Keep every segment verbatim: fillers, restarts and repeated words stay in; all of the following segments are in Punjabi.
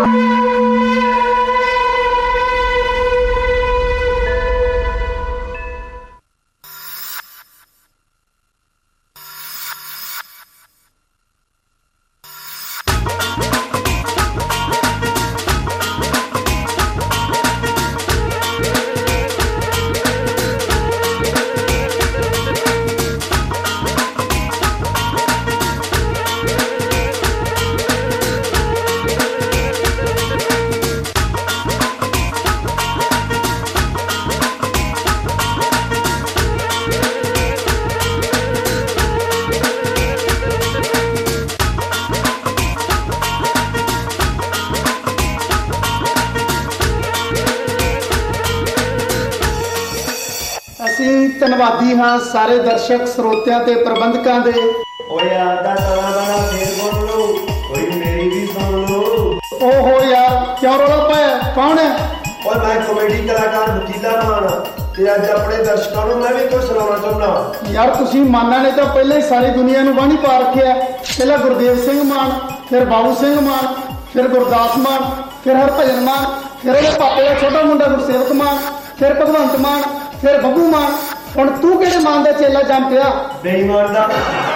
ਧੰਨਵਾਦੀ ਹਾਂ ਸਾਰੇ ਦਰਸ਼ਕ ਸਰੋਤਿਆਂ ਤੇ ਪ੍ਰਬੰਧਕਾਂ ਦੇ। ਓਏ ਆਦਾ ਸਾਲਾ ਵਾਲਾ ਫੇਰ ਬੋਲ ਲੋ, ਕੋਈ ਮੇਰੀ ਵੀ ਸੁਣ ਲੋ। ਓਹੋ ਯਾਰ ਕਿਉਂ ਰੌਲਾ ਪਾਇਆ, ਕੌਣ ਹੈ? ਓਏ ਮੈਂ ਕਾਮੇਡੀ ਕਲਾਕਾਰ ਵਕੀਲਾ ਮਾਨ ਤੇ ਅੱਜ ਆਪਣੇ ਦਰਸ਼ਕਾਂ ਨੂੰ ਮੈਂ ਵੀ ਕੁਝ ਸੁਣਾਉਣਾ ਚਾਹੁੰਦਾ। ਯਾਰ ਤੁਸੀਂ ਮਾਨਾ ਨੇ ਤਾਂ ਪਹਿਲਾਂ ਹੀ ਸਾਰੀ ਦੁਨੀਆ ਨੂੰ ਬਾਣੀ ਪਾ ਰੱਖਿਆ। ਪਹਿਲਾਂ ਗੁਰਦੇਵ ਸਿੰਘ ਮਾਨ, ਫਿਰ ਬਾਬੂ ਸਿੰਘ ਮਾਨ, ਫਿਰ ਗੁਰਦਾਸ ਮਾਨ, ਫਿਰ ਹਰਭਜਨ ਮਾਨ, ਫਿਰ ਉਹਦੇ ਪਾਪੇ ਦਾ ਛੋਟਾ ਮੁੰਡਾ ਗੁਰਸੇਵਕ ਮਾਨ, ਫਿਰ ਭਗਵੰਤ ਮਾਨ, ਫਿਰ ਬੱਬੂ ਮਾਨ। ਹੁਣ ਤੂੰ ਕਿਹੜੇ ਮਾਨ ਦਾ ਚੇਲਾ ਜੰਮ ਪਿਆ? ਬੇਈਮਾਨ ਦਾ,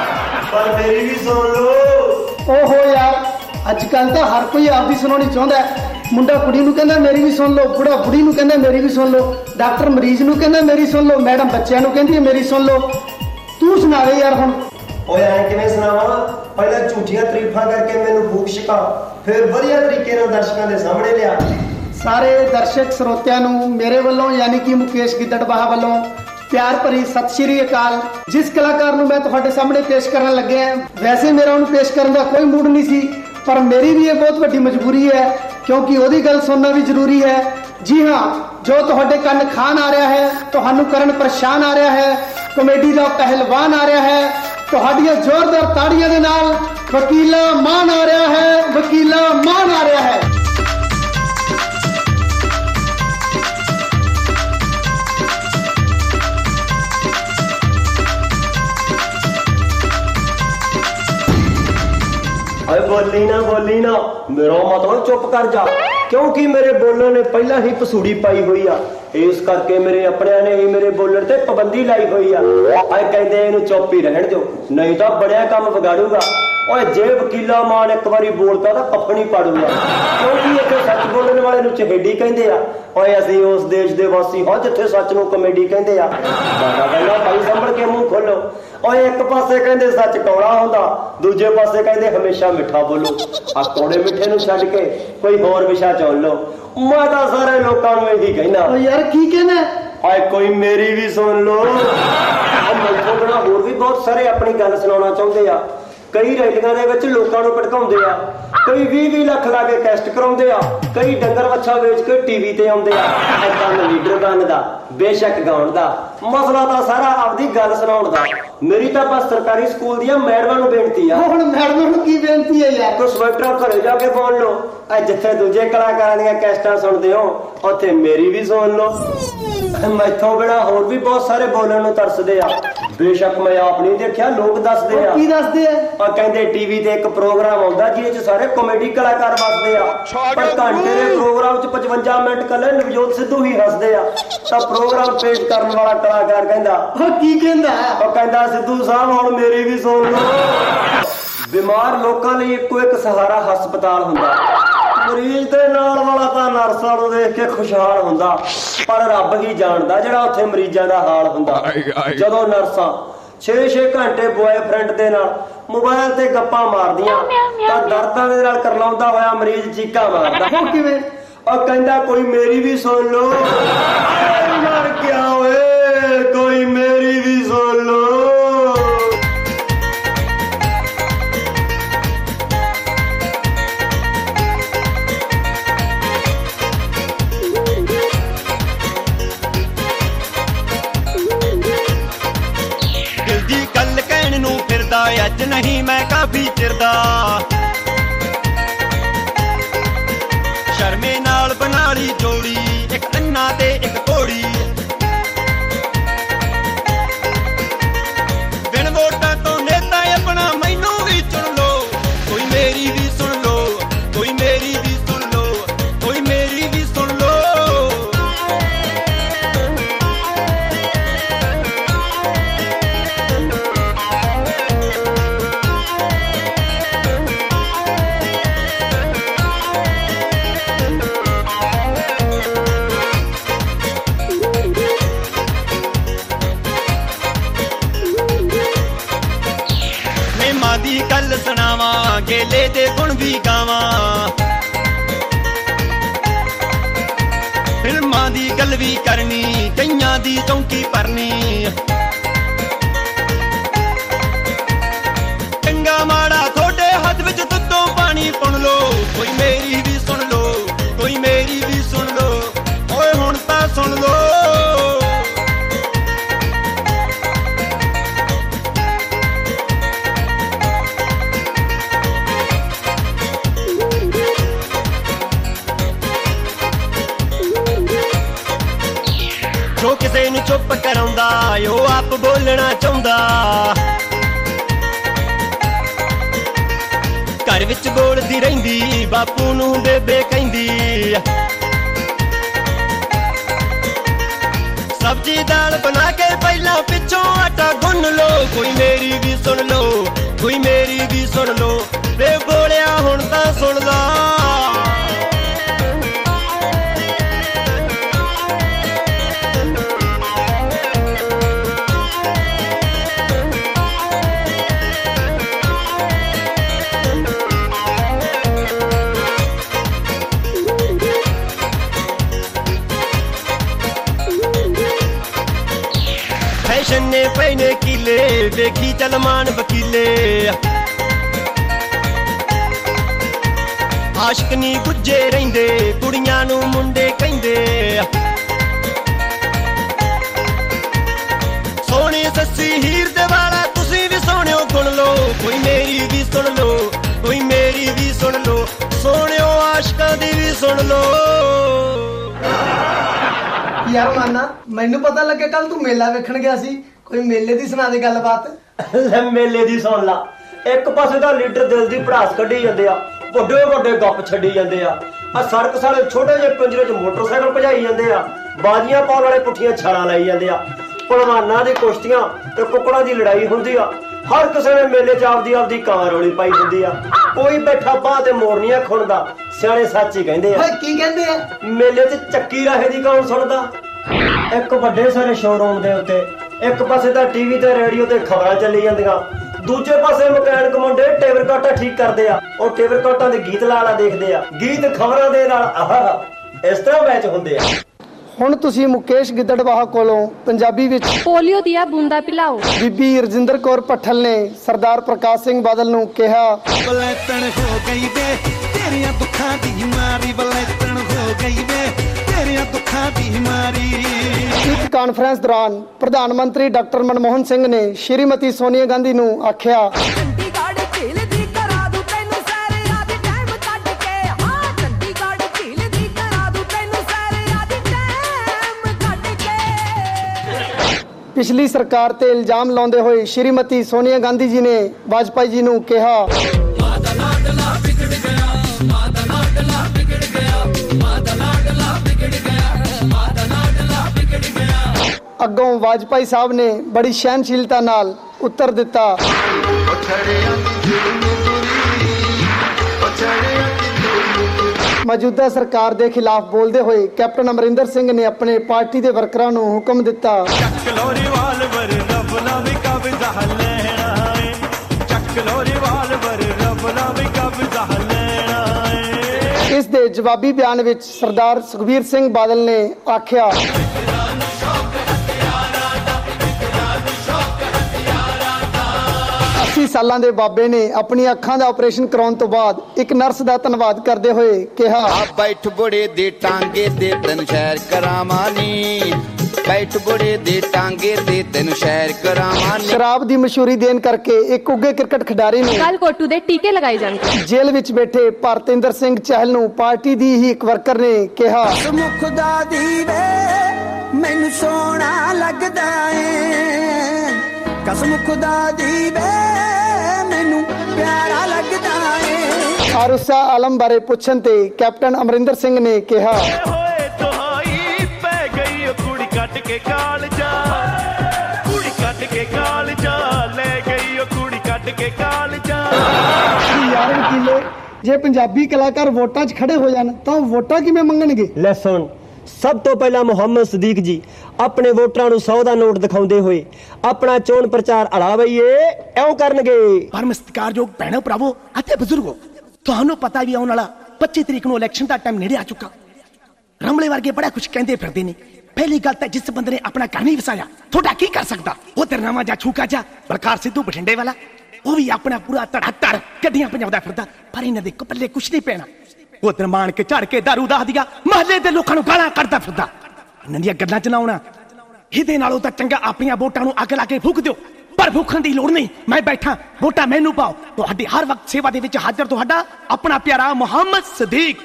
ਪਰ ਮੇਰੀ ਵੀ ਸੁਣ ਲੋ। ਓਹੋ ਯਾਰ ਅੱਜ ਕੱਲ ਤਾਂ ਹਰ ਕੋਈ ਆਪਦੀ ਸੁਣਾਉਣੀ ਚਾਹੁੰਦਾ। ਮੁੰਡਾ ਕੁੜੀ ਨੂੰ ਕਹਿੰਦਾ ਮੇਰੀ ਵੀ ਸੁਣ ਲਓ, ਬੁੜਾ ਬੁੜੀ ਨੂੰ ਕਹਿੰਦਾ ਮੇਰੀ ਵੀ ਸੁਣ ਲਓ, ਡਾਕਟਰ ਮਰੀਜ਼ ਨੂੰ ਕਹਿੰਦਾ ਮੇਰੀ ਸੁਣ ਲਓ, ਮੈਡਮ ਬੱਚਿਆਂ ਨੂੰ ਕਹਿੰਦੀ ਹੈ ਮੇਰੀ ਸੁਣ ਲਓ। ਤੂੰ ਸੁਣਾ ਦੇ ਯਾਰ ਹੁਣ। ਓਏ ਐ ਕਿਵੇਂ ਸੁਣਾਵਾਂ? ਪਹਿਲਾਂ ਝੂਠੀਆਂ ਤਾਰੀਫਾਂ ਕਰਕੇ ਮੈਨੂੰ ਫੂਕ ਛਕਾ, ਫਿਰ ਵਧੀਆ ਤਰੀਕੇ ਨਾਲ ਦਰਸ਼ਕਾਂ ਦੇ ਸਾਹਮਣੇ ਲਿਆ। ਸਾਰੇ ਦਰਸ਼ਕ ਸਰੋਤਿਆਂ ਨੂੰ ਮੇਰੇ ਵੱਲੋਂ ਯਾਨੀ ਕਿ ਮੁਕੇਸ਼ ਗਿੱਦੜਬਾਹਾ ਵੱਲੋਂ ਪਿਆਰ ਭਰੀ ਸਤਿ ਸ਼੍ਰੀ ਅਕਾਲ। ਜਿਸ ਕਲਾਕਾਰ ਨੂੰ ਮੈਂ ਤੁਹਾਡੇ ਸਾਹਮਣੇ ਪੇਸ਼ ਕਰਨ ਲੱਗਿਆ, ਵੈਸੇ ਮੇਰਾ ਉਹਨੂੰ ਪੇਸ਼ ਕਰਨ ਦਾ ਕੋਈ ਮੂਡ ਨਹੀਂ ਸੀ, ਪਰ ਮੇਰੀ ਵੀ ਇਹ ਬਹੁਤ ਵੱਡੀ ਮਜਬੂਰੀ ਹੈ ਕਿਉਂਕਿ ਉਹਦੀ ਗੱਲ ਸੁਣਨਾ ਵੀ ਜ਼ਰੂਰੀ ਹੈ। ਜੀ ਹਾਂ, ਜੋ ਤੁਹਾਡੇ ਕੰਨ ਖਾਨ ਆ ਰਿਹਾ ਹੈ, ਤੁਹਾਨੂੰ ਕਰਨ ਪਰੇਸ਼ਾਨ ਆ ਰਿਹਾ ਹੈ, ਕਾਮੇਡੀ ਦਾ ਪਹਿਲਵਾਨ ਆ ਰਿਹਾ ਹੈ, ਤੁਹਾਡੀਆਂ ਜ਼ੋਰਦਾਰ ਤਾੜੀਆਂ ਦੇ ਨਾਲ ਵਕੀਲਾ ਮਾਨ ਆ ਰਿਹਾ ਹੈ, ਵਕੀਲਾ ਮਾਨ ਆ ਰਿਹਾ ਹੈ। ਓਏ ਬੋਲੀ ਨਾ ਬੋਲੀ ਨਾ, ਮੇਰਾ ਮਤਲਬ ਚੁੱਪ ਕਰ ਜਾ, ਕਿਉਂਕਿ ਮੇਰੇ ਬੋਲਣ ਨੇ ਪਹਿਲਾਂ ਹੀ ਪਸੂੜੀ ਪਾਈ ਹੋਈ ਆ। ਇਸ ਕਰਕੇ ਮੇਰੇ ਆਪਣਿਆਂ ਨੇ ਹੀ ਮੇਰੇ ਬੋਲਣ ਤੇ ਪਾਬੰਦੀ ਲਾਈ ਹੋਈ ਆ। ਆਏ ਕਹਿੰਦੇ ਇਹਨੂੰ ਚੁੱਪ ਹੀ ਰਹਿਣ ਦਿਓ, ਨਹੀਂ ਤਾਂ ਬੜਿਆ ਕੰਮ ਵਿਗਾੜੂਗਾ। ਓਏ ਜੇ ਵਕੀਲਾ ਮਾਨ ਇੱਕ ਵਾਰੀ ਬੋਲਦਾ ਤਾਂ ਪੱਫਣੀ ਪਾੜੂਗਾ, ਕਿਉਂਕਿ ਇੱਥੇ ਸੱਚ ਬੋਲਣ ਵਾਲੇ ਨੂੰ ਚਹੇਡੀ ਕਹਿੰਦੇ ਆ। ਓਏ ਅਸੀਂ ਉਸ ਦੇਸ਼ ਦੇ ਵਾਸੀ ਹਾਂ ਜਿੱਥੇ ਸੱਚ ਨੂੰ ਕਾਮੇਡੀ ਕਹਿੰਦੇ ਆ। ਬਾਬਾ ਕਹਿੰਦਾ ਭਾਈ ਸੰਭਲ ਕੇ ਮੂੰਹ ਖੋਲੋ। ਓਏ ਇੱਕ ਪਾਸੇ ਕਹਿੰਦੇ ਸੱਚ ਕੌੜਾ ਹੁੰਦਾ, ਦੂਜੇ ਪਾਸੇ ਕਹਿੰਦੇ ਹਮੇਸ਼ਾ ਮਿੱਠਾ ਬੋਲੋ। ਆ ਕੌੜੇ ਮਿੱਠੇ ਨੂੰ ਛੱਡ ਕੇ ਕੋਈ ਹੋਰ ਵਿਸ਼ਾ ਚੁਣ ਲਓ। ਮੈਂ ਤਾਂ ਸਾਰੇ ਲੋਕਾਂ ਨੂੰ ਇਹੀ ਕਹਿਣਾ। ਓ ਯਾਰ ਕੀ ਕਹਿਣਾ? ਓਏ ਕੋਈ ਮੇਰੀ ਵੀ ਸੁਣ ਲਓ। ਮੈਥੋਂ ਬਿਨਾਂ ਹੋਰ ਵੀ ਬਹੁਤ ਸਾਰੇ ਆਪਣੀ ਗੱਲ ਸੁਣਾਉਣਾ ਚਾਹੁੰਦੇ ਆ। ਕਈ ਰੈਲੀਆਂ ਦੇ ਵਿੱਚ ਲੋਕਾਂ ਨੂੰ ਭੜਕਾਉਂਦੇ ਆ, ਕਈ ਵੀਹ ਵੀਹ ਲੱਖ ਲਾ ਕੇ ਟੈਸਟ ਕਰਾਉਂਦੇ ਆ, ਕਈ ਡੰਗਰ ਵੱਛਾ ਵੇਚ ਕੇ ਟੀਵੀ ਤੇ ਆਉਂਦੇ ਆ। ਏਦਾਂ ਲੀਡਰ ਬਣਨ ਦਾ, ਬੇਸ਼ੱਕ ਗਾਉਣ ਦਾ, ਮਸਲਾ ਤਾਂ ਸਾਰਾ ਆਪਦੀ ਗੱਲ ਸੁਣਾਉਣ ਦਾ। ਮੇਰੀ ਤਾਂ ਬਸ ਸਰਕਾਰੀ ਸਕੂਲ ਦੀਆਂ ਮੈਡਮਾਂ ਨੂੰ ਬੇਨਤੀ ਆ। ਹੁਣ ਮੈਡਮਾਂ ਨੂੰ ਕੀ ਬੇਨਤੀ ਹੈ ਯਾਰ? ਕੁਛ ਸਵੈਟਰਾਂ ਘਰੇ ਜਾ ਕੇ ਬੋਲ ਲਓ। ਜਿੱਥੇ ਦੂਜੇ ਕਲਾਕਾਰਾਂ ਦੀਆਂ ਕੈਸਟਾਂ ਸੁਣਦੇ ਹੋ ਉੱਥੇ ਮੇਰੀ ਵੀ ਸੁਣ ਲਓ। ਮੈਥੋਂ ਬਿਨਾਂ ਹੋਰ ਵੀ ਬਹੁਤ ਸਾਰੇ ਬੋਲਣ ਨੂੰ ਤਰਸਦੇ ਆ, ਬੇਸ਼ੱਕ ਮੈਂ ਆਪ ਨਹੀਂ ਦੇਖਿਆ, ਲੋਕ ਦੱਸਦੇ ਆ। ਕੀ ਦੱਸਦੇ ਆ? ਆ ਕਹਿੰਦੇ ਟੀਵੀ ਤੇ ਇੱਕ ਪ੍ਰੋਗਰਾਮ ਆਉਂਦਾ ਜਿਹਦੇ ਚ ਸਾਰੇ ਕਾਮੇਡੀ ਕਲਾਕਾਰ ਵੱਸਦੇ ਆ, ਪਰ ਘੰਟੇ ਦੇ ਪ੍ਰੋਗਰਾਮ ਚ ਪਚਵੰਜਾ ਮਿੰਟ ਕੱਲੇ ਨਵਜੋਤ ਸਿੱਧੂ ਹੀ ਹੱਸਦੇ ਆ। ਤਾਂ ਪ੍ਰੋਗਰਾਮ ਪੇਸ਼ ਕਰਨ ਵਾਲਾ ਕਲਾਕਾਰ ਕਹਿੰਦਾ, ਉਹ ਕੀ ਕਹਿੰਦਾ? ਉਹ ਕਹਿੰਦਾ ਸਿੱਧੂ ਸਾਹਿਬ ਹੁਣ ਮੇਰੀ ਵੀ ਸੁਣ ਲਓ। ਬਿਮਾਰ ਲੋਕਾਂ ਲਈ ਇੱਕੋ ਇੱਕ ਸਹਾਰਾ ਹਸਪਤਾਲ ਹੁੰਦਾ। ਮਰੀਜ਼ ਦੇ ਨਾਲ ਵਾਲਾ ਤਾਂ ਨਰਸਾਂ ਨੂੰ ਦੇਖ ਕੇ ਖੁਸ਼ਹਾਲ ਹੁੰਦਾ, ਪਰ ਰੱਬ ਹੀ ਜਾਣਦਾ ਜਿਹੜਾ ਉੱਥੇ ਮਰੀਜ਼ਾਂ ਦਾ ਹਾਲ ਹੁੰਦਾ। ਜਦੋਂ ਨਰਸਾਂ ਛੇ ਛੇ ਘੰਟੇ ਬॉयਫ੍ਰੈਂਡ ਦੇ ਨਾਲ ਮੋਬਾਈਲ ਤੇ ਗੱਪਾਂ ਮਾਰਦੀਆਂ ਤਾਂ ਦਰਦਾਂ ਦੇ ਨਾਲ ਕਰਲਾਉਂਦਾ ਹੋਇਆ ਮਰੀਜ਼ ਚੀਕਾਂ ਮਾਰਦਾ। ਉਹ ਕਿਵੇਂ? ਉਹ ਕਹਿੰਦਾ ਕੋਈ ਮੇਰੀ ਵੀ ਸੁਣ ਲਓ। ਯਾਰ ਕਿਆ ਓਏ, ਕੋਈ ਮੇਰੀ ਵੀ ਸੁਣ ਲਓ। ਅੱਜ ਨਹੀਂ ਮੈਂ ਕਾਫੀ ਚਿਰ ਦਾ, ਸ਼ਰਮੇ ਨਾਲ ਬਣਾ ਲਈ ਜੋੜੀ, ਇੱਕ ਅੰਨਾ ਤੇ ਇੱਕ ਘੋੜੀ। ਬਿਨ ਵੋਟਾਂ ਤੋਂ ਨੇਤਾ ਆਪਣਾ ਮੈਨੂੰ ਵੀ ਚੁਣ ਲੋ, ਕੋਈ ਮੇਰੀ ਵੀ ਸੁਣ ਲੋ, ਕੋਈ ਮੇਰੀ ਵੀ ਸੁਣ ਲੋ। ਜਾਵਾਂ ਫਿਲਮਾਂ ਦੀ ਗੱਲ ਵੀ ਕਰਨੀ ਕਈਆਂ ਦੀ ਚੌਂਕੀ ਭਰਨੀ ਚੰਗਾ ਮਾੜਾ ਤੁਹਾਡੇ ਹੱਥ ਵਿੱਚ ਦੁੱਧੋਂ ਪਾਣੀ ਪੁਣ ਲੋ ਕੋਈ ਮੇਰੀ ਵੀ ਸੁਣ ਲੋ ਕੋਈ ਮੇਰੀ ਵੀ ਸੁਣ ਲੋ ਓਏ ਹੁਣ ਤਾਂ ਸੁਣ ਲੋ ਜੋ ਕਿਸੇ ਨੂੰ ਚੁੱਪ ਕਰਾਉਂਦਾ ਉਹ ਆਪ ਬੋਲਣਾ ਚਾਹੁੰਦਾ ਘਰ ਵਿੱਚ ਬੋਲਦੀ ਰਹਿੰਦੀ ਬਾਪੂ ਨੂੰ ਬੇਬੇ ਕਹਿੰਦੀ ਸਬਜ਼ੀ ਦਾਲ ਬਣਾ ਕੇ ਪਹਿਲਾਂ ਪਿੱਛੋਂ ਆਟਾ ਗੁੰਨ ਲੋ ਕੋਈ ਮੇਰੀ ਵੀ ਸੁਣ ਲੋ ਕੋਈ ਮੇਰੀ ਵੀ ਸੁਣ ਲੋ ਵੇ ਬੋਲਿਆ ਹੁਣ ਤਾਂ ਸੁਣ ਲਾ ਫੈਸ਼ਨ ਨੇ ਪੈਨੇ ਕੀਲੇ ਵੇਖੀ ਚਲਮਾਨ ਵਕੀਲੇ ਆਸ਼ਕ ਨੀ ਗੁੱਜੇ ਰਹਿੰਦੇ ਕੁੜੀਆਂ ਨੂੰ ਮੁੰਡੇ ਕਹਿੰਦੇ ਸੋਹਣੀ ਸੱਸੀ ਹੀਰ ਦੇ ਵਾਲਾ ਤੁਸੀਂ ਵੀ ਸੋਹਣਿਓ ਗੁਣ ਲੋ ਕੋਈ ਮੇਰੀ ਵੀ ਸੁਣ ਲੋ ਕੋਈ ਮੇਰੀ ਵੀ ਸੁਣ ਲੋ ਸੋਹਣਿਓ ਆਸ਼ਕਾਂ ਦੀ ਵੀ ਸੁਣ ਲੋ ਯਾਰ ਮਾਨਾ ਮੈਨੂੰ ਪਤਾ ਲੱਗਿਆ ਕੱਲ ਤੂੰ ਮੇਲਾ ਵੇਖਣ ਗਿਆ ਸੀ ਕੋਈ ਮੇਲੇ ਦੀ ਸੁਣਾ ਦੇ ਗੱਲਬਾਤ ਲੈ ਮੇਲੇ ਦੀ ਸੁਣ ਲਾ ਇੱਕ ਪਾਸੇ ਦਾ ਲੀਡਰ ਦਿਲ ਦੀ ਭੜਾਸ ਕੱਢੀ ਜਾਂਦੇ ਆ ਵੱਡੇ ਵੱਡੇ ਗੱਪ ਛੱਡੀ ਜਾਂਦੇ ਆ ਆ ਸੜਕ ਸਾਲੇ ਛੋਟੇ ਜਿਹੇ ਪਿੰਜਰੇ 'ਚ ਮੋਟਰਸਾਈਕਲ ਭਜਾਈ ਜਾਂਦੇ ਆ ਬਾਜ਼ੀਆਂ ਪਾਉਣ ਵਾਲੇ ਪੁੱਠੀਆਂ ਛਾਲਾਂ ਲਾਈ ਜਾਂਦੇ ਆ ਪਹਿਲਵਾਨਾਂ ਦੀ ਕੁਸ਼ਤੀਆਂ ਤੇ ਕੁੱਕੜਾਂ ਦੀ ਲੜਾਈ ਹੁੰਦੀ ਆ ਹਰ ਕਿਸੇ ਨੇ ਮੇਲੇ 'ਚ ਆਪਦੀ ਆਪਦੀ ਕਾਂ ਰੋਲੀ ਪਾਈ ਹੁੰਦੀ ਆ ਕੋਈ ਬੈਠਾ ਬਾਹ ਤੇ ਮੋਰਨੀਆਂ ਖੁਣਦਾ ਸਿਆਣੇ ਸੱਚ ਹੀ ਕਹਿੰਦੇ ਆ ਕੀ ਕਹਿੰਦੇ ਆ ਮੇਲੇ 'ਚ ਚੱਕੀ ਰਾਹੇ ਦੀ ਕੌਣ ਸੁਣਦਾ ਇੱਕ ਵੱਡੇ ਸਾਰੇ ਸ਼ੋਰੂਮ ਦੇ ਉੱਤੇ ਇੱਕ ਪਾਸੇ ਤਾਂ ਟੀਵੀ ਤੇ ਰੇਡੀਓ ਤੇ ਖਬਰਾਂ ਚੱਲੀ ਜਾਂਦੀਆਂ ਦੂਜੇ ਪਾਸੇ ਮਕੈਨਿਕ ਮੁੰਡੇ ਟੇਬਲ ਕਾਟਾ ਠੀਕ ਕਰਦੇ ਆ ਉਹ ਟੇਬਲ ਕਾਟਾਂ ਦੇ ਗੀਤ ਲਾ ਲਾ ਦੇਖਦੇ ਆ ਗੀਤ ਖਬਰਾਂ ਦੇ ਨਾਲ ਆਹ ਇਸ ਤਰ੍ਹਾਂ ਮੈਚ ਹੁੰਦੇ ਆ ਹੁਣ ਤੁਸੀਂ ਮੁਕੇਸ਼ ਗਿੱਦੜਬਾਹਾ ਕੋਲੋਂ ਪੰਜਾਬੀ ਵਿੱਚ ਪੋਲੀਓ ਦੀਆਂ ਬੂੰਦਾਂ ਪਿਲਾਓ ਬੀਬੀ ਰਜਿੰਦਰ ਕੌਰ ਭੱਠਲ ਨੇ ਸਰਦਾਰ ਪ੍ਰਕਾਸ਼ ਸਿੰਘ ਬਾਦਲ ਨੂੰ ਕਿਹਾ ਬਲੈਤਣ ਹੋ ਗਈ ਵੇ ਤੇਰੀਆਂ ਦੁੱਖਾਂ ਦੀ ਮਾਰੀ ਬਲੈਤਣ ਹੋ ਗਈ ਵੇ ਤੇਰੀਆਂ ਦੁੱਖਾਂ ਦੀ ਮਾਰੀ ਇੱਕ ਕਾਨਫਰੰਸ ਦੌਰਾਨ ਪ੍ਰਧਾਨ ਮੰਤਰੀ ਡਾਕਟਰ ਮਨਮੋਹਨ ਸਿੰਘ ਨੇ ਸ਼੍ਰੀਮਤੀ ਸੋਨੀਆ ਗਾਂਧੀ ਨੂੰ ਆਖਿਆ ਪਿਛਲੀ ਸਰਕਾਰ ਤੇ ਇਲਜ਼ਾਮ ਲਾਉਂਦੇ ਹੋਏ ਸ਼੍ਰੀਮਤੀ ਸੋਨੀਆ ਗਾਂਧੀ ਜੀ ਨੇ ਵਾਜਪਾਈ ਜੀ ਨੂੰ ਕਿਹਾ ਅੱਗੋਂ ਵਾਜਪਾਈ ਸਾਹਿਬ ਨੇ ਬੜੀ ਸਹਿਨਸ਼ੀਲਤਾ ਨਾਲ ਉੱਤਰ ਦਿੱਤਾ ਮੌਜੂਦਾ ਸਰਕਾਰ ਦੇ ਖਿਲਾਫ ਬੋਲਦੇ ਹੋਏ ਕੈਪਟਨ ਅਮਰਿੰਦਰ ਸਿੰਘ ਨੇ ਆਪਣੇ ਪਾਰਟੀ ਦੇ ਵਰਕਰਾਂ ਨੂੰ ਹੁਕਮ ਦਿੱਤਾ ਚੱਕ ਲੋ ਰਿਵਾਲਵਰ ਰੱਬ ਨਾ ਵੀ ਕਬਜ਼ਾ ਲੈਣਾ ਏ ਚੱਕ ਲੋ ਰਿਵਾਲਵਰ ਰੱਬ ਨਾ ਵੀ ਕਬਜ਼ਾ ਲੈਣਾ ਏ ਇਸ ਦੇ ਜਵਾਬੀ ਬਿਆਨ ਵਿੱਚ ਸਰਦਾਰ ਸੁਖਬੀਰ ਸਿੰਘ ਬਾਦਲ ਨੇ ਆਖਿਆ अस्सी ਸਾਲਾਂ ਦੇ ਬਾਬੇ ਨੇ ਆਪਣੀ ਅੱਖਾਂ ਦਾ ਆਪਰੇਸ਼ਨ ਕਰਾਉਣ ਤੋਂ ਬਾਅਦ ਇੱਕ ਨਰਸ ਦਾ ਧੰਨਵਾਦ ਕਰਦੇ ਹੋਏ ਕਿਹਾ ਬੈਠ ਬੁੜੇ ਦੇ ਟਾਂਗੇ ਤੇ ਤੈਨੂੰ ਸ਼ੈਰ ਕਰਾਵਾਂ ਨੀ ਬੈਠ ਬੁੜੇ ਦੇ ਟਾਂਗੇ ਤੇ ਤੈਨੂੰ ਸ਼ੈਰ ਕਰਾਵਾਂ ਨੀ ਸ਼ਰਾਬ ਦੀ ਮਸ਼ਹੂਰੀ ਦੇਣ ਕਰਕੇ ਇੱਕ ਉੱਗੇ ਕ੍ਰਿਕਟ ਖਿਡਾਰੀ ਨੂੰ ਕੱਲ ਕੋਟੂ ਦੇ ਟੀਕੇ ਲਗਾਏ ਜਾਣਗੇ ਜੇਲ੍ਹ ਵਿੱਚ ਬੈਠੇ ਭਰਤਿੰਦਰ ਸਿੰਘ ਚਹਿਲ ਨੂੰ ਪਾਰਟੀ ਦੀ ਹੀ ਇੱਕ ਵਰਕਰ ਨੇ ਕਿਹਾ ਮੁਖ ਦਾ ਦੀਵੇ ਮੈਨੂੰ ਸੋਹਣਾ ਲੱਗਦਾ ਏ ਕਸਮ ਖੁਦਾ ਦੀ ਵੇ ਮੈਨੂੰ ਪਿਆਰਾ ਲੱਗਦਾ ਏ ਆਰੁਸਾ ਆਲਮ ਬਾਰੇ ਪੁੱਛਣ ਤੇ ਕੈਪਟਨ ਅਮਰਿੰਦਰ ਸਿੰਘ ਨੇ ਕਿਹਾ ਹੋਏ ਤੁਹਾਈ ਪੈ ਗਈ ਕੁੜੀ ਕੱਟ ਕੇ ਕਾਲ ਜਾ ਕੁੜੀ ਕੱਟ ਕੇ ਕਾਲ ਜਾ ਲੈ ਗਈ ਉਹ ਕੁੜੀ ਕੱਟ ਕੇ ਕਾਲ ਜਾ ਯਾਰ ਵਕੀਲੇ ਜੇ ਪੰਜਾਬੀ ਕਲਾਕਾਰ ਵੋਟਾਂ 'ਚ ਖੜੇ ਹੋ ਜਾਣ ਤਾਂ ਵੋਟਾਂ ਕਿਵੇਂ ਮੰਗਣਗੇ ਲੈ ਸੁਣ ਸਭ ਤੋਂ ਪਹਿਲਾਂ ਮੁਹੰਮਦ ਸਦੀਕ ਜੀ ਆਪਣੇ ਵੋਟਰਾਂ ਨੂੰ ਸੌ ਦਾ ਨੋਟ ਦਿਖਾਉਂਦੇ ਹੋਏ ਆਪਣਾ ਚੋਣ ਪ੍ਰਚਾਰ ਅੜਾ ਬਈਏ ਇਉਂ ਕਰਨਗੇ ਪਰਮ ਸਤਿਕਾਰਯੋਗ ਭੈਣੋ ਭਰਾਵੋ ਅਤੇ ਬਜ਼ੁਰਗੋ ਤੁਹਾਨੂੰ ਪਤਾ ਵੀ ਆਉਣ ਵਾਲਾ ਪੱਚੀ ਤਰੀਕ ਨੂੰ ਇਲੈਕਸ਼ਨ ਦਾ ਟਾਈਮ ਨੇੜੇ ਆ ਚੁੱਕਾ। ਰਮਲੇ ਵਰਗੇ ਬੜਾ ਕੁਝ ਕਹਿੰਦੇ ਫਿਰਦੇ ਨੇ। ਪਹਿਲੀ ਗੱਲ ਤਾਂ ਜਿਸ ਬੰਦੇ ਨੇ ਆਪਣਾ ਘਰ ਨਹੀਂ ਵਸਾਇਆ ਤੁਹਾਡਾ ਕੀ ਕਰ ਸਕਦਾ। ਉਹ ਤੇ ਨਵਾਂ ਜਾ ਛੂਕਾ ਜਾ ਬਲਕਾਰ ਸਿੱਧੂ ਬਠਿੰਡੇ ਵਾਲਾ, ਉਹ ਵੀ ਆਪਣਾ ਪੂਰਾ ਧੜਾ ਧੜ ਗੱਡੀਆਂ ਭਜਾਉਂਦਾ ਫਿਰਦਾ, ਪਰ ਇਹਨਾਂ ਦੇ ਕੱਪੜੇ ਕੁਛ ਨਹੀਂ ਪੈਣਾ। ਉਹ ਤੇ ਮਾਣ ਕੇ ਝੜ ਕੇ ਦਾਰੂ ਦਾਹ ਦਿਆ ਮਹੱਲੇ ਦੇ ਲੋਕਾਂ ਨੂੰ ਗਾਲਾਂ ਕੱਢਦਾ ਫਿਰਦਾ। ਇਹਨਾਂ ਦੀਆਂ ਗੱਲਾਂ ਚ ਨਾ ਆਉਣਾ। ਇਹਦੇ ਨਾਲੋਂ ਤਾਂ ਚੰਗਾ ਆਪਣੀਆਂ ਵੋਟਾਂ ਨੂੰ ਅੱਗ ਲਾ ਕੇ ਫੂਕ ਦਿਓ। ਪਰ ਫੂਕਣ ਦੀ ਲੋੜ ਨਹੀਂ, ਮੈਂ ਬੈਠਾ, ਵੋਟਾਂ ਮੈਨੂੰ ਪਾਓ। ਤੁਹਾਡੀ ਹਰ ਵਕਤ ਸੇਵਾ ਦੇ ਵਿੱਚ ਹਾਜ਼ਰ ਤੁਹਾਡਾ ਆਪਣਾ ਪਿਆਰਾ ਮੁਹੰਮਦ ਸਦੀਕ।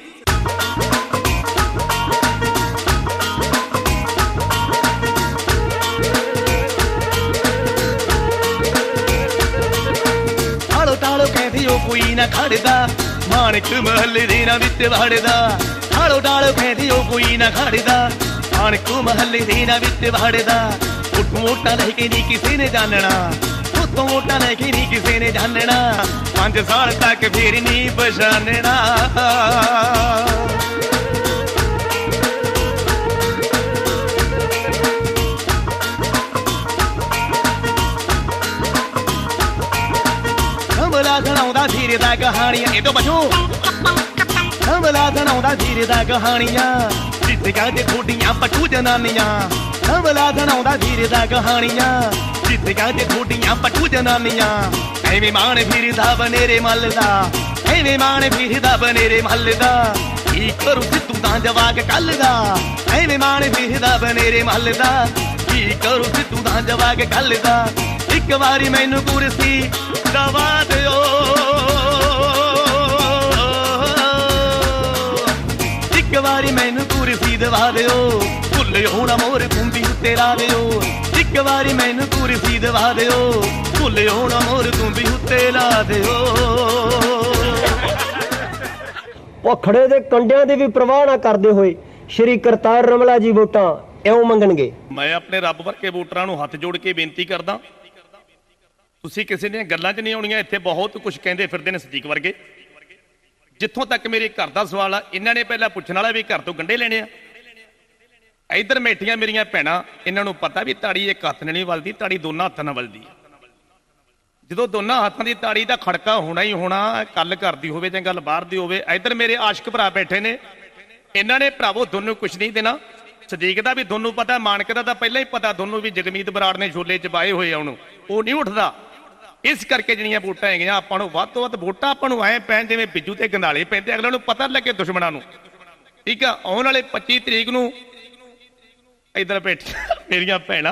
ਆਲੋ ਟਾਲੋ ਕਹਿੰਦੀ ਉਹ ਕੋਈ ਨਾ ਖੜਦਾ, ਮਾਣਕ ਮਹੱਲੇ ਦੇ ਨਾ ਵਿੱਚ ਵੜਦਾ। ਆਲੋ ਟਾਲੋ ਕਹਿੰਦੀ ਉਹ ਕੋਈ ਨਾ ਖੜਦਾ, ਮਾਣਕ ਮਹੱਲੇ ਦੇ ਨਾ ਵਿੱਚ ਵੜਦਾ। ਉੱਠ ਮੋਟਾ ਲੈ ਕੇ ਨਹੀਂ ਕਿਸੇ ਨੇ ਜਾਣਨਾ, ਉੱਥੋਂ ਮੋਟਾ ਲੈ ਕੇ ਨਹੀਂ ਕਿਸੇ ਨੇ ਜਾਣਨਾ। ਪੰਜ ਸਾਲ ਤੱਕ ਫੇਰ ਨਹੀਂ ਪਛਾਣਨਾ। ਹਮਲਾ ਸੁਣਾਉਂਦਾ ਧੀਰੇ ਦਾ ਕਹਾਣੀਆਂ, ਇਹ ਤੋਂ ਬਚੋ। ਹਮਲਾ ਸੁਣਾਉਂਦਾ ਧੀਰੇ ਦਾ ਕਹਾਣੀਆਂ, ਜਿੱਤੀਆਂ ਤੇ ਥੋਡੀਆਂ ਪਟੂ ਜਨਾਨੀਆਂ। ਹਮਲਾ ਸੁਣਾਉਂਦਾ ਧੀਰੇ ਦਾ ਕਹਾਣੀਆਂ, ਜਿੱਤੀਆਂ ਤੇ ਥੋਡੀਆਂ ਪਟੂ ਜਨਾਨੀਆਂ। ਐਵੇਂ ਮਾਣ ਫਿਰਦਾ ਬਨੇਰੇ ਮੱਲ ਦਾ, ਐਵੇਂ ਮਾਣ ਫਿਰਦਾ ਬਨੇਰੇ ਮੱਲ ਦਾ। ਕੀ ਕਰੂ ਸਿੱਧੂ ਦਾ ਜਵਾਕ ਕੱਲ ਦਾ, ਐਵੇਂ ਮਾਣ ਫਿਰਦਾ ਬਨੇਰੇ ਮੱਲ ਦਾ। ਕੀ ਕਰੂ ਸਿੱਧੂ ਦਾ ਜਵਾਕ ਕੱਲ ਦਾ। ਇੱਕ ਵਾਰੀ ਮੈਨੂੰ ਕੁਰਸੀ ਦਵਾ ਦਿਓ, ਇੱਕ ਵਾਰੀ ਮੈਨੂੰ ਕੁਰਸੀ ਦਵਾ ਦਿਓ। ਭੁੱਲਿਓ ਨਾ ਮੋਰ ਕੁੰਡੀ ਉੱਤੇ ਲਾ ਦਿਓ। ਇੱਕ ਵਾਰੀ ਮੈਨੂੰ ਕੁਰਸੀ ਦਵਾ ਦਿਓ। ਭੁੱਲਿਓ ਨਾ ਮੋਰ ਕੁੰਡੀ ਉੱਤੇ ਲਾ ਦਿਓ। ਭੁੱਖੜੇ ਦੇ ਕੰਡਿਆਂ ਦੀ ਵੀ ਪ੍ਰਵਾਹ ਨਾ ਕਰਦੇ ਹੋਏ ਸ਼੍ਰੀ ਕਰਤਾਰ ਰਮਲਾ ਜੀ ਵੋਟਾਂ ਇਉਂ ਮੰਗਣਗੇ। ਮੈਂ ਆਪਣੇ ਰੱਬ ਵਰਗੇ ਵੋਟਰਾਂ ਨੂੰ ਹੱਥ ਜੋੜ ਕੇ ਬੇਨਤੀ ਕਰਦਾ, ਤੁਸੀਂ ਕਿਸੇ ਦੀਆਂ ਗੱਲਾਂ 'ਚ ਨਹੀਂ ਆਉਣੀਆਂ। ਇੱਥੇ ਬਹੁਤ ਕੁਝ ਕਹਿੰਦੇ ਫਿਰਦੇ ਨੇ ਸਦੀਕ ਵਰਗੇ। ਜਿੱਥੋਂ ਤੱਕ ਮੇਰੇ ਘਰ ਦਾ ਸਵਾਲ ਆ, ਇਹਨਾਂ ਨੇ ਪਹਿਲਾਂ ਪੁੱਛਣ ਵਾਲਾ ਵੀ ਘਰ ਤੋਂ ਗੰਢੇ ਲੈਣੇ ਆ। ਇੱਧਰ ਬੈਠੀਆਂ ਮੇਰੀਆਂ ਭੈਣਾਂ, ਇਹਨਾਂ ਨੂੰ ਪਤਾ ਵੀ ਤਾੜੀ ਇੱਕ ਹੱਥ ਨਾਲ ਨਹੀਂ ਵੱਜਦੀ, ਤਾੜੀ ਦੋਨਾਂ ਹੱਥਾਂ ਨਾਲ ਵੱਜਦੀ ਹੈ। ਜਦੋਂ ਦੋਨਾਂ ਹੱਥਾਂ ਦੀ ਤਾੜੀ ਦਾ ਖੜਕਾ ਹੋਣਾ ਹੀ ਹੋਣਾ, ਗੱਲ ਕਰਦੀ ਹੋਵੇ ਜਾਂ ਗੱਲ ਬਾਹਰ ਦੀ ਹੋਵੇ। ਇੱਧਰ ਮੇਰੇ ਆਸ਼ਕ ਭਰਾ ਬੈਠੇ ਨੇ, ਇਹਨਾਂ ਨੇ ਭਰਾਵੋ ਦੋਨੋਂ ਕੁਝ ਨਹੀਂ ਦੇਣਾ। ਸਦੀਕ ਦਾ ਵੀ ਦੋਨੋਂ ਪਤਾ, ਮਾਨਕ ਦਾ ਤਾਂ ਪਹਿਲਾਂ ਹੀ ਪਤਾ ਦੋਨੋਂ ਵੀ ਜਗਮੀਤ ਬਰਾੜ ਨੇ ਛੋਲੇ ਚਬਾਏ ਹੋਏ ਆ, ਉਹਨੂੰ ਉਹ ਨਹੀਂ ਉੱਠਦਾ। ਇਸ ਕਰਕੇ ਜਿਹੜੀਆਂ ਵੋਟਾਂ ਹੈਗੀਆਂ, ਆਪਾਂ ਨੂੰ ਵੱਧ ਤੋਂ ਵੱਧ ਵੋਟਾਂ ਆਪਾਂ ਨੂੰ ਐ ਪੈਣ ਜਿਵੇਂ ਬਿੱਜੂ ਤੇ ਗੰਧਾਲੇ ਪੈਂਦੇ, ਅਗਲੇ ਨੂੰ ਪਤਾ ਲੱਗੇ ਦੁਸ਼ਮਣਾਂ ਨੂੰ। ਠੀਕ ਆ, ਆਉਣ ਵਾਲੇ ਪੱਚੀ ਤਰੀਕ ਨੂੰ ਇੱਧਰ ਬੈਠੀਆਂ ਮੇਰੀਆਂ ਭੈਣਾਂ,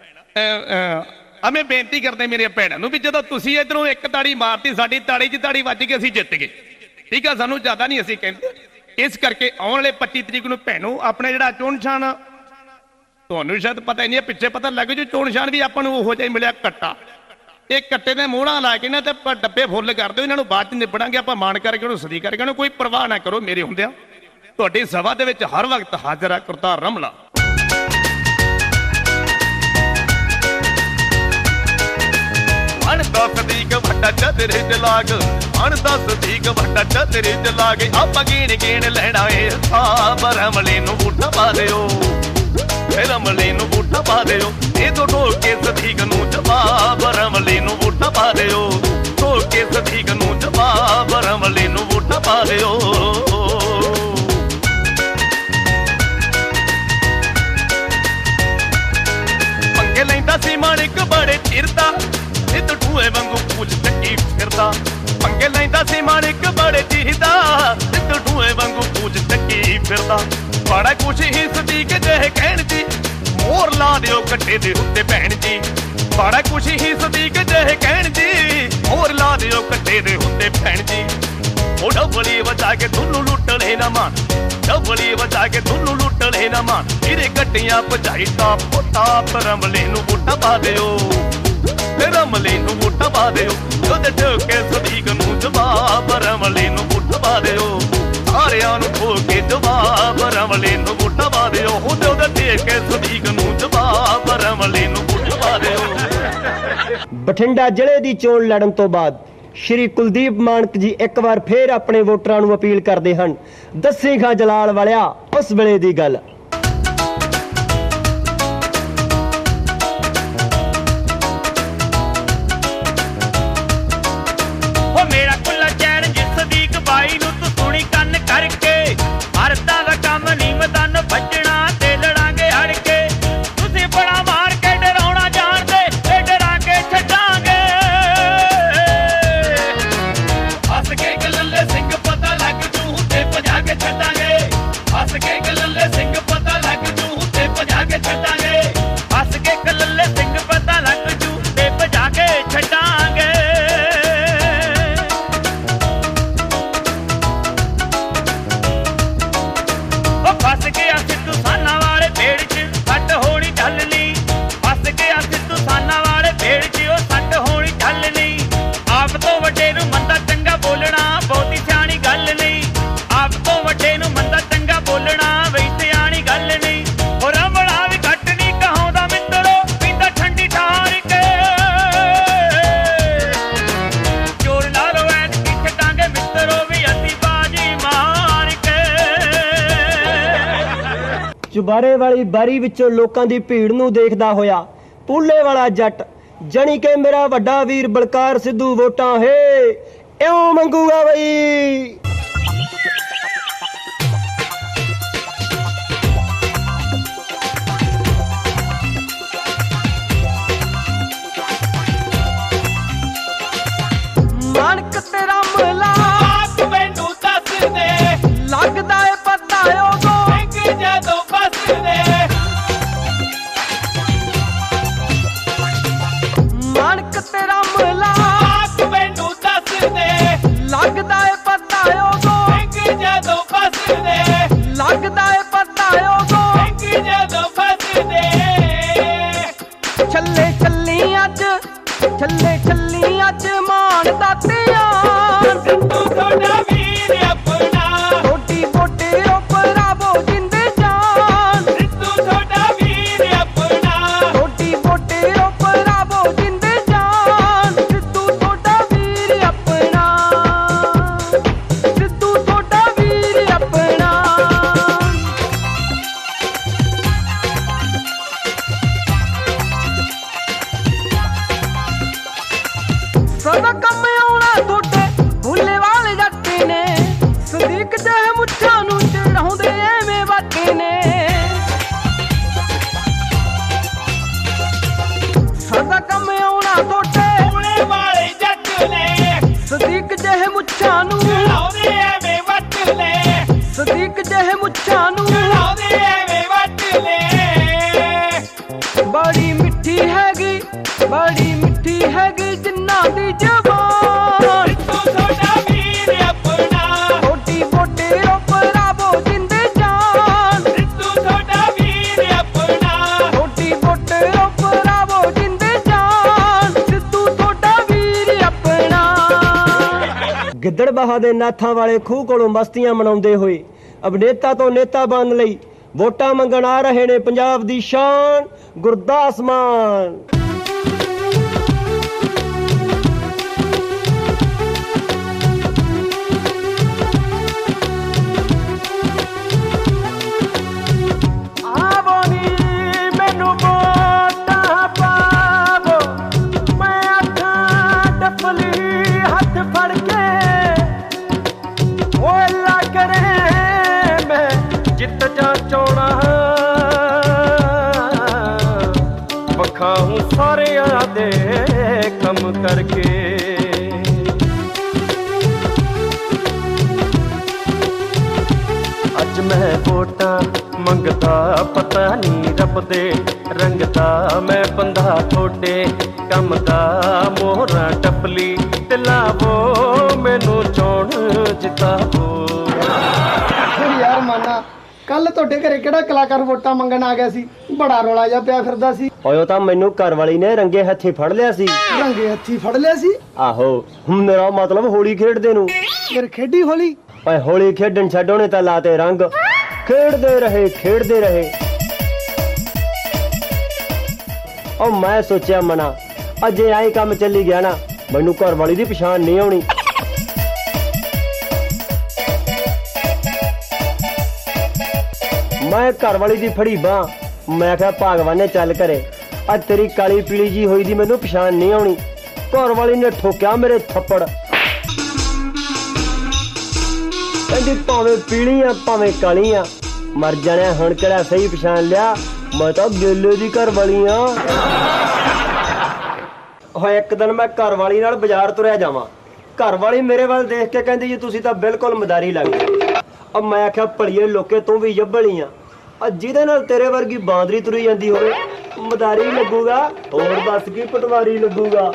ਮੈਂ ਬੇਨਤੀ ਕਰਦੇ ਮੇਰੀਆਂ ਭੈਣਾਂ ਨੂੰ ਵੀ ਜਦੋਂ ਤੁਸੀਂ ਇੱਧਰੋਂ ਇੱਕ ਤਾੜੀ ਮਾਰਤੀ, ਸਾਡੀ ਤਾੜੀ 'ਚ ਤਾੜੀ ਵੱਜ ਕੇ ਅਸੀਂ ਜਿੱਤ ਗਏ। ਠੀਕ ਆ, ਸਾਨੂੰ ਜ਼ਿਆਦਾ ਨਹੀਂ ਅਸੀਂ ਕਹਿੰਦੇ। ਇਸ ਕਰਕੇ ਆਉਣ ਵਾਲੇ ਪੱਚੀ ਤਰੀਕ ਨੂੰ ਭੈਣੋ ਆਪਣੇ ਜਿਹੜਾ ਚੋਣ ਨਿਸ਼ਾਨ, ਤੁਹਾਨੂੰ ਸ਼ਾਇਦ ਪਤਾ ਹੀ ਨਹੀਂ, ਪਿੱਛੇ ਪਤਾ ਲੱਗ ਜੂ। ਚੋਣ ਨਿਸ਼ਾਨ ਵੀ ਆਪਾਂ ਨੂੰ ਉਹੋ ਜਿਹਾ ਮਿਲਿਆ, ਕੱਟਾ। ਇਹ ਕੱਟੇ ਦੇ ਮੋਹਰਾਂ ਲਾ ਕੇ ਨਾ ਤੇ ਡੱਬੇ ਫੁੱਲ ਕਰ ਦਿਓ, ਇਹਨਾਂ ਨੂੰ ਬਾਅਦ 'ਚ ਨਿਬੜਾਂਗੇ ਆਪਾਂ। ਮਾਣ ਕਰਕੇ ਉਹਨੂੰ ਸਦੀ ਕਰਕੇ ਉਹਨੂੰ ਕੋਈ ਪਰਵਾਹ ਨਾ ਕਰੋ। ਮੇਰੇ ਹੁੰਦਿਆਂ ਤੁਹਾਡੀ ਸਭਾ ਦੇ ਵਿੱਚ ਹਰ ਵਕਤ ਹਾਜ਼ਰ ਆ ਕਰਤਾਰ ਰਮਲਾ। ਅਣਦਾ ਸਦੀਕ ਵੱਡਾ ਚਦਰੇ ਚ ਲਾਗ, ਅਣਦਾ ਸਦੀਕ ਵੱਡਾ ਚਦਰੇ ਚ ਲਾਗ। ਆਪਾਂ ਗੇਣ ਗੇਣ ਲੈਣਾ ਏ ਸਾਬ, ਰਮਲੇ ਨੂੰ ਬੂਟਾ ਪਾ ਦਿਓ, ਰਮਲੇ ਨੂੰ ਬੂਟਾ ਪਾ ਦਿਓ। ਇਹ ਤੋਂ ਢੋਲ ਕੇ ਸਦੀਕ ਨੂੰ ਜਵਾਬ, ਰਮਲੇ ਨੂੰ ਬੂਟਾ ਪਾ ਦਿਓ। ਢੋਲ ਕੇ ਸਦੀਕ ਨੂੰ ਜਵਾਬ, ਰਮਲੇ ਨੂੰ ਬੂਟਾ ਪਾ ਦਿਓ। ਪੰਗੇ ਲੈਂਦਾ ਸੀ ਮਾਣਕ ਬੜੇ ਚਿਰ ਦਾ, ਸਿੱਧ ਟੂਏ ਵਾਂਗੂ ਪੂਛ ਚੱਕੀ ਫਿਰਦਾ। ਪੰਗੇ ਲੈਂਦਾ ਸੀ ਮਾਣਕ ਬੜੇ ਚਿਰ ਦਾ, ਸਿੱਧ ਟੂਏ ਵਾਂਗੂ ਪੂਛ ਚੱਕੀ ਫਿਰਦਾ। ਬੜਾ ਕੁਛ ਹੀ ਸਦੀਕ ਜਿਹੇ ਕਹਿਣ ਜੀ, ਮੋਰ ਲਾ ਦਿਓ ਕੱਟੇ ਦੇ ਉੱਤੇ ਭੈਣ ਜੀ। ਬੜਾ ਕੁਛ ਹੀ ਸਦੀਕ ਜਿਹੇ ਕਹਿਣ ਜੀ, ਮੋਰ ਲਾ ਦਿਓ ਕੱਟੇ ਦੇ ਉੱਤੇ ਭੈਣ ਜੀ। ਉਹ ਡਬਲੀ ਵਜਾ ਕੇ ਤੁਹਾਨੂੰ ਲੁੱਟ ਲੈ ਨਾ ਮਾਨ, ਡਬਲੀ ਵਜਾ ਕੇ ਤੁਹਾਨੂੰ ਲੁੱਟ ਲੈ ਨਾ ਮਾਨ। ਇਹਦੇ ਗੱਡੀਆਂ ਭਜਾਈ ਤਾਂ ਪੋਤਾ, ਰਮਲੇ ਨੂੰ ਬੂਟਾ ਪਾ ਦਿਓ, ਰਮਲੇ ਨੂੰ ਬੂਟਾ ਪਾ ਦਿਓ। ਉਹਦੇ ਢੋਕੇ ਸਦੀਕ ਨੂੰ ਜਵਾਬ, ਰਮਲੇ ਨੂੰ ਬੂਟਾ ਪਾ ਦਿਓ। ਸਾਰਿਆਂ ਨੂੰ ਖੋ ਕੇ ਜਵਾਬ, ਰਮਲੇ ਨੂੰ ਬੂਟਾ ਪਾ ਦਿਓ। ਉਹਦੇ ਉਹਦੇ ਦੇ ਕੇ ਸਦੀਕ ਨੂੰ ਜਵਾਬ, ਰਮਲੇ ਨੂੰ ਬੂਟਾ ਪਾ ਦਿਓ। ਬਠਿੰਡਾ ਜ਼ਿਲ੍ਹੇ ਦੀ ਚੋਣ ਲੜਨ ਤੋਂ ਬਾਅਦ ਸ਼੍ਰੀ ਕੁਲਦੀਪ ਮਾਣਕ ਜੀ ਇੱਕ ਵਾਰ ਫੇਰ ਆਪਣੇ ਵੋਟਰਾਂ ਨੂੰ ਅਪੀਲ ਕਰਦੇ ਹਨ, ਦੱਸੀ ਖਾਂ ਜਲਾਲ ਵਾਲਿਆ ਉਸ ਵੇਲੇ ਦੀ ਗੱਲ। ਉਹ ਮੇਰਾ ਕੁੱਲਾ ਚੈਨ ਜਿਸ ਸਦੀਕ ਬਾਈ ਚੁਬਾਰੇ ਵਾਲੀ ਬਾਰੀ ਵਿੱਚੋਂ ਲੋਕਾਂ ਦੀ ਭੀੜ ਨੂੰ ਦੇਖਦਾ ਹੋਇਆ ਪੂਲੇ ਵਾਲਾ ਜੱਟ ਜਣੀ ਕਿ ਮੇਰਾ ਵੱਡਾ ਵੀਰ ਬਲਕਾਰ ਸਿੱਧੂ ਵੋਟਾਂ ਹੈ ਇਉਂ ਮੰਗੂਗਾ ਬਈ। ਮਾਨਕ ਤੇਰਾ ਮਲਾ ਆਪ ਮੈਨੂੰ ਦੱਸ ਦੇ ਲੱਗਦਾ ਏ ਪਤਾ ਉਦੋਂ ਸਿੰਘ ਜਦੋਂ ਬਸਦੇ ਮਾਨਕ ਤੇਰਾ ਮਲਾ ਆਪ ਮੈਨੂੰ ਦੱਸ ਦੇ ਲੱਗਦਾ ਏ ਪਤਾ ਉਦੋਂ ਸਿੰਘ ਜਦੋਂ ਬਸਦੇ ਲੱਗਦਾ ਏ ਪਤਾ ਉਦੋਂ ਸਿੰਘ ਜਦੋਂ ਬਸਦੇ ਛੱਲੇ ਛੱਲੀ ਅੱਜ ਛੱਲੇ ਛੱਲੀ ਅੱਜ ਮਾਣ ਦਾਤਿਆਂ ਸਿੱਧੂ ਤੁਹਾਡਾ ਵੀਰ ਆਪਣਾ ਛੋਟੀ ਮੋਟੇ ਉਪਰਾਵੋ ਜਿੰਦੇ ਜਾਨ ਸਿੱਧੂ ਤੁਹਾਡਾ ਵੀਰ ਆਪਣਾ ਛੋਟੀ ਮੋਟੇ ਉਪਰਾਵੋ ਜਿੰਦੇ ਜਾਨ ਸਿੱਧੂ ਤੁਹਾਡਾ ਵੀਰ ਆਪਣਾ ਸਿੱਧੂ ਤੁਹਾਡਾ ਵੀਰ ਆਪਣਾ ਸਦਾ ਕੰਮ ਆਉਣਾ ਤੁਹਾਡੇ ਭੁੱਲੇ ਵਾਲੇ ਜੱਟ ਨੇ ਸਦੀਕ ਜਿਹੇ ਮੁੱਛਾਂ ਨੂੰ ਚੜਾਉਂਦੇ ਐਵੇਂ ਵਾਟੇ ਨੇ ਸਦਾ ਕੰਮ ਆਉਣਾ ਤੁਹਾਡੇ ਭੁੱਲੇ ਵਾਲੇ ਜੱਟ ਨੇ ਸਦੀਕ ਜਿਹੇ ਮੁੱਛਾਂ ਨੂੰ ਚੜਾਉਂਦੇ ਐਵੇਂ ਵਾਟ ਨੇ ਸਦੀਕ ਜਿਹੇ ਮੁੱਛਾਂ ਨੂੰ ਚੜਾਉਂਦੇ ਐਵੇਂ ਵਾਟ ਨੇ ਬੜੀ ਮਿੱਠੀ ਹੈਗੀ ਬੜੀ ਮਿੱਠੀ ਹੈਗੀ ਜਿੰਨਾ ਦੀ ਜ਼ਬਾਨ ਸਿੱਧੂ ਤੁਹਾਡਾ ਵੀਰ ਆਪਣਾ ਛੋਟੀ ਮੋਟੇ ਉਪਰਾਵੋ ਜਿੰਦੇ ਜਾਨ ਸਿੱਧੂ ਤੁਹਾਡਾ ਵੀਰ ਆਪਣਾ ਛੋਟੀ ਮੋਟੇ ਉਪਰਾਵੋ ਜਿੰਦੇ ਜਾਨ ਸਿੱਧੂ ਤੁਹਾਡਾ ਵੀਰ ਆਪਣਾ। ਗਿੱਦੜ ਬਾਹਾ ਦੇ ਨਾਥਾਂ ਵਾਲੇ ਖੂਹ ਕੋਲੋਂ ਮਸਤੀਆਂ ਮਨਾਉਂਦੇ ਹੋਏ ਅਭਿਨੇਤਾ ਤੋਂ ਨੇਤਾ ਬਣਨ ਲਈ ਵੋਟਾਂ ਮੰਗਣ ਆ ਰਹੇ ਨੇ ਪੰਜਾਬ ਦੀ ਸ਼ਾਨ ਗੁਰਦਾਸ ਮਾਨ। ਜਿੱਤ ਜਾ ਚੋਣਾ ਵਖਾਉਂ ਸਾਰਿਆਂ ਦੇ ਕੰਮ ਕਰਕੇ ਅੱਜ ਮੈਂ ਵੋਟਾਂ ਮੰਗਦਾ ਪਤਾ ਨਹੀਂ ਰੱਬ ਦੇ ਰੰਗ ਦਾ ਮੈਂ ਬੰਦਾ ਥੋੜੇ ਕੰਮ ਦਾ ਮੋਹਰਾਂ ਟੱਪਲੀ ਤੇ ਲਾਵੋ ਮੈਨੂੰ ਚੋਣ ਜਿਤਾਵੋ। ਯਾਰ ਮਾਨਾ ਕੱਲ ਤੁਹਾਡੇ ਘਰੇ ਕਿਹੜਾ ਕਲਾਕਾਰ ਵੋਟਾਂ ਮੰਗਣ ਆ ਗਿਆ ਸੀ ਬੜਾ ਰੌਲਾ ਜਿਹਾ ਪਿਆ ਫਿਰਦਾ ਸੀ। ਓਏ ਤਾਂ ਮੈਨੂੰ ਘਰ ਵਾਲੀ ਨੇ ਰੰਗੇ ਹੱਥੀ ਫੜ ਲਿਆ ਸੀ। ਰੰਗੇ ਹੱਥੀ ਫੜ ਲਿਆ ਸੀ? ਆਹੋ ਮੇਰਾ ਮਤਲਬ ਹੋਲੀ ਖੇਡਦੇ ਨੂੰ। ਫਿਰ ਖੇਡੀ ਹੋਲੀ? ਓਏ ਹੋਲੀ ਖੇਡਣ ਛੱਡੋ ਨੇ ਤਾਂ ਲਾਤੇ ਰੰਗ ਖੇਡਦੇ ਰਹੇ ਖੇਡਦੇ ਰਹੇ। ਉਹ ਮੈਂ ਸੋਚਿਆ ਮਨਾ ਅਜੇ ਆਏ ਕੰਮ ਚੱਲੀ ਗਿਆ ਨਾ ਮੈਨੂੰ ਘਰ ਵਾਲੀ ਦੀ ਪਛਾਣ ਨਹੀਂ ਆਉਣੀ। ਮੈਂ ਘਰ ਵਾਲੀ ਦੀ ਫੜੀ ਬਾਂਹ ਮੈਂ ਕਿਹਾ ਭਗਵਾਨ ਚੱਲ ਕਰੇ ਅੱਜ ਤੇਰੀ ਕਾਲੀ ਪੀਲੀ ਜੀ ਹੋਈ ਦੀ ਮੈਨੂੰ ਪਛਾਣ ਨਹੀਂ ਆਉਣੀ। ਘਰ ਵਾਲੀ ਨੇ ਠੋਕਿਆ ਮੇਰੇ ਥੱਪੜ ਕਹਿੰਦੀ ਭਾਵੇਂ ਪੀਲੀਆਂ ਭਾਵੇਂ ਕਾਲੀਆਂ ਮਰ ਜਾਣਿਆ ਹੁਣ ਕਿਹੜਾ ਸਹੀ ਪਛਾਣ ਲਿਆ ਮੈਂ ਤਾਂ ਗੇਲੇ ਦੀ ਘਰ ਵਾਲੀ ਆ। ਹੋਏ ਇੱਕ ਦਿਨ ਮੈਂ ਘਰ ਵਾਲੀ ਨਾਲ ਬਾਜ਼ਾਰ ਤੁਰਿਆ ਜਾਵਾਂ ਘਰ ਵਾਲੀ ਮੇਰੇ ਵੱਲ ਦੇਖ ਕੇ ਕਹਿੰਦੀ ਜੀ ਤੁਸੀਂ ਤਾਂ ਬਿਲਕੁਲ ਮਦਾਰੀ ਲੱਗਦੇ। अब मैं आख्या भलिए लोके तू भी जब्बल ही आ जिहदे नाल तेरे वर्गी बांदरी तुरी जांदी होवे मदारी लगूगा और दस की पटवारी लगूगा।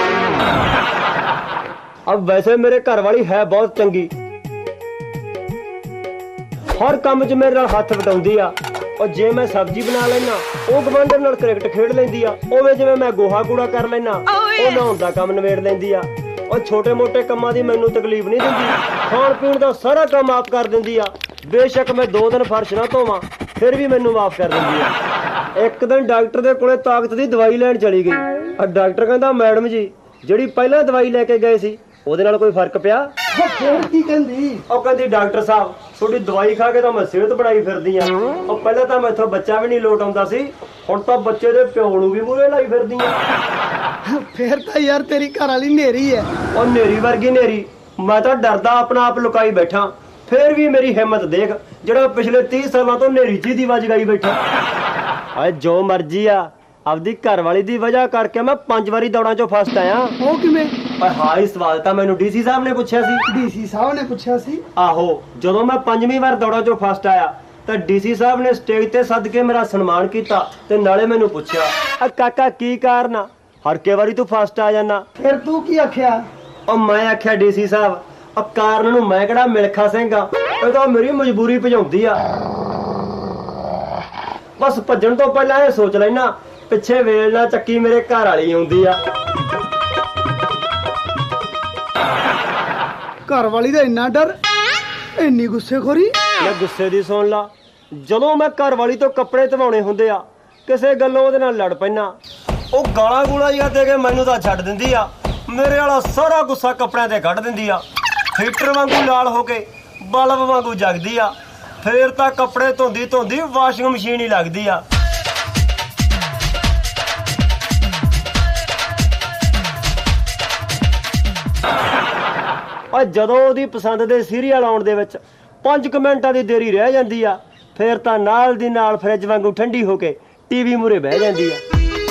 अब वैसे मेरे घर वाली है बहुत चंगी हर काम च मेरे नाल हथ वटाउंदी आ और जे मैं सब्जी बना लेना ਉਹ ਗਵਾਂਢਣ ਨਾਲ ਕ੍ਰਿਕਟ ਖੇਡ ਲੈਂਦੀ ਆ ਉਵੇਂ ਜਿਵੇਂ ਮੈਂ ਗੋਹਾ ਕੂੜਾ ਕਰ ਲੈਣਾ ਉਹ ਨਹਾਉਣ ਦਾ ਕੰਮ ਨਿਬੇੜ ਲੈਂਦੀ ਆ और छोटे मोटे कामां दी मैनू तकलीफ नहीं दिंदी खाण पीण दा सारा काम आप कर दिंदी आ बेशक मैं दो दिन फर्श ना धोवां फिर भी मैनू माफ कर दिंदी आ। एक दिन डॉक्टर दे कोले ताकत दी दवाई लैण चली गई और डॉक्टर कहंदा मैडम जी जिहड़ी पहलां दवाई लैके गए सी ਉਹਦੇ ਨਾਲ ਕੋਈ ਫਰਕ ਪਿਆ? ਫਿਰ ਕੀ ਕਹਿੰਦੀ? ਉਹ ਕਹਿੰਦੀ ਡਾਕਟਰ ਸਾਹਿਬ ਤੁਹਾਡੀ ਦਵਾਈ ਖਾ ਕੇ ਤਾਂ ਮੈਂ ਸਿਹਤ ਬਣਾਈ ਫਿਰਦੀ ਆ। ਉਹ ਪਹਿਲਾਂ ਤਾਂ ਮੈਥੋਂ ਬੱਚਾ ਵੀ ਨਹੀਂ ਲੋਟ ਆਉਂਦਾ ਸੀ, ਹੁਣ ਤਾਂ ਬੱਚੇ ਦੇ ਪਿਓ ਨੂੰ ਵੀ ਮੂਹਰੇ ਲਾਈ ਫਿਰਦੀ ਆ। ਫੇਰ ਤਾਂ ਯਾਰ ਤੇਰੀ ਘਰ ਵਾਲੀ ਨੇਰੀ ਹੈ। ਉਹ ਨੇਰੀ ਵਰਗੀ ਨੇਰੀ, ਮੈਂ ਤਾਂ ਡਰਦਾ ਆਪਣਾ ਆਪ ਲੁਕਾਈ ਬੈਠਾ, ਫੇਰ ਵੀ ਮੇਰੀ ਹਿੰਮਤ ਦੇਖ, ਜਿਹੜਾ ਪਿਛਲੇ ਤੀਹ ਸਾਲਾਂ ਤੋਂ ਨੇਰੀ ਜੀ ਦੀ ਵਜ ਗਈ ਬੈਠਾ। ਆਏ ਜੋ ਮਰਜੀ ਆ, ਆਪਦੀ ਘਰ ਵਾਲੀ ਦੀ ਵਜ੍ਹਾ ਕਰਕੇ ਮੈਂ ਪੰਜ ਵਾਰੀ ਦੌੜਾਂ ਚੋਂ ਫਸਟ ਆਇਆ। ਉਹ ਕਿਵੇਂ? ਪਰ ਹਾਂ ਹੀ ਸਵਾਲ ਤਾਂ ਮੈਨੂੰ ਡੀਸੀ ਸਾਹਿਬ ਨੇ ਪੁੱਛਿਆ ਸੀ। ਡੀਸੀ ਸਾਹਿਬ ਨੇ ਪੁੱਛਿਆ ਸੀ? ਆਹੋ, ਜਦੋਂ ਮੈਂ ਪੰਜਵੀਂ ਵਾਰ ਦੌੜਾਂ ਚੋਂ ਫਸਟ ਆਇਆ ਤਾਂ ਡੀਸੀ ਸਾਹਿਬ ਨੇ ਸਟੇਜ ਤੇ ਸੱਦ ਕੇ ਮੇਰਾ ਸਨਮਾਨ ਕੀਤਾ ਤੇ ਨਾਲੇ ਮੈਨੂੰ ਪੁੱਛਿਆ, ਆ ਕਾਕਾ ਕੀ ਕਾਰਨ ਆ, ਹਰ ਕੇ ਵਾਰੀ ਤੂੰ ਫਸਟ ਆ ਜਾਣਾ। ਫਿਰ ਤੂੰ ਕੀ ਆਖਿਆ? ਉਹ ਮੈਂ ਆਖਿਆ ਡੀਸੀ ਸਾਹਿਬ, ਆ ਕਾਰਨ ਨੂੰ ਮੈਂ ਕਿਹੜਾ ਮਿਲਖਾ ਸਿੰਘ ਆ, ਇਹ ਤਾਂ ਮੇਰੀ ਮਜਬੂਰੀ ਭਜਾਉਂਦੀ ਆ। ਬਸ ਭੱਜਣ ਤੋਂ ਪਹਿਲਾਂ ਇਹ ਸੋਚ ਲੈਣਾ, ਪਿੱਛੇ ਵੇਲ ਨਾ ਚੱਕੀ ਮੇਰੇ ਘਰ ਵਾਲੀ ਆਉਂਦੀ ਆ। ਘਰ ਵਾਲੀ ਦਾ ਇੰਨਾ ਡਰ, ਇੰਨੀ ਗੁੱਸੇਖੋਰੀ? ਮੈਂ ਗੁੱਸੇ ਦੀ ਸੁਣ ਲਾ, ਜਦੋਂ ਮੈਂ ਘਰ ਵਾਲੀ ਤੋਂ ਕੱਪੜੇ ਧਵਾਉਣੇ ਹੁੰਦੇ ਆ, ਕਿਸੇ ਗੱਲੋਂ ਉਹਦੇ ਨਾਲ ਲੜ ਪੈਣਾ, ਉਹ ਗਾਲਾਂ ਗੂਲਾਂ ਜਿਹਾ ਦੇ ਕੇ ਮੈਨੂੰ ਤਾਂ ਛੱਡ ਦਿੰਦੀ ਆ। ਮੇਰੇ ਵਾਲਾ ਸਾਰਾ ਗੁੱਸਾ ਕੱਪੜਿਆਂ ਤੇ ਕੱਢ ਦਿੰਦੀ ਆ, ਹੀਟਰ ਵਾਂਗੂ ਲਾਲ ਹੋ ਕੇ ਬਲਬ ਵਾਂਗੂ ਜਗਦੀ ਆ। ਫੇਰ ਤਾਂ ਕੱਪੜੇ ਧੋਂਦੀ ਧੋਂਦੀ ਵਾਸ਼ਿੰਗ ਮਸ਼ੀਨ ਹੀ ਲੱਗਦੀ ਆ। ਔਰ ਜਦੋਂ ਉਹਦੀ ਪਸੰਦ ਦੇ ਸੀਰੀਅਲ ਆਉਣ ਦੇ ਵਿੱਚ ਪੰਜ ਕੁ ਮਿੰਟਾਂ ਦੀ ਦੇਰੀ ਰਹਿ ਜਾਂਦੀ ਆ, ਫੇਰ ਤਾਂ ਨਾਲ ਦੀ ਨਾਲ ਫਰਿੱਜ ਵਾਂਗੂ ਠੰਡੀ ਹੋ ਕੇ ਟੀਵੀ ਮੂਹਰੇ ਬਹਿ ਜਾਂਦੀ ਆ।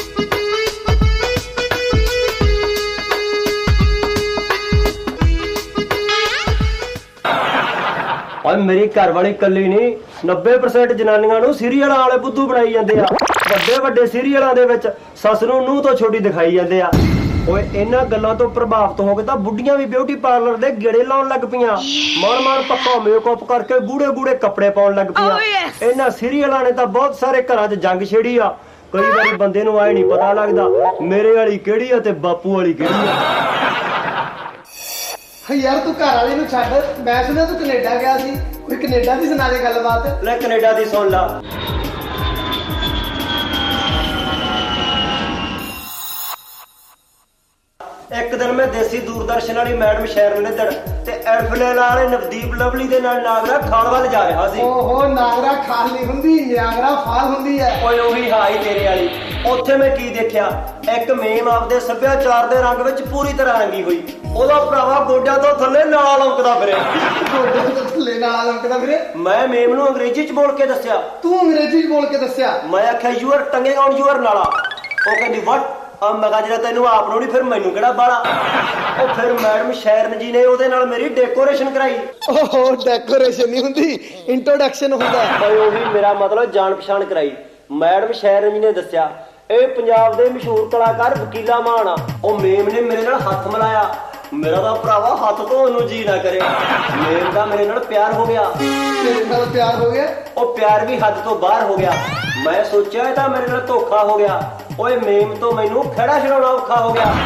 ਔਰ ਮੇਰੀ ਘਰ ਵਾਲੀ ਕੱਲੀ ਨਹੀਂ, ਨੱਬੇ ਪ੍ਰਸੈਂਟ ਜਨਾਨੀਆਂ ਨੂੰ ਸੀਰੀਅਲਾਂ ਵਾਲੇ ਬੁੱਧੂ ਬਣਾਈ ਜਾਂਦੇ ਆ। ਵੱਡੇ ਵੱਡੇ ਸੀਰੀਅਲਾਂ ਦੇ ਵਿੱਚ ਸੱਸ ਨੂੰ ਨੂੰਹ ਤੋਂ ਛੋਟੀ ਦਿਖਾਈ ਜਾਂਦੇ ਆ। ਓਏ ਇਹਨਾਂ ਗੱਲਾਂ ਤੋਂ ਪ੍ਰਭਾਵਿਤ ਹੋ ਕੇ ਤਾਂ ਬੁੱਢੀਆਂ ਵੀ ਬਿਊਟੀ ਪਾਰਲਰ ਦੇ ਗੇੜੇ ਲਾਉਣ ਲੱਗ ਪਈਆਂ, ਮਾਰ ਮਾਰ ਪੱਕਾ ਮੇਕਅਪ ਕਰਕੇ ਗੂੜੇ ਗੂੜੇ ਕੱਪੜੇ ਪਾਉਣ ਲੱਗ ਪਈਆਂ। ਇਹਨਾਂ ਸੀਰੀਅਲਾਂ ਨੇ ਤਾਂ ਬਹੁਤ ਸਾਰੇ ਘਰਾਂ 'ਚ ਜੰਗ ਛੇੜੀ ਆ। ਕਈ ਵਾਰੀ ਬੰਦੇ ਨੂੰ ਆਏ ਨਹੀਂ ਪਤਾ ਲੱਗਦਾ ਮੇਰੇ ਵਾਲੀ ਕਿਹੜੀ ਆ ਤੇ ਬਾਪੂ ਵਾਲੀ ਕਿਹੜੀ ਆ। ਯਾਰ ਤੂੰ ਘਰ ਵਾਲੀ ਨੂੰ ਛੱਡ, ਮੈਂ ਸੁਣਿਆ ਤੂੰ ਕੈਨੇਡਾ ਗਿਆ ਸੀ, ਕੋਈ ਕੈਨੇਡਾ ਦੀ ਸੁਣਾ ਦੇ ਗੱਲਬਾਤ। ਲੈ ਕੈਨੇਡਾ ਦੀ ਸੁਣ ਲਾ। ਇੱਕ ਦਿਨ ਮੈਂ ਦੇਸੀ ਦੂਰਦਰਸ਼ਨ ਵਾਲੀ ਮੈਡਮ ਸ਼ੈਰਨ ਨਿੱਧੜ ਤੇ ਐਫਐਲ ਵਾਲੇ ਨਵਦੀਪ ਲਵਲੀ ਦੇ ਨਾਲ ਨਾਗਰਾ ਖਾਣ ਵੱਲ ਜਾ ਰਿਹਾ ਸੀ। ਓਹੋ, ਨਾਗਰਾ ਖਾਲ ਨਹੀਂ ਹੁੰਦੀ, ਨਿਆਗਰਾ ਫਾਲ ਹੁੰਦੀ ਹੈ। ਓਏ ਉਹੀ ਹਾਈ ਤੇਰੇ ਵਾਲੀ। ਉੱਥੇ ਮੈਂ ਕੀ ਦੇਖਿਆ, ਇੱਕ ਮੇਮ ਆਪਦੇ ਸੱਭਿਆਚਾਰ ਦੇ ਰੰਗ ਵਿੱਚ ਪੂਰੀ ਤਰ੍ਹਾਂ ਰੰਗੀ ਹੋਈ, ਉਹਦਾ ਭਰਾਵਾ ਗੋਡਿਆਂ ਤੋਂ ਥੱਲੇ ਨਾਲ ਲੰਕਦਾ ਫਿਰੇ। ਗੋਡਿਆਂ ਤੋਂ ਥੱਲੇ ਨਾਲ ਲੰਕਦਾ ਫਿਰੇ? ਮੈਂ ਮੇਮ ਨੂੰ ਅੰਗਰੇਜ਼ੀ ਚ ਬੋਲ ਕੇ ਦੱਸਿਆ। ਤੂੰ ਅੰਗਰੇਜ਼ੀ ਚ ਬੋਲ ਕੇ ਦੱਸਿਆ? ਮੈਂ ਆਖਿਆ you are tugging on your ਨਾਲਾ। ਉਹ ਕਹਿੰਦੀ ਵਟ? ਮੈਂ ਕਿਹਾ ਜਿਹੜਾ ਤੈਨੂੰ ਆਪ ਨੂੰ ਨਹੀਂ, ਫਿਰ ਮੈਨੂੰ ਕਿਹੜਾ ਬਾਲਾ। ਉਹ ਫਿਰ ਮੈਡਮ ਸ਼ੈਰਨ ਜੀ ਨੇ ਉਹਦੇ ਨਾਲ ਮੇਰੀ ਡੈਕੋਰੇਸ਼ਨ ਕਰਾਈ। ਓਹੋ, ਡੈਕੋਰੇਸ਼ਨ ਨਹੀਂ ਹੁੰਦੀ, ਇੰਟਰੋਡਕਸ਼ਨ ਹੁੰਦਾ। ਓਏ ਉਹ ਵੀ ਮੇਰਾ ਮਤਲਬ ਜਾਣ ਪਛਾਣ ਕਰਾਈ। ਮੈਡਮ ਸ਼ੈਰਨ ਜੀ ਨੇ ਦੱਸਿਆ ਇਹ ਪੰਜਾਬ ਦੇ ਮਸ਼ਹੂਰ ਕਲਾਕਾਰ ਵਕੀਲਾ ਮਾਨ ਆ। ਉਹ ਮੇਮ ਨੇ ਮੇਰੇ ਨਾਲ ਹੱਥ ਮਿਲਾਇਆ, ਮੇਰਾ ਤਾਂ ਭਰਾਵਾ ਹੱਥ ਧੋਣ ਨੂੰ ਜੀ ਨਾ ਕਰੇ। ਮੇਮ ਦਾ ਮੇਰੇ ਨਾਲ ਪਿਆਰ ਹੋ ਗਿਆ। ਤੇਰੇ ਨਾਲ ਪਿਆਰ ਹੋ ਗਿਆ? ਉਹ ਪਿਆਰ ਵੀ ਹੱਦ ਤੋਂ ਬਾਹਰ ਹੋ ਗਿਆ। ਮੈਂ ਸੋਚਿਆ ਇਹ ਤਾਂ ਮੇਰੇ ਨਾਲ ਧੋਖਾ ਹੋ ਗਿਆ। ਓਏ ਮੇਮ ਤੋਂ ਮੈਨੂੰ ਖੜਾ ਛਡਾਉਣਾ ਔਖਾ ਹੋ ਗਿਆ।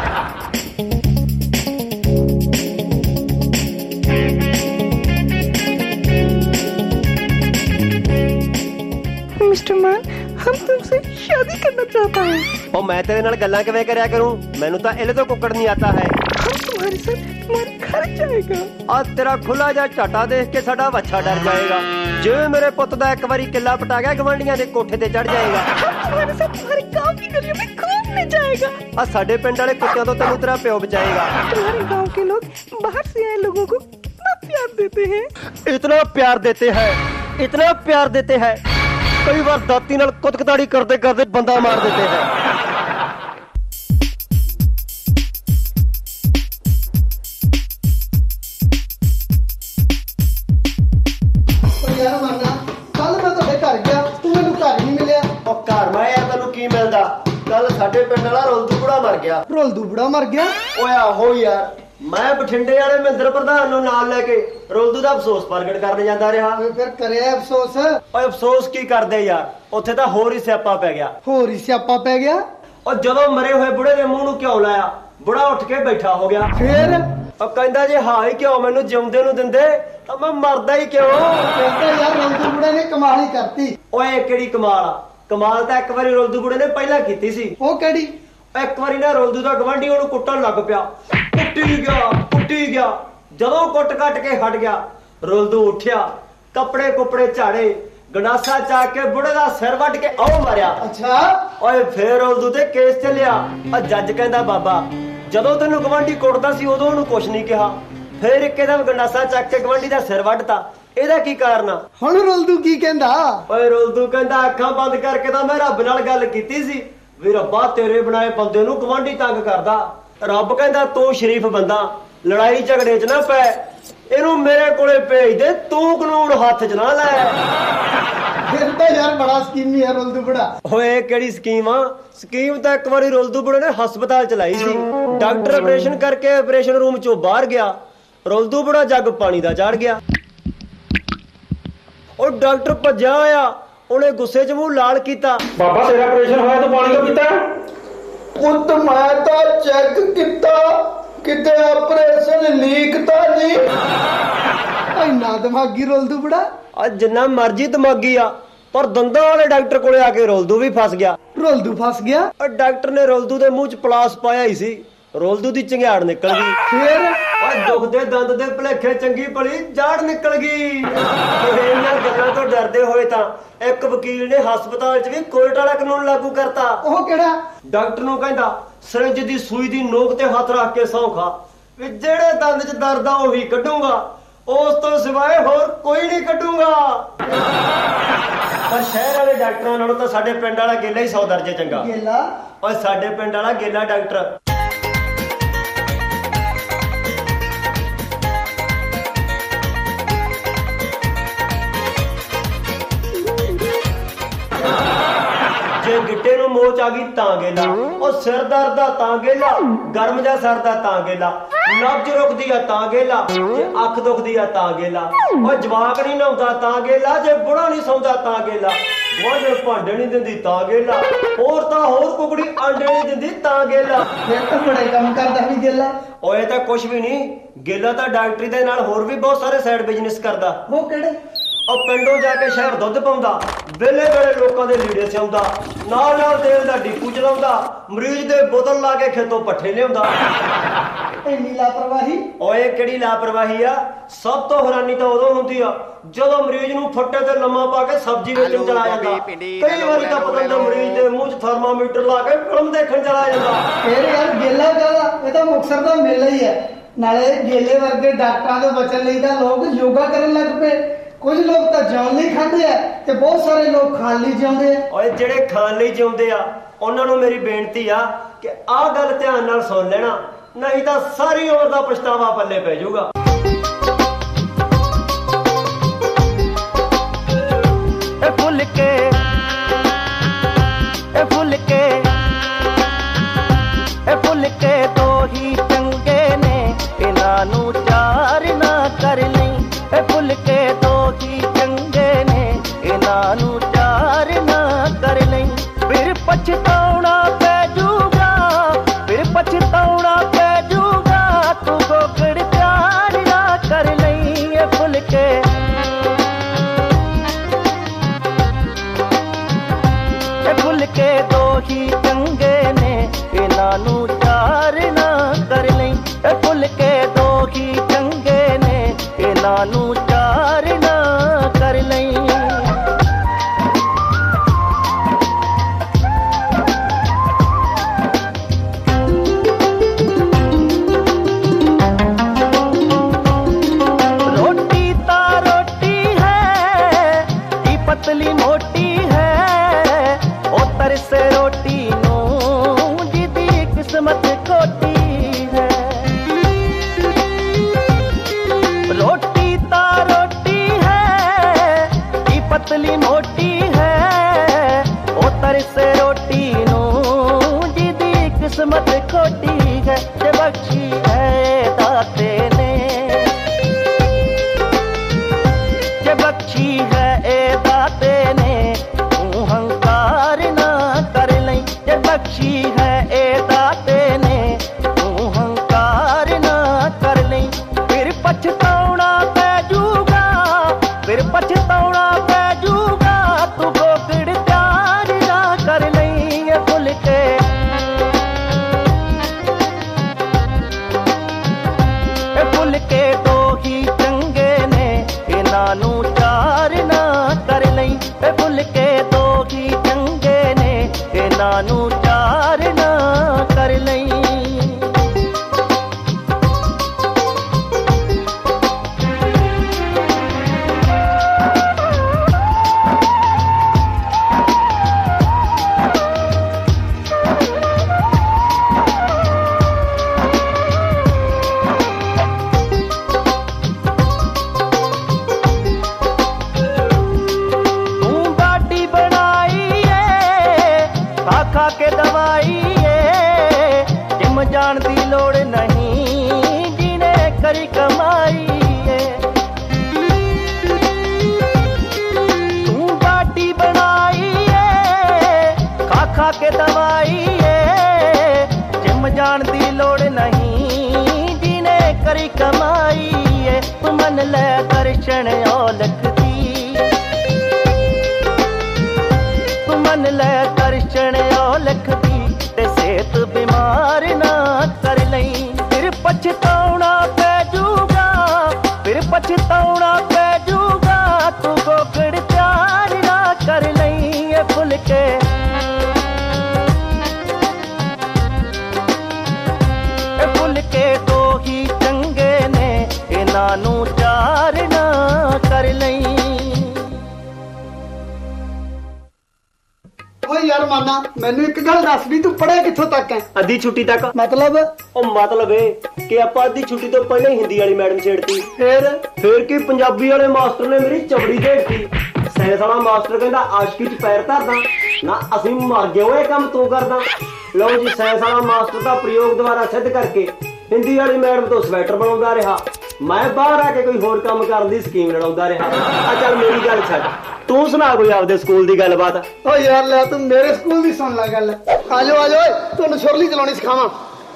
मिस्टर मान, हम तुमसे शादी करना चाहता है। ओ मैं तेरे नाल गल्लां किवें करया करूं? मैनू तां इले तो कुकड़ नहीं आता है। हम तुम्हारे साथ तुम्हारे घर जाएगा। आ तेरा खुला जा झाटा देख के साडा बच्चा डर जाएगा। जिवें मेरे पुत दा एक बारी किला पटा गया गवांढियां दे कोठे ते चढ़ जाएगा। हम तुम्हारे साथ तुम्हारे गांव की गलियों में घूमने जाएगा। आ साडे पिंड वाले कुत्तियां तो तैनू तेरा प्यो बचाएगा। तुम्हारे गांव के लोग बाहर से आए लोगों को कितना प्यार देते हैं। इतना प्यार देते हैं, इतना प्यार देते हैं, कई बार दाती नाल कुतकताड़ी करते करते बंदा मार देते हैं। यार मरना, कल मैं तुहाडे घर गया, तू मैनू घर नहीं मिलिया। ओ घर मैं यार तैनू की मिलदा? कल साडे पिंड वाला रोलदू बुढ़ा मर गया। रोलदू बुढ़ा मर गया? ओए आहो यार, मैं बठिंडे वाले मਹਿੰਦਰ ਪ੍ਰਧਾਨ ਨੂੰ ਨਾਲ ਲੈ ਕੇ ਰੋਲਦੂ ਦਾ ਅਫਸੋਸ ਪ੍ਰਗਟ ਕਰਨ ਜਾਂਦਾ ਰਿਹਾ। ਫਿਰ ਕਰਿਆ ਅਫਸੋਸ? ਓਏ ਅਫਸੋਸ ਕੀ ਕਰਦੇ ਯਾਰ, ਉੱਥੇ ਤਾਂ ਹੋਰ ਹੀ ਸਿਆਪਾ ਪੈ ਗਿਆ। ਹੋਰ ਹੀ ਸਿਆਪਾ ਪੈ ਗਿਆ? ਉਹ ਜਦੋਂ ਮਰੇ ਹੋਏ ਬੁੜੇ ਦੇ ਮੂੰਹ ਨੂੰ ਕਿਉਂ ਲਾਇਆ? ਬੁੜਾ ਉੱਠ ਕੇ ਬੈਠਾ ਹੋ ਗਿਆ। ਫਿਰ ਉਹ ਕਹਿੰਦਾ ਜੇ ਹਾਂ ਹੀ ਕਿਉਂ ਮੈਨੂੰ ਜਿਉਂਦੇ ਨੂੰ ਦਿੰਦੇ ਤਾਂ ਮੈਂ ਮਰਦਾ ਹੀ ਕਿਉਂ? ਕਹਿੰਦਾ ਯਾਰ ਰੋਲਦੂ ਬੁੜੇ ਨੇ ਕਮਾਲ ਹੀ ਕਰਤੀ। ਓਏ ਕਿਹੜੀ ਕਮਾਲ ਆ? ਕਮਾਲ ਤਾਂ ਇੱਕ ਵਾਰੀ ਰੋਲਦੂ ਬੁੜੇ ਨੇ ਪਹਿਲਾਂ ਕੀਤੀ ਸੀ। ਉਹ ਕਿਹੜੀ? ਇੱਕ ਵਾਰੀ ਨਾ ਰੋਲਦੂ ਦਾ ਗਵਾਂਢੀ ਉਹਨੂੰ ਕੁੱਟਣ ਲੱਗ ਪਿਆ। ਕੁੱਟੀ ਗਿਆ ਕੁੱਟੀ ਗਿਆ। ਜਦੋਂ ਕੁੱਟ ਕੱਟ ਕੇ ਹਟ ਗਿਆ ਰੁਲਦੂ ਉੱਠਿਆ, ਕੱਪੜੇ ਕੁਪੜੇ ਝਾੜੇ, ਗੰਡਾਸਾ ਚਾ ਕੇ ਬੁੜੇ ਦਾ ਸਿਰ ਵੱਢ ਕੇ ਆਉ ਮਾਰਿਆ। ਅੱਛਾ ਓਏ ਫੇਰ ਰੁਲਦੂ ਤੇ ਕੇਸ ਚੱਲਿਆ। ਆ ਜੱਜ ਕਹਿੰਦਾ ਬਾਬਾ ਜਦੋਂ ਤੈਨੂੰ ਗਵਾਂਢੀ ਕੁੱਟਦਾ ਸੀ ਉਦੋਂ ਉਹਨੂੰ ਕੁਛ ਨਹੀਂ ਕਿਹਾ, ਫੇਰ ਇੱਕਦਮ ਗੰਡਾਸਾ ਚੱਕ ਕੇ ਗਵਾਂਢੀ ਦਾ ਸਿਰ ਵੱਢਤਾ, ਇਹਦਾ ਕੀ ਕਾਰਨ ਆ? ਹੁਣ ਰੁਲਦੂ ਕੀ ਕਹਿੰਦਾ? ਓਏ ਰੁਲਦੂ ਕਹਿੰਦਾ ਅੱਖਾਂ ਬੰਦ ਕਰਕੇ ਤਾਂ ਮੈਂ ਰੱਬ ਨਾਲ ਗੱਲ ਕੀਤੀ ਸੀ ਵੀ ਰੱਬਾ ਤੇਰੇ ਬਣਾਏ ਬੰਦੇ ਨੂੰ ਗਵਾਂਢੀ ਤੰਗ ਕਰਦਾ। ਰੱਬ ਕਹਿੰਦਾ ਤੂੰ ਸ਼ਰੀਫ ਬੰਦਾ, ਲੜਾਈ ਝਗੜੇ 'ਚ ਨਾ ਪੈ, ਇਹਨੂੰ ਮੇਰੇ ਕੋਲੇ ਭੇਜ ਦੇ, ਤੂੰ ਕਾਨੂੰਨ ਹੱਥ 'ਚ ਨਾ ਲੈ। ਫਿਰ ਤਾਂ ਯਾਰ ਬੜਾ ਸਕੀਮੀ ਹੈ ਰੁਲਦੂ ਬੜਾ। ਓਏ ਕਿਹੜੀ ਸਕੀਮ ਆ? ਸਕੀਮ ਤਾਂ ਇੱਕ ਵਾਰੀ ਰੁਲਦੂ ਬੜੇ ਨੇ ਹਸਪਤਾਲ ਚਲਾਈ ਸੀ। ਡਾਕਟਰ ਆਪਰੇਸ਼ਨ ਕਰਕੇ ਆਪਰੇਸ਼ਨ ਰੂਮ 'ਚੋਂ ਬਾਹਰ ਗਿਆ, ਰੁਲਦੂ ਬੜਾ ਜੱਗ ਪਾਣੀ ਦਾ ਚੜ ਗਿਆ। ਉਹ ਡਾਕਟਰ ਭੱਜਿਆ ਆਇਆ, ਉਹਨੇ ਗੁੱਸੇ 'ਚ ਮੂੰਹ ਲਾਲ ਕੀਤਾ। ਬਾਬਾ ਤੇਰਾ ਆਪਰੇਸ਼ਨ ਹੋਇਆ ਤੂੰ ਪਾਣੀ ਕਿਉਂ ਪੀਤਾ? ਪੁੱਤ ਮੈਂ ਤਾਂ ਚੈੱਕ ਕੀਤਾ, ਕਿਤੇ ਆਪਰੇਸ਼ਨ ਲੀਕ ਤਾਂ ਨਹੀਂ। ਇੰਨਾ ਦਿਮਾਗੀ ਰੁਲਦੂ ਬੜਾ। ਅੱਜ ਜਿੰਨਾ ਮਰਜ਼ੀ ਦਿਮਾਗੀ ਆ, ਪਰ ਦੰਦਾਂ ਵਾਲੇ ਡਾਕਟਰ ਕੋਲੇ ਆ ਕੇ ਰੁਲਦੂ ਵੀ ਫਸ ਗਿਆ। ਰੁਲਦੂ ਫਸ ਗਿਆ? ਉਹ ਡਾਕਟਰ ਨੇ ਰੁਲਦੂ ਦੇ ਮੂੰਹ 'ਚ ਪਲਾਸ ਪਾਇਆ ਹੀ ਸੀ, ਰੁਲਦੂ ਦੀ ਚੰਗਿਆੜ ਨਿਕਲ ਗਈ। ਫੇਰ ਓਏ ਦੁਖਦੇ ਦੰਦ ਦੇ ਭਲੇਖੇ ਚੰਗੀ ਭਲੀ ਜਾੜ ਨਿਕਲ ਗਈ। ਇਹਨਾਂ ਗੱਲਾਂ ਤੋਂ ਡਰਦੇ ਹੋਏ ਤਾਂ ਇੱਕ ਵਕੀਲ ਨੇ ਹਸਪਤਾਲ 'ਚ ਵੀ ਕੋਰਟ ਵਾਲਾ ਕਾਨੂੰਨ ਲਾਗੂ ਕਰਤਾ। ਉਹ ਕਿਹੜਾ? ਡਾਕਟਰ ਨੂੰ ਕਹਿੰਦਾ ਸਿਰੰਜ ਦੀ ਸੂਈ ਦੀ ਨੋਕ ਤੇ ਹੱਥ ਰੱਖ ਕੇ ਸਹੁੰ ਖਾ ਵੀ ਜਿਹੜੇ ਦੰਦ 'ਚ ਦਰਦ ਆ ਉਹੀ ਕੱਢੂੰਗਾ, ਉਸ ਤੋਂ ਸਿਵਾਏ ਹੋਰ ਕੋਈ ਨਹੀਂ ਕੱਢੂੰਗਾ। ਪਰ ਸ਼ਹਿਰ ਵਾਲੇ ਡਾਕਟਰਾਂ ਨਾਲੋਂ ਤਾਂ ਸਾਡੇ ਪਿੰਡ ਵਾਲਾ ਗੇਲਾ ਹੀ ਸੌ ਦਰਜੇ ਚੰਗਾ। ਗੇਲਾ? ਓਏ ਸਾਡੇ ਪਿੰਡ ਵਾਲਾ ਗੇਲਾ ਡਾਕਟਰ ਜੇ ਗਿੱਟੇ ਨੂੰ ਮੋਚ ਆ ਗਈ ਤਾਂ ਗੇਲਾ, ਉਹ ਸਿਰ ਦਰਦ ਆ ਤਾਂ ਗੇਲਾ, ਗਰਮ ਜਾਂ ਸਰਦਾ ਤਾਂ ਗੇਲਾ, ਨਬਜ ਰੁਕਦੀ ਆ ਤਾਂ ਗੇਲਾ, ਜੇ ਅੱਖ ਦੁਖਦੀ ਆ ਤਾਂ ਗੇਲਾ, ਉਹ ਜਵਾਕ ਨਹੀਂ ਨਹਾਉਂਦਾ ਤਾਂ ਗੇਲਾ, ਜੇ ਬੁੜਾ ਨਹੀਂ ਸੌਂਦਾ ਤਾਂ ਗੇਲਾ, ਗੋਡੇ ਭਾਂਡੇ ਨਹੀਂ ਦਿੰਦੀ ਤਾਂ ਗੇਲਾ, ਹੋਰ ਤਾਂ ਹੋਰ ਕੁਕੜੀ ਆਂਡੇ ਨਹੀਂ ਦਿੰਦੀ ਤਾਂ ਗੇਲਾ। ਫਿਰ ਤਾਂ ਬੜੇ ਕੰਮ ਕਰਦਾ ਵੀ ਗੇਲਾ। ਓਏ ਤਾਂ ਕੁਛ ਵੀ ਨਹੀਂ, ਗੇਲਾ ਤਾਂ ਡਾਕਟਰੀ ਦੇ ਨਾਲ ਹੋਰ ਵੀ ਬਹੁਤ ਸਾਰੇ ਸਾਈਡ ਬਿਜ਼ਨਸ ਕਰਦਾ। ਉਹ ਕਿਹੜੇ? ਉਹ ਪਿੰਡੋਂ ਜਾ ਕੇ ਸ਼ਹਿਰ ਦੁੱਧ ਪਾਉਂਦਾ, ਵੇਲੇ ਵੇਲੇ ਲੋਕਾਂ ਦੇ ਲੀੜੇ ਸਿਆਉਂਦਾ, ਨਾਲ ਨਾਲ ਤੇਲ ਦਾ ਡੀਪੂ ਚਲਾਉਂਦਾ, ਮਰੀਜ਼ ਦੇ ਬੋਤਲ ਲਾ ਕੇ ਖੇਤੋਂ ਪੱਠੇ ਲਿਆਉਂਦਾ। ਇੰਨੀ ਲਾਪਰਵਾਹੀ? ਓਏ ਕਿਹੜੀ ਲਾਪਰਵਾਹੀ ਆ? ਸਭ ਤੋਂ ਹੈਰਾਨੀ ਤਾਂ ਉਦੋਂ ਹੁੰਦੀ ਆ ਜਦੋਂ ਮਰੀਜ਼ ਨੂੰ ਫੱਟੇ ਤੇ ਲੰਮਾ ਪਾ ਕੇ ਸਬਜ਼ੀ ਵੇਚਣ ਚਲਾ ਜਾਂਦਾ। ਕਈ ਵਾਰੀ ਤਾਂ ਪਤਾ ਨਹੀਂ ਮਰੀਜ਼ ਦੇ ਮੂੰਹ 'ਚ ਥਰਮਾਮੀਟਰ ਲਾ ਕੇ ਫਿਲਮ ਦੇਖਣ ਚਲਾ ਜਾਂਦਾ। ਫੇਰ ਯਾਰ ਗੇਲਾ ਕਾਹਦਾ? ਇਹ ਤਾਂ ਮੁਕਤਸਰ ਦਾ ਮੇਲਾ ਹੀ ਹੈ। ਨਾਲੇ ਗੇਲੇ ਵਰਗੇ ਡਾਕਟਰਾਂ ਤੋਂ ਬਚਣ ਲਈ ਤਾਂ ਲੋਕ ਯੋਗਾ ਕਰਨ ਲੱਗ ਪਏ। ਕੁਝ ਲੋਕ ਤਾਂ ਜਿਉਣ ਲਈ ਖਾਂਦੇ ਆ ਤੇ ਬਹੁਤ ਸਾਰੇ ਲੋਕ ਖਾਣ ਲਈ ਜਿਉਂਦੇ ਆ। ਓਏ ਜਿਹੜੇ ਖਾਣ ਲਈ ਜਿਉਂਦੇ ਆ ਉਹਨਾਂ ਨੂੰ ਮੇਰੀ ਬੇਨਤੀ ਆ ਕਿ ਆਹ ਗੱਲ ਧਿਆਨ ਨਾਲ ਸੁਣ ਲੈਣਾ, ਨਹੀਂ ਤਾਂ ਸਾਰੀ ਉਮਰ ਦਾ ਪਛਤਾਵਾ ਪੱਲੇ ਪੈ ਜਾਊਗਾ। ਇਹ ਫੁੱਲ ਕੇ ਇਹ ਫੁੱਲ ਕੇ ਇਹ ਫੁੱਲ ਕੇ ਦੋ ਹੀ ਚੰਗੇ ਨੇ, ਇਹਨਾਂ ਨੂੰ ਚਾਰ ਨਾ ਕਰ ਲਈ। ਇਹ ਫੁੱਲ ਕੇ ਦੋ ਹੀ ਚੰਗੇ ਨੇ, ਇਹਨਾਂ ਨੂੰ ਚਾਰ ਨਾ ਕਰ ਲਈ। ਫਿਰ ਪਛਤਾਉਣਾ ਪੈ ਜੂਗਾ, ਫਿਰ ਪਛਤਾਉਣਾ ਪੈ ਜੂਗਾ, ਤੂੰ ਗੋਗੜ ਪਿਆਰ ਨਾ ਕਰ ਲਈ। ਇਹ ਫੁੱਲ ਕੇ ਇਹ ਫੁੱਲ ਕੇ ਦੋ ਹੀ ਚੰਗੇ ਨੇ, ਇਹਨਾਂ ਨੂੰ ਚਾਰ ਨਾ ਕਰ ਲਈ। ਇਹ ਫੁੱਲ ਕੇ ਦੋ ਹੀ ਚੰਗੇ ਨੇ, ਇਹਨਾਂ ਨੂੰ ਚਾਰ ਨਾ ਕਰ ਲਈ। ਰੋਟੀ ਤਾਂ ਰੋਟੀ ਹੈ, ਕੀ ਪਤਲੀ ਮੋਟੀ ਹੈ, ਉਹ ਤਰਸੇ ਰੋਟੀ ਨੂੰ ਜਿਹਦੀ ਕਿਸਮਤ ਖੋਟੀ ਹੈ। ਰੋਟੀ ਤਾਂ ਰੋਟੀ ਹੈ, ਕੀ ਪਤਲੀ ਮੋਟੀ ਹੈ, ਉਹ ਤਰਸੇ ਰੋਟੀ ਨੂੰ ਜਿਹਦੀ ਕਿਸਮਤ ਖੋਟੀ ਹੈ। ਜੇ ਬਖਸ਼ੀ ਹੈ ਦਾਤੇ ਨੇ, ਜੇ ਬਖਸ਼ੀ ਹੈ ਇਹ ਦਾਤੇ ਨੇ, ਤੂੰ ਹੰਕਾਰ ਨਾ ਕਰ ਲਈ। ਜੇ ਬਖਸ਼ੀ ਹੈ ਇਹ ਦਾਤੇ ਨੇ, ਤੂੰ ਹੰਕਾਰ ਨਾ ਕਰ ਲਈ। ਫਿਰ ਪਛਤਾਉਣਾ ਪੈ ਜੂਗਾ, ਫਿਰ ਪਛਤਾਉਣਾ ਪੈ ਜੂਗਾ, ਤੂੰ ਗੋਗੜ ਪਿਆਰ ਨਾ ਕਰ ਲਈ। ਇਹ ਭੁੱਲ ਕੇ ਇਹ ਭੁੱਲ ਕੇ ਦੋ ਹੀ ਚੰਗੇ ਨੇ, ਜਾਣ ਦੀ ਲੋੜ ਨਹੀਂ ਜਿਹਨੇ ਕਰੀ ਕਮਾਈ ਏ ਤੂੰ ਬਾਟੀ ਬਣਾਈ ਏ ਖਾ ਖਾ ਕੇ ਦਵਾਈ ਏ ਜਿਮ ਜਾਣ ਦੀ ਲੋੜ ਨਹੀਂ ਜਿਹਨੇ ਕਰੀ ਕਮਾਈ ਏ ਤੂੰ ਮੰਨ ਲੈ ਦਰਸ਼ਨ ਔਲਖ ਦੀ ਤੂੰ ਮੰਨ ਲੈ ਦਰਸ਼ਨ ਔਲਖ ਦੀ ਤੇ ਸਿਹਤ ਬਿਮਾਰ ਨਾ ਕਰ ਲਈ ਫਿਰ ਪਛਤਾਉਣਾ ਪੈ ਜੂਗਾ ਫਿਰ ਪਛਤਾਉਣਾ ਪੈ ਜੂਗਾ ਤੂੰ ਗੋਗੜ ਪਿਆਰ ਨਾ ਕਰ ਲਈ ਇਹ ਭੁੱਲ ਕੇ ਇਹ ਭੁੱਲ ਕੇ ਦੋ ਹੀ ਚੰਗੇ ਨੇ ਇਹਨਾਂ ਨੂੰ ਚਾਰ ਨਾ ਕਰ ਲਈ ਓਏ ਯਾਰ ਮਾਨਾ ਮੈਨੂੰ ਇੱਕ ਗੱਲ ਦੱਸ ਵੀ ਤੂੰ ਪੜ੍ਹਿਆ ਕਿੱਥੋਂ ਤੱਕ ਹੈ? ਅੱਧੀ ਛੁੱਟੀ ਤੱਕ। ਮਤਲਬ? ਉਹ ਮਤਲਬ ਇਹ ਕਿ ਆਪਾਂ ਅੱਧੀ ਛੁੱਟੀ ਤੋਂ ਪਹਿਲਾਂ ਹੀ ਹਿੰਦੀ ਵਾਲੀ ਮੈਡਮ ਛੇੜਤੀ। ਫੇਰ ਫੇਰ ਕੀ ਪੰਜਾਬੀ ਵਾਲੇ ਮਾਸਟਰ ਨੇ ਮੇਰੀ ਚਬੜੀ ਢੇੜਤੀ। ਸਾਇੰਸ ਵਾਲਾ ਮਾਸਟਰ ਕਹਿੰਦਾ ਆਸ਼ਕੀ ਚ ਪੈਰ ਧਰਦਾ ਨਾ ਅਸੀਂ ਮਰ ਗਏ ਓਏ ਕੰਮ ਤੂੰ ਕਰਦਾ। ਲਓ ਜੀ ਸਾਇੰਸ ਵਾਲਾ ਮਾਸਟਰ ਦਾ ਪ੍ਰਯੋਗ ਦੁਆਰਾ ਸਿੱਧ ਕਰਕੇ ਹਿੰਦੀ ਵਾਲੀ ਮੈਡਮ ਤੋਂ ਸਵੈਟਰ ਬਣਾਉਂਦਾ ਰਿਹਾ ਮੈਂ ਬਾਹਰ ਆ ਕੇ ਕੋਈ ਹੋਰ ਕੰਮ ਕਰਨ ਦੀ ਸਕੀਮ ਲੜਾਉਂਦਾ ਰਿਹਾ। ਆ ਚੱਲ ਮੇਰੀ ਗੱਲ ਛੱਡ ਤੂੰ ਸੁਣਾ ਕੋਈ ਆਪਦੇ ਸਕੂਲ ਦੀ ਗੱਲਬਾਤ। ਓ ਯਾਰ ਲੈ ਤੂੰ ਮੇਰੇ ਸਕੂਲ ਦੀ ਸੁਣ ਲੈ ਗੱਲ। ਆਜੋ ਆਜੋ ਓਏ ਤੁਹਾਨੂੰ ਛੁਰਲੀ ਚਲਾਉਣੀ ਸਿਖਾਵਾਂ।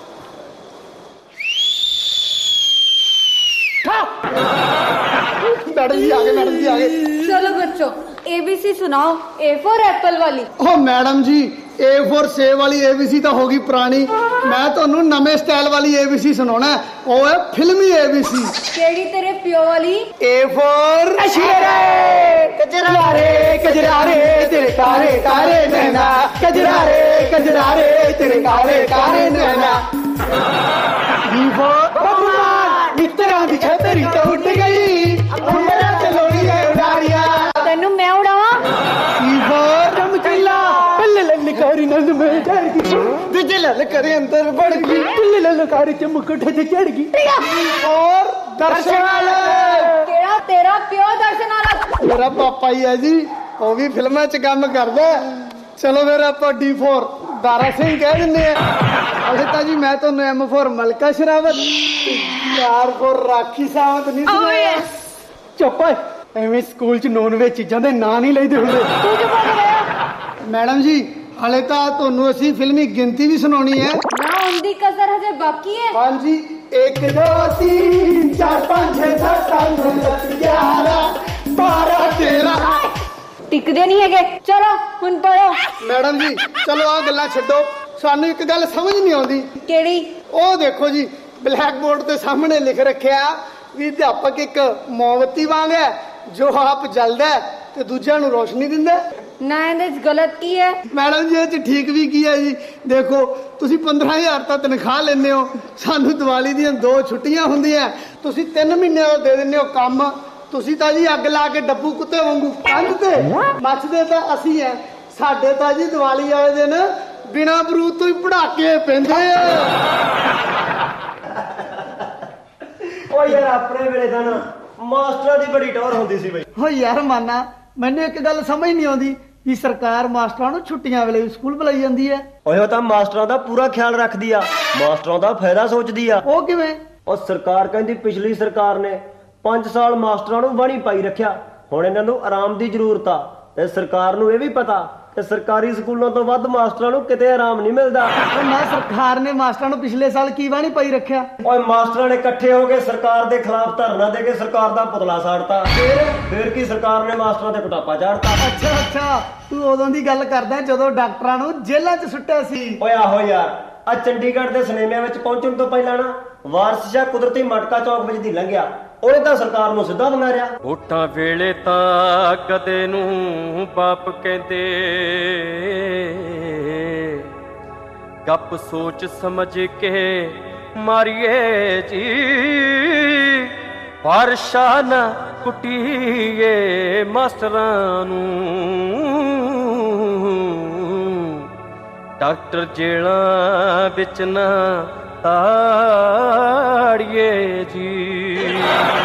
मैडम जी आगे मैडम जी आगे चलो बच्चों एबीसी सुनाओ। ए फॉर एप्पल वाली। ओ मैडम जी ए फॉर सेब वाली एबीसी तो होगी पुरानी मैं ਤੁਹਾਨੂੰ ਨਵੇਂ ਸਟਾਈਲ ਵਾਲੀ एबीसी ਸੁਣਾਉਣਾ ਉਹ ਹੈ ਫਿਲਮੀ एबीसी। ਕਿਹੜੀ ਤੇਰੇ ਪਿਓ ਵਾਲੀ? ए फॉर अशेरे कजरारे कजरारे तेरे कारे कारे नैना कजरारे कजरारे तेरे कारे कारे नैना। बी फॉर बबुआन मित्रा दी छतरी तो उठ गई मेरा चलोड़ी है उड़ारिया ਤੈਨੂੰ ਮੈਂ ਉਡਾਵਾਂ। सी फॉर चमकीला पल्ले ललकारी नंद में चढ़ गई तुझे ललकारी अंदर बढ़ गई पल्ले ललकारी चमकटे से चढ़ गई। और दर्शन ਕਿਹੜਾ ਤੇਰਾ ਪਿਓ ਦਰਸ਼ਨ ਵਾਲਾ? ਮੇਰਾ ਪਾਪਾ ਹੀ ਹੈ ਜੀ ਉਹ ਵੀ ਫਿਲਮਾਂ 'ਚ ਕੰਮ ਕਰਦਾ। ਚਲੋ ਫਿਰ ਆਪਾਂ ਡੀ ਫੋਰ ਦਾਰਾ ਸਿੰਘ ਕਹਿ ਦਿੰਦੇ ਆ। ਅਸੇ ਤਾਂ ਜੀ ਮੈਂ ਤੁਹਾਨੂੰ M four Mallika Sherawat R four Rakhi Sawant ਨਹੀਂ ਸੁਣਾਇਆ। ਚੁੱਪ ਓਏ ਐਵੇਂ ਸਕੂਲ 'ਚ ਨੌਨ ਵੇਜ ਚੀਜ਼ਾਂ ਦੇ ਨਾਂ ਨਹੀਂ ਲਈਦੇ ਹੁੰਦੇ। ਤੂੰ ਜੋ ਬੋਲ ਰਿਹਾ ਮੈਡਮ ਜੀ ਹਾਲੇ ਤਾਂ ਤੁਹਾਨੂੰ ਅਸੀਂ ਫਿਲਮੀ ਗਿਣਤੀ ਵੀ ਸੁਣਾਉਣੀ ਹੈ ਨਾ ਹੁੰਦੀ ਕਸਰ ਹਜੇ ਬਾਕੀ ਹੈ। ਹਾਂਜੀ ਇੱਕ ਦੋ तीन चार पाँच छह सात आठ नौ दस ग्यारह बारह तेरह। ਟਿਕਦੇ ਨਹੀਂ ਹੈਗੇ। ਚਲੋ ਹੁਣ ਪੜੋ। ਮੈਡਮ ਜੀ ਚਲੋ ਆ ਗੱਲਾਂ ਛੱਡੋ ਸਾਨੂੰ ਇੱਕ ਗੱਲ ਸਮਝ ਨਹੀਂ ਆਉਂਦੀ। ਕਿਹੜੀ? ਉਹ ਦੇਖੋ ਜੀ ਬਲੈਕ ਬੋਰਡ ਤੇ ਸਾਹਮਣੇ ਲਿਖ ਰੱਖਿਆ ਵੀ ਅਧਿਆਪਕ ਇੱਕ ਮੋਮਬੱਤੀ ਵਾਂਗ ਹੈ ਜੋ ਆਪ ਜਲਦਾ ਤੇ ਦੂਜਿਆਂ ਨੂੰ ਰੋਸ਼ਨੀ ਦਿੰਦਾ। ਨਾ ਇਹਦੇ ਚ ਗਲਤ ਕੀ ਹੈ? ਮੈਡਮ ਜੀ ਇਹ ਚ ਠੀਕ ਵੀ ਕੀ ਹੈ ਜੀ ਦੇਖੋ ਤੁਸੀਂ ਪੰਦਰਾਂ ਹਜ਼ਾਰ ਤਾਂ ਤਨਖਾਹ ਲੈਂਦੇ ਹੋ ਸਾਨੂੰ ਦੀਵਾਲੀ ਦੀਆਂ ਦੋ ਛੁੱਟੀਆਂ ਹੁੰਦੀਆਂ ਤੁਸੀਂ ਤਿੰਨ ਮਹੀਨਿਆਂ ਦਾ ਦੇ ਦਿੰਦੇ ਹੋ ਕੰਮ। ਤੁਸੀਂ ਤਾਂ ਜੀ ਅੱਗ ਲਾ ਕੇ ਡੱਬੂ ਕੁੱਤੇ ਵਾਂਗੂ ਕੰਧ ਤੇ ਮੱਚਦੇ ਤਾਂ ਅਸੀਂ ਐ ਸਾਡੇ ਤਾਂ ਜੀ ਦੀਵਾਲੀ ਵਾਲੇ ਦਿਨ ਬਿਨਾ ਬਰੂਦ ਤੋਂ ਹੀ ਪੜਾਕੇ ਪੈਂਦੇ ਆ। ਓ ਯਾਰ ਆਪਣੇ ਵੇਲੇ ਤਾਂ ਨਾ ਮਾਸਟਰਾਂ ਦੀ ਬੜੀ ਟੌਰ ਹੁੰਦੀ ਸੀ ਬਈ। ਹੋ ਯਾਰ ਮਾਨਾ ਮੈਨੂੰ ਇੱਕ ਗੱਲ ਸਮਝ ਨਹੀਂ ਆਉਂਦੀ ਵੀ ਸਰਕਾਰ ਮਾਸਟਰਾਂ ਨੂੰ ਛੁੱਟੀਆਂ ਵੇਲੇ ਵੀ ਸਕੂਲ ਬੁਲਾਈ ਜਾਂਦੀ ਹੈ। ਓਏ ਉਹ ਤਾਂ ਮਾਸਟਰਾਂ ਦਾ ਪੂਰਾ ਖਿਆਲ ਰੱਖਦੀ ਆ ਮਾਸਟਰਾਂ ਦਾ ਫਾਇਦਾ ਸੋਚਦੀ ਆ। ਉਹ ਕਿਵੇਂ? ਉਹ ਸਰਕਾਰ ਕਹਿੰਦੀ ਪਿਛਲੀ ਸਰਕਾਰ ਨੇ ਪੰਜ ਸਾਲ ਮਾਸਟਰਾਂ ਨੂੰ ਬਾਣੀ ਪਾਈ ਰੱਖਿਆ ਹੁਣ ਇਹਨਾਂ ਨੂੰ ਆਰਾਮ ਦੀ ਜ਼ਰੂਰਤ ਆ ਤੇ ਸਰਕਾਰ ਨੂੰ ਇਹ ਵੀ ਪਤਾ ਕਿ ਸਰਕਾਰੀ ਸਕੂਲਾਂ ਤੋਂ ਵੱਧ ਮਾਸਟਰਾਂ ਨੂੰ ਕਿਤੇ ਆਰਾਮ ਨਹੀਂ ਮਿਲਦਾ। ਨਾ ਸਰਕਾਰ ਨੇ ਮਾਸਟਰਾਂ ਨੂੰ ਪਿਛਲੇ ਸਾਲ ਕੀ ਬਾਣੀ ਪਾਈ ਰੱਖਿਆ? ਓਏ ਮਾਸਟਰਾਂ ਨੇ ਇਕੱਠੇ ਹੋ ਕੇ ਸਰਕਾਰ ਦੇ ਖਿਲਾਫ ਧਰਨਾ ਦੇ ਕੇ ਸਰਕਾਰ ਦਾ ਪੁਤਲਾ ਸਾੜਤਾ। ਫਿਰ ਫਿਰ ਕੀ ਸਰਕਾਰ ਨੇ ਮਾਸਟਰਾਂ ਤੇ ਕੁਟਾਪਾ ਚਾੜਤਾ। ਅੱਛਾ ਅੱਛਾ ਤੂੰ ਉਦੋਂ ਦੀ ਗੱਲ ਕਰਦਾ ਜਦੋਂ ਡਾਕਟਰਾਂ ਨੂੰ ਜੇਲ੍ਹਾਂ 'ਚ ਸੁੱਟਿਆ ਸੀ। ਓਏ ਆਹੋ ਯਾਰ ਆ ਚੰਡੀਗੜ੍ਹ ਦੇ ਸਿਨੇਮਿਆਂ ਵਿੱਚ ਪਹੁੰਚਣ ਤੋਂ ਪਹਿਲਾਂ ਨਾ ਵਾਰਸ ਸ਼ਾਹ ਕੁਦਰਤੀ ਮਟਕਾ ਚੌਕ ਵਿੱਚ ਦੀ ਲੰਘਿਆ ਉਹਨੇ ਤਾਂ ਸਰਕਾਰ ਨੂੰ ਸਿੱਧਾ ਬੁਲਾਰਿਆ। ਵੋਟਾਂ ਵੇਲੇ ਤਾਂ ਕਦੇ ਨੂੰ ਬਾਪ ਕਹਿੰਦੇ ਗੱਪ ਸੋਚ ਸਮਝ ਕੇ ਮਾਰੀਏ ਜੀ ਵਰਸ਼ਾ ਨਾ ਕੁੱਟੀਏ ਮਾਸਟਰਾਂ ਨੂੰ ਡਾਕਟਰ ਜੇਲਾਂ ਵਿੱਚ ਨਾ ਤਾੜੀਏ ਜੀ।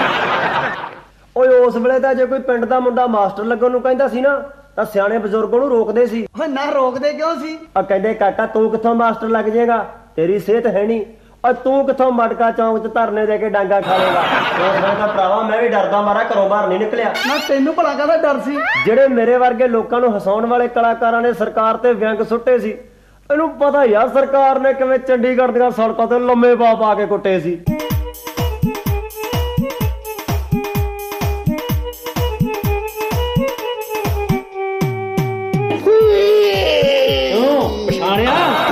ਓਏ ਉਸ ਵੇਲੇ ਤਾਂ ਜੇ ਕੋਈ ਪਿੰਡ ਦਾ ਮੁੰਡਾ ਮਾਸਟਰ ਲੱਗਣ ਨੂੰ ਕਹਿੰਦਾ ਸੀ ਨਾ ਤਾਂ ਸਿਆਣੇ ਬਜ਼ੁਰਗਾਂ ਨੂੰ ਰੋਕਦੇ ਸੀ। ਓਏ ਨਾ ਰੋਕਦੇ ਕਿਉਂ ਸੀ? ਆ ਕਹਿੰਦੇ ਕਾਕਾ ਤੂੰ ਕਿੱਥੋਂ ਮਾਸਟਰ ਲੱਗ ਜਾਏਗਾ ਤੇਰੀ ਸਿਹਤ ਹੈ ਨਹੀਂ। ਔਰ ਤੂੰ ਕਿੱਥੋਂ ਮਟਕਾ ਚੌਂਕ 'ਚ ਧਰਨੇ ਦੇ ਕੇ ਡਾਂਗਾ ਖਾ ਲੇਗਾ। ਉਸ ਵੇਲੇ ਤਾਂ ਭਰਾਵਾ ਮੈਂ ਵੀ ਡਰਦਾ ਮਾਰਾ ਘਰੋਂ ਬਾਹਰ ਨਹੀਂ ਨਿਕਲਿਆ। ਨਾ ਤੈਨੂੰ ਭਲਾ ਕਾਹਦਾ ਡਰ ਸੀ? ਜਿਹੜੇ ਮੇਰੇ ਵਰਗੇ ਲੋਕਾਂ ਨੂੰ ਹਸਾਉਣ ਵਾਲੇ ਕਲਾਕਾਰਾਂ ਨੇ ਸਰਕਾਰ ਤੇ ਵਿਅੰਗ ਸੁੱਟੇ ਸੀ, ਇਹਨੂੰ ਪਤਾ ਯਾਰ ਸਰਕਾਰ ਨੇ ਕਿਵੇਂ ਚੰਡੀਗੜ੍ਹ ਦੀਆਂ ਸੜਕਾਂ ਤੇ ਲੰਮੇ ਪਾ ਪਾ ਕੇ ਕੁੱਟੇ ਸੀ। ਪਛਾਣਿਆ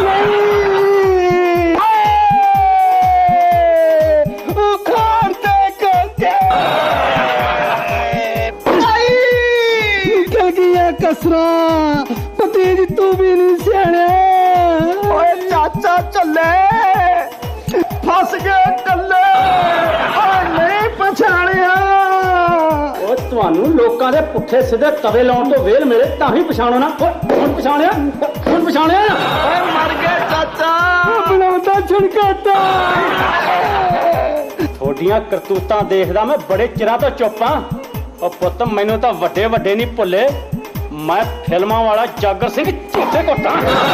ਕਸਰਾ ਪਤੀਜ ਤੂੰ ਵੀ ਨਹੀਂ ਸਿਆਣਿਆ। ਓਏ ਚਾਚਾ ਚੱਲੇ ਫਸ ਗਏ ਕੱਲੇ, ਓਏ ਨਹੀਂ ਪਛਾਣਿਆ। ਓ ਤੁਹਾਨੂੰ ਲੋਕਾਂ ਦੇ ਪੁੱਠੇ ਸਿੱਧੇ ਤਵੇ ਲਾਉਣ ਤੋਂ ਵੇਲ ਮੇਰੇ ਤਾਂ ਹੀ ਪਛਾਣੋ ਨਾ। ਹੁਣ ਪਛਾਣਿਆ ਹੁਣ ਪਛਾਣਿਆ। ਓਏ ਮਰ ਗਏ ਚਾਚਾ, ਬਣਾਉਂਦਾ ਛੁਣਕਾਤਾ। ਤੁਹਾਡੀਆਂ ਕਰਤੂਤਾਂ ਦੇਖਦਾ ਮੈਂ ਬੜੇ ਚਿਰਾਂ ਤੋਂ ਚੁੱਪ ਆਂ। ਓ ਪੁੱਤ ਮੈਨੂੰ ਤਾਂ ਵੱਡੇ ਵੱਡੇ ਨਹੀਂ ਭੁੱਲੇ, ਮੈਂ ਫਿਲਮਾਂ ਵਾਲਾ ਜਾਗਰ ਸਿੰਘ ਝੂਠੇ ਘੋਟਾਂ।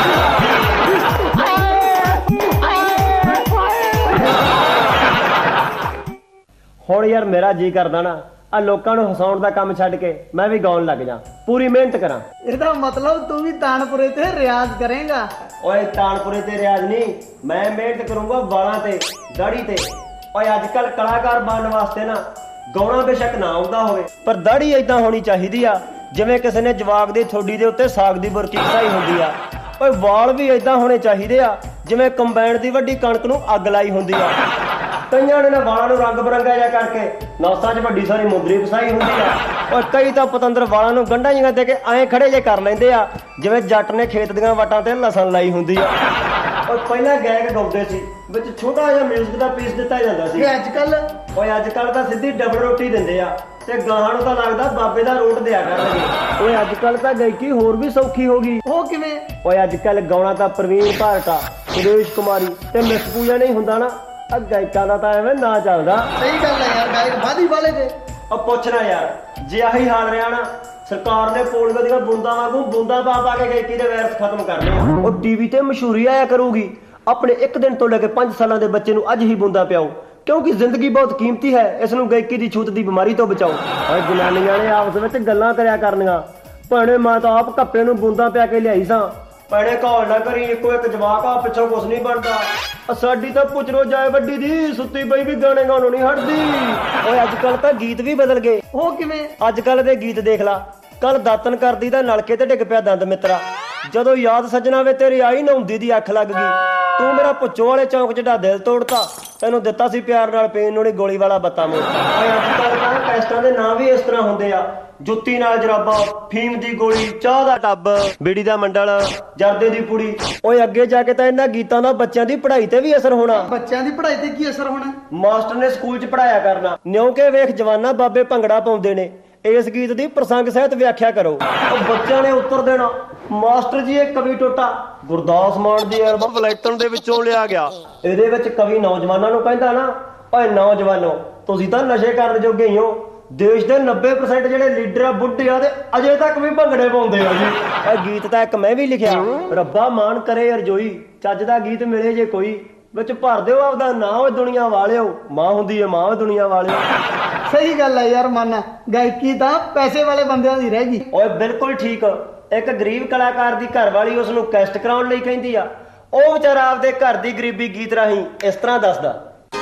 ਹੁਣ ਯਾਰ ਮੇਰਾ ਜੀ ਕਰਦਾ ਨਾ ਆ ਲੋਕਾਂ ਨੂੰ ਹਸਾਉਣ ਦਾ ਕੰਮ ਛੱਡ ਕੇ ਮੈਂ ਵੀ ਗਾਉਣ ਲੱਗ ਜਾ, ਪੂਰੀ ਮਿਹਨਤ ਕਰਾਂ। ਇਹਦਾ ਮਤਲਬ ਤੂੰ ਵੀ ਤਾਨਪੁਰੇ ਤੇ ਰਿਆਜ਼ ਕਰੇਂਗਾ? ਓਏ ਤਾਨਪੁਰੇ ਤੇ ਰਿਆਜ਼ ਨਹੀਂ, ਮੈਂ ਮਿਹਨਤ ਕਰੂੰਗਾ ਵਾਲਾਂ ਤੇ ਦਾੜੀ ਤੇ। ਓਏ ਅੱਜ ਕੱਲ ਕਲਾਕਾਰ ਬਣਨ ਵਾਸਤੇ ਨਾ ਗਾਉਣਾ ਬੇਸ਼ੱਕ ਨਾ ਆਉਂਦਾ ਹੋਵੇ, ਪਰ ਦਾੜੀ ਏਦਾਂ ਹੋਣੀ ਚਾਹੀਦੀ ਆ ਜਿਵੇਂ ਕਿਸੇ ਨੇ ਜਵਾਕ ਦੀ ਥੋੜੀ ਦੇ ਉੱਤੇ ਸਾਗ ਦੀ ਬੁਰਕੀ ਘਸਾਈ ਹੁੰਦੀ ਆ। ਓਏ ਵਾਲ ਵੀ ਏਦਾਂ ਹੋਣੇ ਚਾਹੀਦੇ ਆ ਜਿਵੇਂ ਕੰਬਾਈਨ ਦੀ ਵੱਡੀ ਕਣਕ ਨੂੰ ਅੱਗ ਲਾਈ ਹੁੰਦੀ ਆ। ਕਈਆਂ ਨੇ ਨਾ ਵਾਲਾਂ ਨੂੰ ਰੰਗ ਬਰੰਗਾ ਜਿਹਾ ਕਰਕੇ ਨੌਸਾਂ 'ਚ ਵੱਡੀ ਸਾਰੀ ਮੁੰਦਰੀ ਫਸਾਈ ਹੁੰਦੀ ਆ। ਓਏ ਕਈ ਤਾਂ ਪਤੰਦਰ ਵਾਲਾਂ ਨੂੰ ਗੰਢਾਂ ਜਿਹੀਆਂ ਦੇ ਕੇ ਐਂ ਖੜੇ ਜੇ ਕਰ ਲੈਂਦੇ ਆ ਜਿਵੇਂ ਜੱਟ ਨੇ ਖੇਤ ਦੀਆਂ ਵਟਾਂ ਤੇ ਲਸਣ ਲਾਈ ਹੁੰਦੀ ਆ। ਓਏ ਪਹਿਲਾਂ ਗਾਇਕ ਗਾਉਂਦੇ ਸੀ, ਵਿੱਚ ਛੋਟਾ ਜਿਹਾ ਮਿਊਜ਼ਿਕ ਦਾ ਪੀਸ ਦਿੱਤਾ ਜਾਂਦਾ ਸੀ। ਅੱਜ ਕੱਲ ਓਏ ਅੱਜ ਕੱਲ ਤਾਂ ਸਿੱਧੀ ਡਬਲ ਰੋਟੀ ਦਿੰਦੇ ਆ ਤੇ ਗਾਹਾਂ ਨੂੰ ਤਾਂ ਲੱਗਦਾ ਬਾਬੇ ਦਾ ਰੋਟ ਦਿਆ ਕਰਨਗੇ। ਓਏ ਅੱਜ ਕੱਲ ਤਾਂ ਗਾਇਕੀ ਹੋਰ ਵੀ ਸੌਖੀ ਹੋ ਗਈ। ਉਹ ਕਿਵੇਂ? ਓਏ ਅੱਜ ਕੱਲ ਗਾਉਣਾ ਤਾਂ ਪ੍ਰਵੀਨ ਭਾਰਤਾ, ਸੁਰੇਸ਼ ਕੁਮਾਰੀ ਤੇ ਮਿਸ ਪੂਜਾ ਨਹੀਂ ਹੁੰਦਾ ਨਾ, ਆ ਗਾਇਕਾਂ ਦਾ ਤਾਂ ਐਵੇਂ ਨਾ ਚੱਲਦਾ। ਸਹੀ ਗੱਲ ਹੈ ਯਾਰ, ਗਾਇਕ ਵਾਦੀ ਵਾਲੇ ਦੇ। ਉਹ ਪੁੱਛਣਾ ਯਾਰ, ਜੇ ਆਹੀ ਹਾਲ ਰਿਹਾ ਨਾ ਸਰਕਾਰ ਨੇ ਪੋਲੀਓ ਦੀਆਂ ਬੂੰਦਾਂ ਵਾਂਗੂ ਬੂੰਦਾਂ ਪਾ ਪਾ ਕੇ ਗਾਇਕੀ ਦੇ ਵਾਇਰਸ ਖਤਮ ਕਰਨੇ ਆ। ਉਹ ਟੀਵੀ ਤੇ ਮਸ਼ਹੂਰੀ ਆਇਆ ਕਰੂਗੀ, ਆਪਣੇ ਇੱਕ ਦਿਨ ਤੋਂ ਲੈ ਕੇ ਪੰਜ ਸਾਲਾਂ ਦੇ ਬੱਚੇ ਨੂੰ ਅੱਜ ਹੀ ਬੂੰਦਾਂ ਪਿਆਓ, ਕਿਉਂਕਿ ਜ਼ਿੰਦਗੀ ਬਹੁਤ ਕੀਮਤੀ ਹੈ, ਇਸ ਨੂੰ ਗਾਇਕੀ ਦੀ ਛੂਤ ਦੀ ਬਿਮਾਰੀ ਤੋਂ ਬਚਾਓ। ਓਏ ਜਨਾਨੀਆਂ ਨੇ ਆਪਸ ਵਿੱਚ ਗੱਲਾਂ ਕਰਿਆ ਕਰਨੀਆਂ, ਭੈਣੇ ਮੈਂ ਤਾਂ ਆਪ ਕੱਪੜੇ ਨੂੰ ਬੂੰਦਾਂ ਪਿਆ ਕੇ ਲਿਆਈ ਸਾਂ। ਭੈਣੇ ਘੌਲ ਨਾ ਕਰੀ, ਇੱਕੋ ਇੱਕ ਜਵਾਕ ਆ, ਪਿੱਛੋਂ ਕੁਛ ਨਹੀਂ ਬਣਦਾ। ਸਾਡੀ ਤਾਂ ਪੁੱਛਰੋ ਜਾਏ ਵੱਡੀ ਦੀ, ਸੁੱਤੀ ਪਈ ਵੀ ਗਾਣੇ ਗਾਉਣੋਂ ਨਹੀਂ ਹਟਦੀ। ਓਏ ਅੱਜ ਕੱਲ ਤਾਂ ਗੀਤ ਵੀ ਬਦਲ ਗਏ। ਉਹ ਕਿਵੇਂ? ਅੱਜ ਕੱਲ ਦੇ ਗੀਤ ਦੇਖ ਲਾ, ਕੱਲ ਦਾਤਨ ਕਰਦੀ ਦਾ ਨਲਕੇ ਤੇ ਡਿੱਗ ਪਿਆ ਦੰਦ ਮਿੱਤਰਾ, ਜਦੋਂ ਯਾਦ ਸੱਜਣਾ ਵੇ ਤੇਰੀ ਆਈ ਨਹਾਉਂਦੀ ਦੀ ਅੱਖ ਲੱਗ ਗਈ, ਤੂੰ ਮੇਰਾ ਭੁੱਚੋ ਵਾਲੇ ਚੌਂਕ 'ਚ ਡਾ ਦਿਲ ਤੋੜਤਾ, ਤੈਨੂੰ ਦਿੱਤਾ ਸੀ ਪਿਆਰ ਨਾਲ ਪੀਣ ਨੂੰ ਨੀ ਗੋਲੀ ਵਾਲਾ ਬੱਤਾ ਮੋੜਤਾ। ਓਏ ਅੱਜ ਕੱਲ ਤਾਂ ਟੈਸਟਾਂ ਦੇ ਨਾਂ ਵੀ ਇਸ ਤਰ੍ਹਾਂ ਹੁੰਦੇ ਆ, ਜੁੱਤੀ ਨਾਲ ਜਰਾਬਾ, ਫੀਮ ਦੀ ਗੋਲੀ, ਚਾਹ ਦਾ ਟੱਬ, ਬੀੜੀ ਦਾ ਮੰਡਲ, ਜਰਦੇ ਦੀ ਪੁੜੀ। ਓਏ ਅੱਗੇ ਜਾ ਕੇ ਤਾਂ ਇਹਨਾਂ ਗੀਤਾਂ ਦਾ ਬੱਚਿਆਂ ਦੀ ਪੜ੍ਹਾਈ ਤੇ ਵੀ ਅਸਰ ਹੋਣਾ। ਬੱਚਿਆਂ ਦੀ ਪੜ੍ਹਾਈ ਤੇ ਕੀ ਅਸਰ ਹੋਣਾ? ਮਾਸਟਰ ਨੇ ਸਕੂਲ 'ਚ ਪੜ੍ਹਾਇਆ ਕਰਨਾ, ਨਿਉਂਕੇ ਵੇਖ ਜਵਾਨਾ ਬਾਬੇ ਭੰਗੜਾ ਪਾਉਂਦੇ ਨੇ, ਇਸ ਗੀਤ ਦੀ ਪ੍ਰਸੰਗ ਸਹਿਤ ਵਿਆਖਿਆ ਕਰੋ। ਉਹ ਬੱਚਿਆਂ ਨੇ ਉੱਤਰ ਦੇਣਾ, ਮਾਸਟਰ ਜੀ ਇਹ ਕਵੀ ਟੋਟਾ ਗੁਰਦਾਸ ਮਾਨ ਦੀ ਐਲਬਮ ਵਲੈਟਨ ਦੇ ਵਿੱਚੋਂ ਲਿਆ ਗਿਆ, ਇਹਦੇ ਵਿੱਚ ਕਵੀ ਨੌਜਵਾਨਾਂ ਨੂੰ ਕਹਿੰਦਾ ਨਾ, ਓਏ ਨੌਜਵਾਨੋ ਤੁਸੀਂ ਤਾਂ ਨਸ਼ੇ ਕਰਨ ਜੋਗੇ ਹੀ ਹੋ, ਦੇਸ਼ ਦੇ ਨੱਬੇ ਪਰਸੈਂਟ ਜਿਹੜੇ ਲੀਡਰ ਆ ਬੁੱਢੇ ਆ ਤੇ ਅਜੇ ਤੱਕ ਵੀ ਭੰਗੜੇ ਪਾਉਂਦੇ ਆ ਜੀ। ਇਹ ਗੀਤ ਤਾਂ ਇੱਕ ਮੈਂ ਵੀ ਲਿਖਿਆ, ਰੱਬਾ ਮਾਨ ਕਰੇ ਅਰਜੋਈ, ਚੱਜ ਦਾ ਗੀਤ ਮਿਲੇ ਜੇ ਕੋਈ, ਵਿੱਚ ਭਰ ਦਿਓ ਆਪਦਾ ਨਾਂ, ਓਏ ਦੁਨੀਆ ਵਾਲਿਓ, ਮਾਂ ਹੁੰਦੀ ਹੈ ਮਾਂ ਦੁਨੀਆ ਵਾਲਿਓ। ਸਹੀ ਗੱਲ ਹੈ ਯਾਰ, ਮੰਨ ਗਾਇਕੀ ਤਾਂ ਪੈਸੇ ਵਾਲੇ ਬੰਦਿਆਂ ਦੀ ਰਹਿ ਗਈ। ਓਏ ਬਿਲਕੁਲ ਠੀਕ, ਇੱਕ ਗਰੀਬ ਕਲਾਕਾਰ ਦੀ ਘਰ ਵਾਲੀ ਉਸ ਨੂੰ ਕੈਸਟ ਕਰਾਉਣ ਲਈ ਕਹਿੰਦੀ ਆ, ਉਹ ਵਿਚਾਰਾ ਆਪਦੇ ਘਰ ਦੀ ਗਰੀਬੀ ਗੀਤ ਰਾਹੀਂ ਇਸ ਤਰ੍ਹਾਂ ਦੱਸਦਾ।